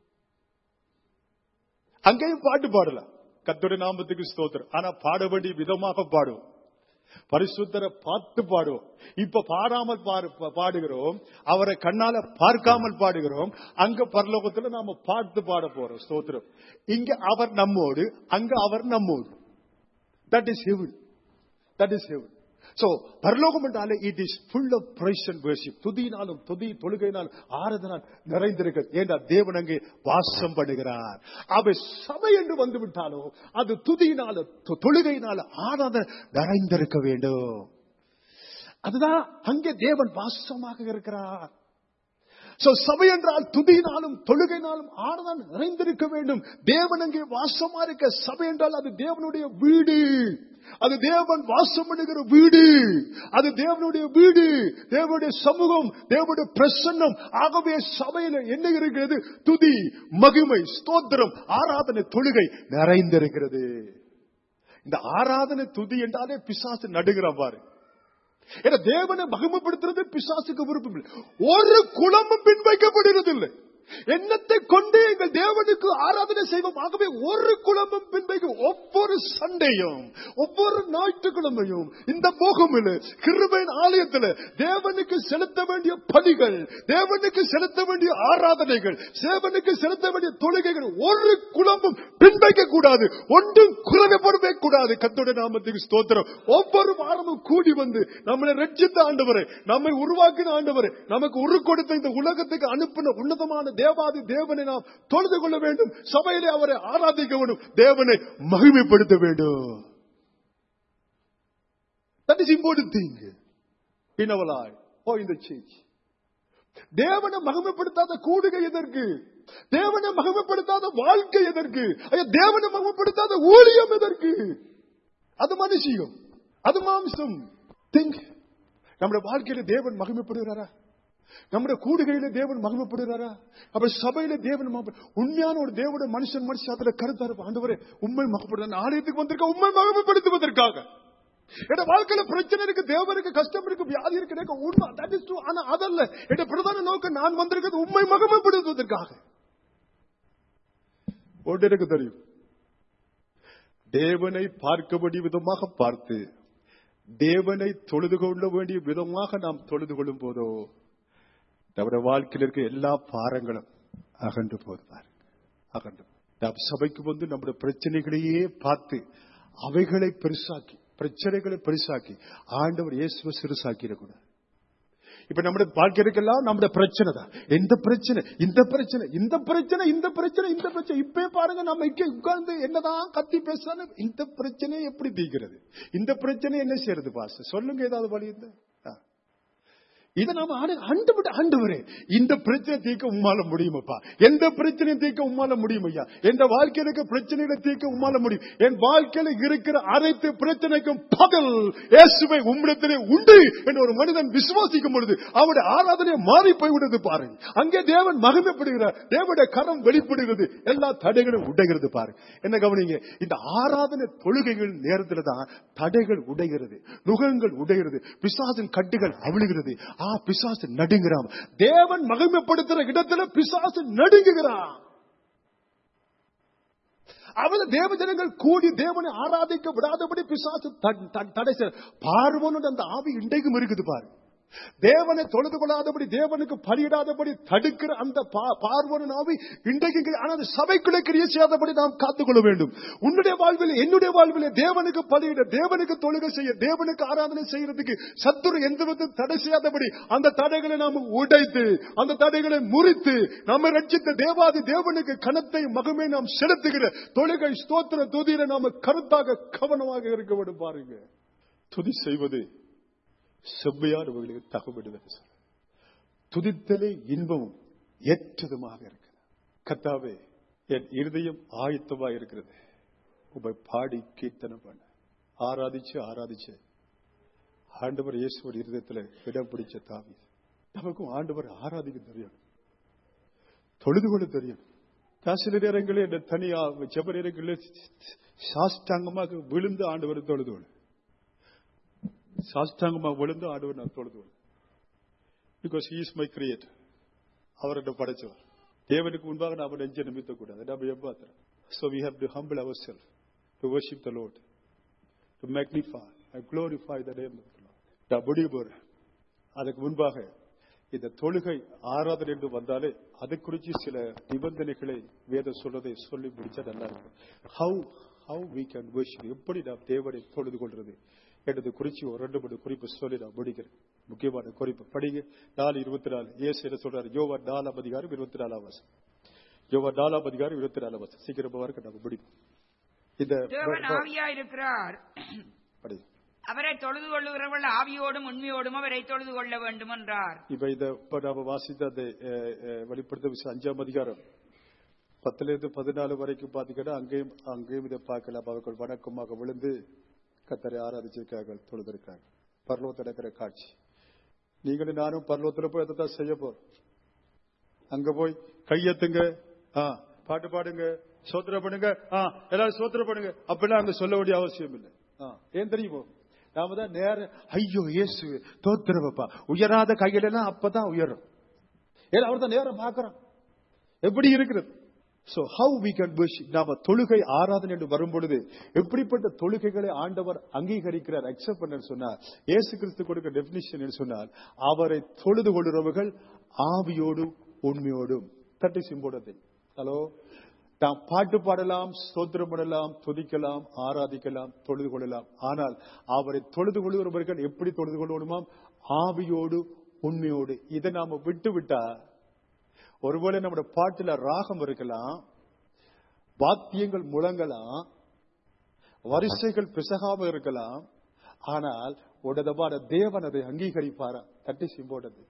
அங்கேயும் பாட்டு பாடலாம். கர்த்தருடைய நாமத்துக்கு ஸ்தோத்திரம். ஆனா பாட வேண்டிய விதமாக பாடுவோம். பரிசுத்தரை பார்த்து பாடுவோம். இப்ப பாடாமல் பாடுகிறோம், அவரை கண்ணால பார்க்காமல் பாடுகிறோம். அங்க பரலோகத்துல நாம பார்த்து பாட போறோம். ஸ்தோத்திரம். இங்க அவர் நம்மோடு, அங்க அவர் நம்மோடு. That is heaven. That is heaven. So பரலோகம் என்றாலே it is full of praise and worship. துதியினாலும் துதி தொழுகையினாலும் ஆராதனால் நிறைந்திருக்கிறது. ஏன்னா தேவன் அங்கே வாசம் பண்ணுகிறார். அவை சபை என்று வந்து விட்டாலோ அது துதியினால தொழுகையினால ஆராதனை நிறைந்திருக்க வேண்டும். அதுதான் அங்கே தேவன் வாசமாக இருக்கிறார். சோ சபை என்றால் துதியினாலும் தொழுகையினாலும் ஆராதனை நிறைந்திருக்க வேண்டும். தேவன் அங்கே வாசமா இருக்க. சபை என்றால் அது தேவனுடைய வீடு, அது தேவன் வாசம் பண்ணுகிற வீடு, அது தேவனுடைய வீடு, தேவனுடைய சமூகம், தேவனுடைய பிரசன்னம். ஆகவே சபையில என்ன இருக்கிறது? துதி, மகிமை, ஸ்தோத்திரம், ஆராதனை, தொழுகை நிறைந்திருக்கிறது. இந்த ஆராதனை துதி என்றாலே பிசாசு நடுகிறான் பாரு. ஏன்னா தேவனை மகிமைப்படுத்துறது பிசாசுக்கு விருப்பம் இல்லை. ஒரு குலமும் பின்வைக்கப்படுகிறது இல்லை. எண்ணத்தை கொண்டு எங்கள் தேவனுக்கு ஆராதனை செய்வோம். ஆகவே ஒரு குலமும் பின்வைக்கு ஒவ்வொரு சண்டையும் ஒவ்வொரு ஞாயிற்றுக்கிழமையும் இந்த போகமில் கிருபையின் ஆலயத்தில் தேவனுக்கு செலுத்த வேண்டிய பலிகள், தேவனுக்கு செலுத்த வேண்டிய ஆராதனைகள், தேவனுக்கு செலுத்த வேண்டிய தொழுகைகள் ஒரு குலமும் பின்வைக்க கூடாது, ஒன்றும் குறைபடவே கூடாது. கர்த்தருடைய நாமத்துக்கு ஸ்தோத்திரம். ஒவ்வொரு வாரமும் கூடி வந்து நம்மளை ரட்சித்த ஆண்டவரை, நம்மை உருவாக்கின ஆண்டவரை, நமக்கு உரு கொடுத்த இந்த உலகத்துக்கு அனுப்பின உன்னதமான தேவாதி தேவனை நாம் தொழுது கொள்ள வேண்டும். சபையிலே அவரை ஆராதிக்க வேண்டும், தேவனை மகிமைப்படுத்த வேண்டும். That is important thing in our life or in the church. தேவனை மகிமைப்படுத்தாத கூடுகை எதற்கு? தேவனை மகிமைப்படுத்தாத வாழ்க்கை எதற்கு? தேவனை மகிமைப்படுத்தாத ஊழியம் எதற்கு? அது மனுஷியம், அது மாம்சம். Think. நம்முடைய வாழ்க்கையில தேவன் மகிமைப்படுகிறாரா? நம்முடைய கூடுகையில தேவன் மகிமைப்படுகிறாரா? அப்ப சபையில தேவன் உண்மையான ஒரு தேவனுடைய மனுஷன் மனுஷன் அதுல கருத்தா இருப்பான். ஆண்டவரே உண்மை மகிமைப்படுத்த ஆலயத்துக்கு வந்திருக்க உண்மை மகிமைப்படுத்துவதற்காக. என் வாழ்க்கையில பிரச்சனை இருக்கு, தேவனுக்கு கஷ்டம் இருக்கு, வியாதி இருக்கு, உண்மை. That is true. ஆனா அதல்ல என் பிரதான நோக்கம். நான் வந்திருக்கிறது உண்மை மகிமைப்படுத்துவதற்காக. ஒன்று எனக்கு தெரியும், தேவனை பார்க்கக்கூடிய விதமாக பார்த்து தேவனை தொழுது கொள்ள வேண்டிய விதமாக நாம் தொழுது கொள்ளும் போதோ நம்முடைய வாழ்க்கையில் இருக்க எல்லா பாரங்களும் அகன்று போதுவார். அகன்று சபைக்கு வந்து நம்முடைய பிரச்சனைகளையே பார்த்து அவைகளை பெருசாக்கி, பிரச்சனைகளை பெருசாக்கி ஆண்டவர் இயேசுவை சிறுசாக்கிடக்கூடாது. இப்ப நம்முடைய வாழ்க்கைக்கெல்லாம் நம்முடைய பிரச்சனை தான். எந்த பிரச்சனை, இந்த பிரச்சனை, இந்த பிரச்சனை, இந்த பிரச்சனை, இந்த பிரச்சனை. இப்ப பாருங்க, நம்ம இங்க உட்கார்ந்து என்னதான் கத்தி பேசுறாங்க. இந்த பிரச்சனையை எப்படி தீர்க்கிறது? இந்த பிரச்சனை என்ன செய்யறது? பாச சொல்லுங்க, ஏதாவது வழி இருந்தா. இதை நாம ஆண்டு ஆண்டவரே இந்த பிரச்சனை தீர்க்க உம்மால முடியுமாப்பா? எந்த பிரச்சனையை தீர்க்க உம்மால முடியும் ஐயா? எந்த வாழ்க்கையில இருக்க பிரச்சனைகளை தீர்க்க உம்மால முடியும். என் வாழ்க்கையில இருக்கிற அனைத்து பிரச்சனைக்கும் பகல் இயேசுவை உம்மிடத்திலே உண்டு என்று ஒரு மனிதன் விசுவாசிக்கும் பொழுது அவருடைய ஆராதனை மாறி போய்விடுது. பாருங்க, அங்கே தேவன் மகிமைப்படுகிறார், தேவனுடைய கரம் வெளிப்படுகிறது, எல்லா தடைகளும் உடைகிறது. பாருங்க, என்ன கவனிங்க, இந்த ஆராதனை தொழுகைகள் நேரத்தில் தான் தடைகள் உடைகிறது, நுகங்கள் உடைகிறது, பிசாசின் கட்டுகள் அவிழுகிறது. ஆ, பிசாசு நடுங்கிறான். தேவன் மகிமைப்படுத்துற இடத்துல பிசாசு நடுங்குகிறான். அவள தேவ ஜனங்கள் கூடி தேவனை ஆராதிக்க விடாதபடி பிசாசு தடை செய்ய. பார்வோனோட அந்த ஆவி இன்றைக்கும் இருக்குது. பாரு, தேவனை தொழுது கொள்ளாதபடி, தேவனுக்கு பலியிடாதபடி தடுக்கிற அந்த பார்வோனின் ஆவி இன்றைக்கு. ஆனால் சபைக்குள்ளே கிரியை செய்யாதபடி நாம் காத்துக்கொள்ள வேண்டும். உன்னுடைய வாழ்வில், என்னுடைய வாழ்வில் தேவனுக்கு பலியிட, தேவனுக்கு தொழுகை செய்ய, தேவனுக்கு ஆராதனை செய்யறதுக்கு சத்துரு எந்த விதத்தில் தடை செய்யாதபடி அந்த தடைகளை நாம் உடைத்து, அந்த தடைகளை முறித்து, நம்மை ரட்சித்த தேவாதி தேவனுக்கு கனத்தை மகிமை நாம் செலுத்துகிற தொழுகை ஸ்தோத்திர துதியில நாம கருத்தாக கவனமாக இருக்க வேண்டும். பாருங்க, துதி செய்வது செவ்வையானவர்களுக்கு தகவடுவது. துதித்தலே இன்பமும் ஏற்றதுமாக இருக்கிறது. கர்த்தாவே, என் இருதயம் ஆயத்தமாக இருக்கிறது, உம்மை பாடி கீர்த்தனம் பண்ண. ஆராதிச்சு ஆராதிச்சு ஆண்டவர் இயேசுவோட இருதயத்தில் இடம் பிடிச்ச தாவீது. நமக்கும் ஆண்டவர் ஆராதிக்க தெரியும். தொழுது கொள்ள தெரியும். சில நேரங்களில் தனியா ஜெப நேரங்களில் சாஷ்டாங்கமாக விழுந்து ஆண்டவர் தொழுது கொள்ள சாஷ்டாங்கமாக விழுந்து ஆண்டவர் நான் தொழுது கொள்ள because he is my creator. அவர்கிட்ட படைச்சவர். தேவனுக்கு முன்பாக நாம் நெஞ்ச நிமித்த கூடாது. நம்ம எப்பாத்திரம். So we have to humble ourselves to worship the Lord, to magnify and glorify the name of the Lord. நான் முடிவு போறேன். அதுக்கு முன்பாக இந்த தொழுகை ஆராதனை என்று வந்தாலே அது குறித்து சில நிபந்தனைகளை வேத சொல்றதை சொல்லி முடிச்சா நல்லா இருக்கும். How how we can worship, எப்படி நாம் தேவனை தொழுது கொள்றது என்றது குறித்து ஒரு ரெண்டு மூணு குறிப்பு சொல்லி நான் முடிக்கிறேன். முக்கியமான குறிப்பு படிங்க. நாலு இருபத்தி நாலு இயேசு என்ன சொல்றாரு? யோவான் நாலாம் அதிகாரம் இருபத்தி நாலாம் வசனம். யோவான் நாலாம் அதிகாரம் இருபத்தி நாலாம் வசனம். சீக்கிரமா வரைக்கும் நம்ம முடிக்கும். இந்த தேவன் ஆவியாய் இருக்கிறார். படிங்க. அவரை தொழுது கொள்ளுகிறவர்கள் ஆவியோடும் உண்மையோடும் அவரை தொழுது கொள்ள வேண்டும் என்றார். இப்ப இத நாம வாசித்த அந்த வெளிப்படுத்த விஷயம் அஞ்சாம் அதிகாரம் பத்துல இருந்து பதினாலு வரைக்கும் பாத்தீங்கன்னா அங்கேயும் அங்கேயும் இதை பார்க்கலாம். அவர்கள் வணக்கமாக விழுந்து கர்த்தரை ஆராதிச்சிருக்கார்கள், தொழுதிருக்காங்க. பரலோகத்தில் இருக்கிற காட்சி. நீங்களும் நானும் பரலோகத்தில் போய் அதைத்தான் செய்ய போறோம். அங்க போய் கையெத்துங்க, பாட்டு பாடுங்க, சோத்திர பண்ணுங்க, எல்லாரும் சோத்திர பண்ணுங்க அப்படிலாம் அங்க சொல்ல வேண்டிய அவசியம் இல்லை. ஏன் தெரியுமோ? நாம தான் நேர ஐயோ இயேசு தோத்திரப்பா உயராத கையிலாம் அப்பதான் உயரும். ஏன்னா அவர் தான் நேரம் பார்க்கிறோம் எப்படி இருக்கிறது. So how we can worship, நாம தொழுகை ஆராதனை என்று வரும் பொழுது எப்படிப்பட்ட தொழுகைகளை ஆண்டவர் அங்கீகரிக்கிறார், அக்செப்ட் பண்ண சொன்னார். இயேசு கிறிஸ்து கொடுக்க டெபினிஷன் என்று சொன்னால் அவரை தொழுது கொள்கிறவர்கள் ஆவியோடும் உண்மையோடும். தட்டி சிம்போடத்தை ஹலோ நாம் பாட்டு பாடலாம், ஸ்தோத்திரம் பண்ணலாம், துதிக்கலாம், ஆராதிக்கலாம், தொழுது கொள்ளலாம். ஆனால் அவரை தொழுது கொள்கிறவர்கள் எப்படி தொழுது கொள்ளணுமாம்? ஆவியோடு உண்மையோடு. இதை நாம விட்டு விட்டா ஒருவேளை நம்முடைய பாட்டுல ராகம் இருக்கலாம், வாத்தியங்கள் முழங்கலாம், வரிசைகள் பிசகாம இருக்கலாம். ஆனால் உடனபான தேவன் அதை அங்கீகரிப்பாரா? தட்டி சிம்போடது.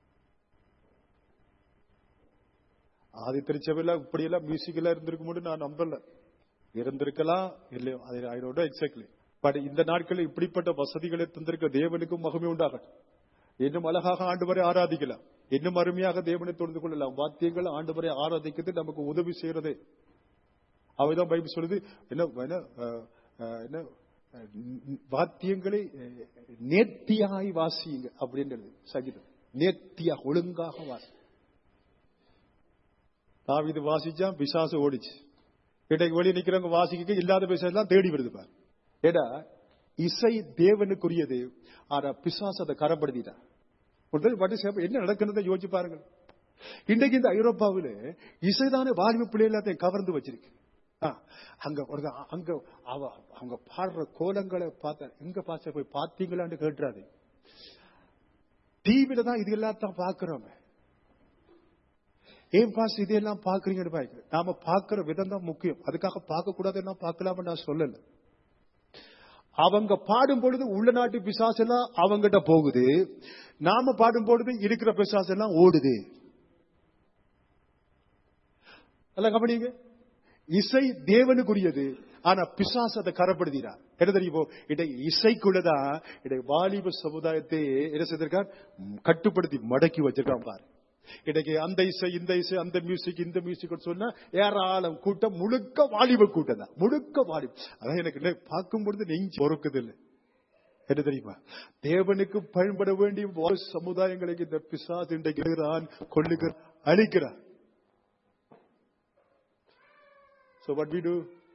ஆதி திருச்சபையில இப்படியெல்லாம் மியூசிக் எல்லாம் இருந்திருக்கும் நான் நம்பல. இருந்திருக்கலாம் இல்லையோ, I don't know exactly. But இந்த நாட்களில் இப்படிப்பட்ட வசதிகளை தந்திருக்க தேவனுக்கும் மகிமை உண்டாகட்டும். இன்னும் அழகாக ஆண்டவரை ஆராதிக்கலாம், இன்னும் அருமையாக தேவனை தொழுது கொள்ளலாம். வாத்தியங்கள் ஆண்டவரை ஆராதிக்கிறது நமக்கு உதவி செய்யறது. அவைதான் பைபிள் சொல்லுது, என்ன என்ன வாத்தியங்களை நேர்த்தியாய் வாசியுங்க அப்படின்றது சங்கீதம். நேர்த்தியாக ஒழுங்காக வாசி. தாவீது வாசிச்சா பிசாசு ஓடிச்சு. இன்றைக்கு வெளியே நிக்கிறவங்க வாசிக்க இல்லாத பிசாசெல்லாம் தேடி வருது பாரு. ஏடா இசை தேவனுக்குரியது, ஆனா பிசாசு அதை கரப்படுத்திட்டா. என்ன நடக்கிறத யோசிச்சு பாருங்கள். இன்றைக்கு இந்த ஐரோப்பாவில இசைதான வாலிப பிள்ளை எல்லாத்தையும் கவர்ந்து வச்சிருக்கு. அங்க அங்க அவங்க பாடுற கோலங்களை பார்த்த எங்க பாச போய் பாத்தீங்களான்னு கேட்டுறாது. டிவில தான் இது எல்லாத்தான் பாக்குறோம். ஏன் பாஸ் இதெல்லாம் பாக்குறீங்கன்னு பாய்க்கு. நாம பாக்குற விதம் தான் முக்கியம். அதுக்காக பார்க்க கூடாதுன்னா பார்க்கலாம்னு நான் சொல்லல. அவங்க பாடும் பொழுது உள்ள நாட்டு பிசாசு எல்லாம் அவங்கிட்ட போகுது, நாம பாடும் பொழுது இருக்கிற பிசாசு எல்லாம் ஓடுது. கவனிங்க, இசை தேவனுக்குரியது, ஆனா பிசாசு அதை கரப்படுத்தினார். என்ன தெரியுமோ, இடை இசைக்குள்ளதான் இடை வாலிப சமுதாயத்தை என்ன செய்திருக்கார், கட்டுப்படுத்தி மடக்கி வச்சிருக்கான் பாரு. இன்றைக்கு அந்த இசை இந்த இசை அந்த மியூசிக் இந்த மியூசிக் சொன்னா ஏராளம் கூட்டம் முழுக்க வாலிப கூட்டம் தான், முழுக்க வாலிப. அதான் எனக்கு பார்க்கும் பொழுது நெஞ்சு பொறுக்குது இல்லை. என்ன தெரியுமா, தேவனுக்கு பயன்பட வேண்டிய சமுதாயங்களுக்கு இந்த பிசாசு இன்றைக்கு கொள்ளுகிறான், அழிக்கிறான். So what we do?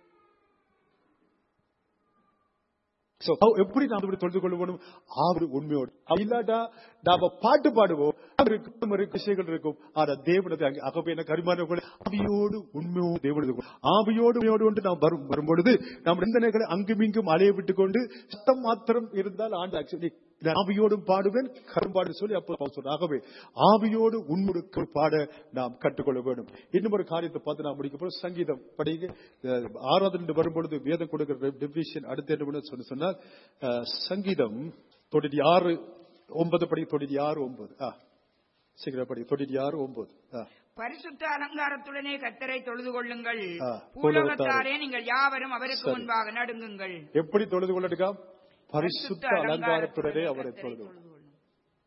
So எப்படி நாம் தொழுது கொள்ளணும்? ஆவி உண்மையோடு. இல்லாட்டா நாம பாட்டு பாடுவோம், விஷயங்கள் இருக்கும். ஆனா தேவனது அகப்பையான கரிமான ஆவியோடு உண்மையோடு தேவனது ஆவியோடு உண்மையோடு கொண்டு நாம் வரும் வரும்பொழுது நாம் சிந்தனைகளை அங்கும் இங்கும் அலைய விட்டுக் கொண்டு சத்தம் மாத்திரம் இருந்தால் ஆண்டு ஆக்சுவலி ஆவியோடும் பாடுவேன் கரும்பாடு சொல்லி அப்போ சொல்றாகவே ஆவியோடு உண்மைக்கு பாட நாம் கற்றுக்கொள்ள வேண்டும். இன்னும் ஒரு காரியத்தை பார்த்து நாம் முடிக்க போறோம். சங்கீதம் படிங்க. ஆராதனை வரும்பொழுது வேதம் கொடுக்கிற டெபினிஷன் அடுத்து என்ன சொல்லி சொன்னால், சங்கீதம் தொண்ணூத்தி ஆறு ஒன்பது படி தொண்ணூத்தி ஆறு ஒன்பது சீக்கிரம் படி தொண்ணூத்தி ஆறு ஒன்பது. பரிசுத்த அலங்காரத்துடனே கர்த்தரை தொழுது கொள்ளுங்கள், பூலோகத்தாரே நீங்கள் யாவரும் அவருக்கு முன்பாக நடுங்குங்கள். எப்படி தொழுது கொள்ளட்டுக்கா? பரிசுத்த அலங்காரத்துடனே அவரை தொழுது.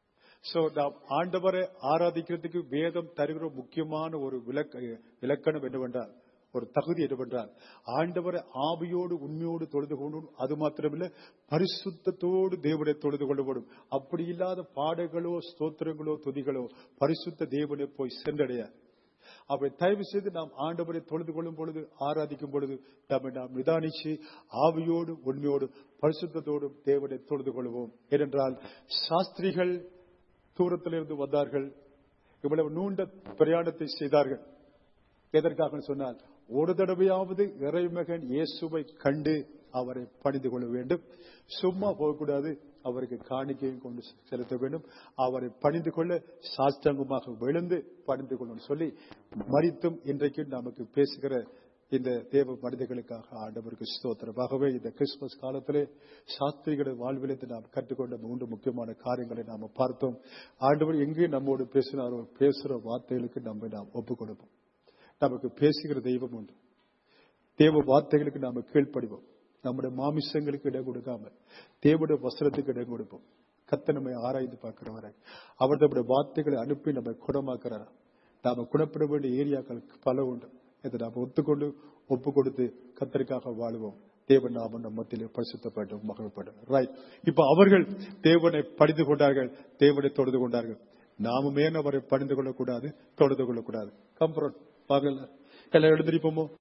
சோ நாம் ஆண்டவரை ஆராதிக்கிறதுக்கு வேதம் தருகிற முக்கியமான ஒரு விளக்க இலக்கணம் என்னவென்றால், ஒரு தகுதி என்னவென்றால், ஆண்டவரை ஆவியோடு உண்மையோடு தொழுது கொண்டும், அது மாத்திரமில்லை பரிசுத்தத்தோடு தேவனை தொழுது கொள்ளப்படும். அப்படி இல்லாத பாடல்களோ ஸ்தோத்திரங்களோ துதிகளோ பரிசுத்த தேவனை போய் சென்றடைய. அப்படி தயவு செய்து நாம் ஆண்டவரை தொழுது கொள்ளும் பொழுது, ஆராதிக்கும் பொழுது நம்மை நாம் நிதானிச்சு ஆவியோடு உண்மையோடு பரிசுத்தத்தோடு தேவனை தொழுது கொள்வோம். ஏனென்றால் சாஸ்திரிகள் தூரத்திலிருந்து வந்தார்கள், இவ்வளவு நீண்ட பிரயாணத்தை செய்தார்கள். எதற்காக சொன்னால், ஒரு தடவையாவது இறைமகன் இயேசுவை கண்டு அவரை பணிந்து கொள்ள வேண்டும். சும்மா போகக்கூடாது, அவருக்கு காணிக்கையும் கொண்டு செலுத்த வேண்டும். அவரை பணிந்து கொள்ள சாஷ்டாங்கமாக விழுந்து பணிந்து கொள்ளணும் சொல்லி மரித்தும் இன்றைக்கு நமக்கு பேசுகிற இந்த தேவ மனிதர்களுக்காக ஆண்டவருக்கு ஸ்தோத்திரமாகவே இந்த கிறிஸ்துமஸ் காலத்திலே சாஸ்திரிகளுடைய வாழ்விலிருந்து நாம் கற்றுக்கொண்ட மூன்று முக்கியமான காரியங்களை நாம் பார்த்தோம். ஆண்டவர் எங்கே நம்மோடு பேசினாரோ பேசுகிற வார்த்தைகளுக்கு நம்மை நாம் ஒப்புக் கொடுப்போம். நமக்கு பேசுகிற தெய்வம் உண்டு. தேவ வார்த்தைகளுக்கு நாம கீழ்ப்படிவோம். நம்முடைய மாமிசங்களுக்கு இடம் கொடுக்காம தேவனுடைய வசனத்துக்கு இடம் கொடுப்போம். கர்த்தர் நம்மை ஆராய்ந்து பார்க்கிறவரை அவர் நம்முடைய வார்த்தைகளை அனுப்பி நம்மை குணமாக்குறார். நாம குணப்பட வேண்டிய ஏரியாக்கள் பல உண்டு. இதை நாம் ஒத்துக்கொண்டு ஒப்பு கொடுத்து கர்த்தருக்காக வாழுவோம். தேவன் நாம நம்ம மத்தியிலே பரிசுத்தப்படும் மகிழ்ப்படும். ரைட். இப்ப அவர்கள் தேவனை பணிந்து கொண்டார்கள், தேவனை தொழுது கொண்டார்கள். நாமும் ஏன் அவரை பணிந்து கொள்ளக்கூடாது, தொழுது கொள்ளக்கூடாது? கம்பரன் பாருங்கள், எல்லாம் எழுந்திருப்போமோ?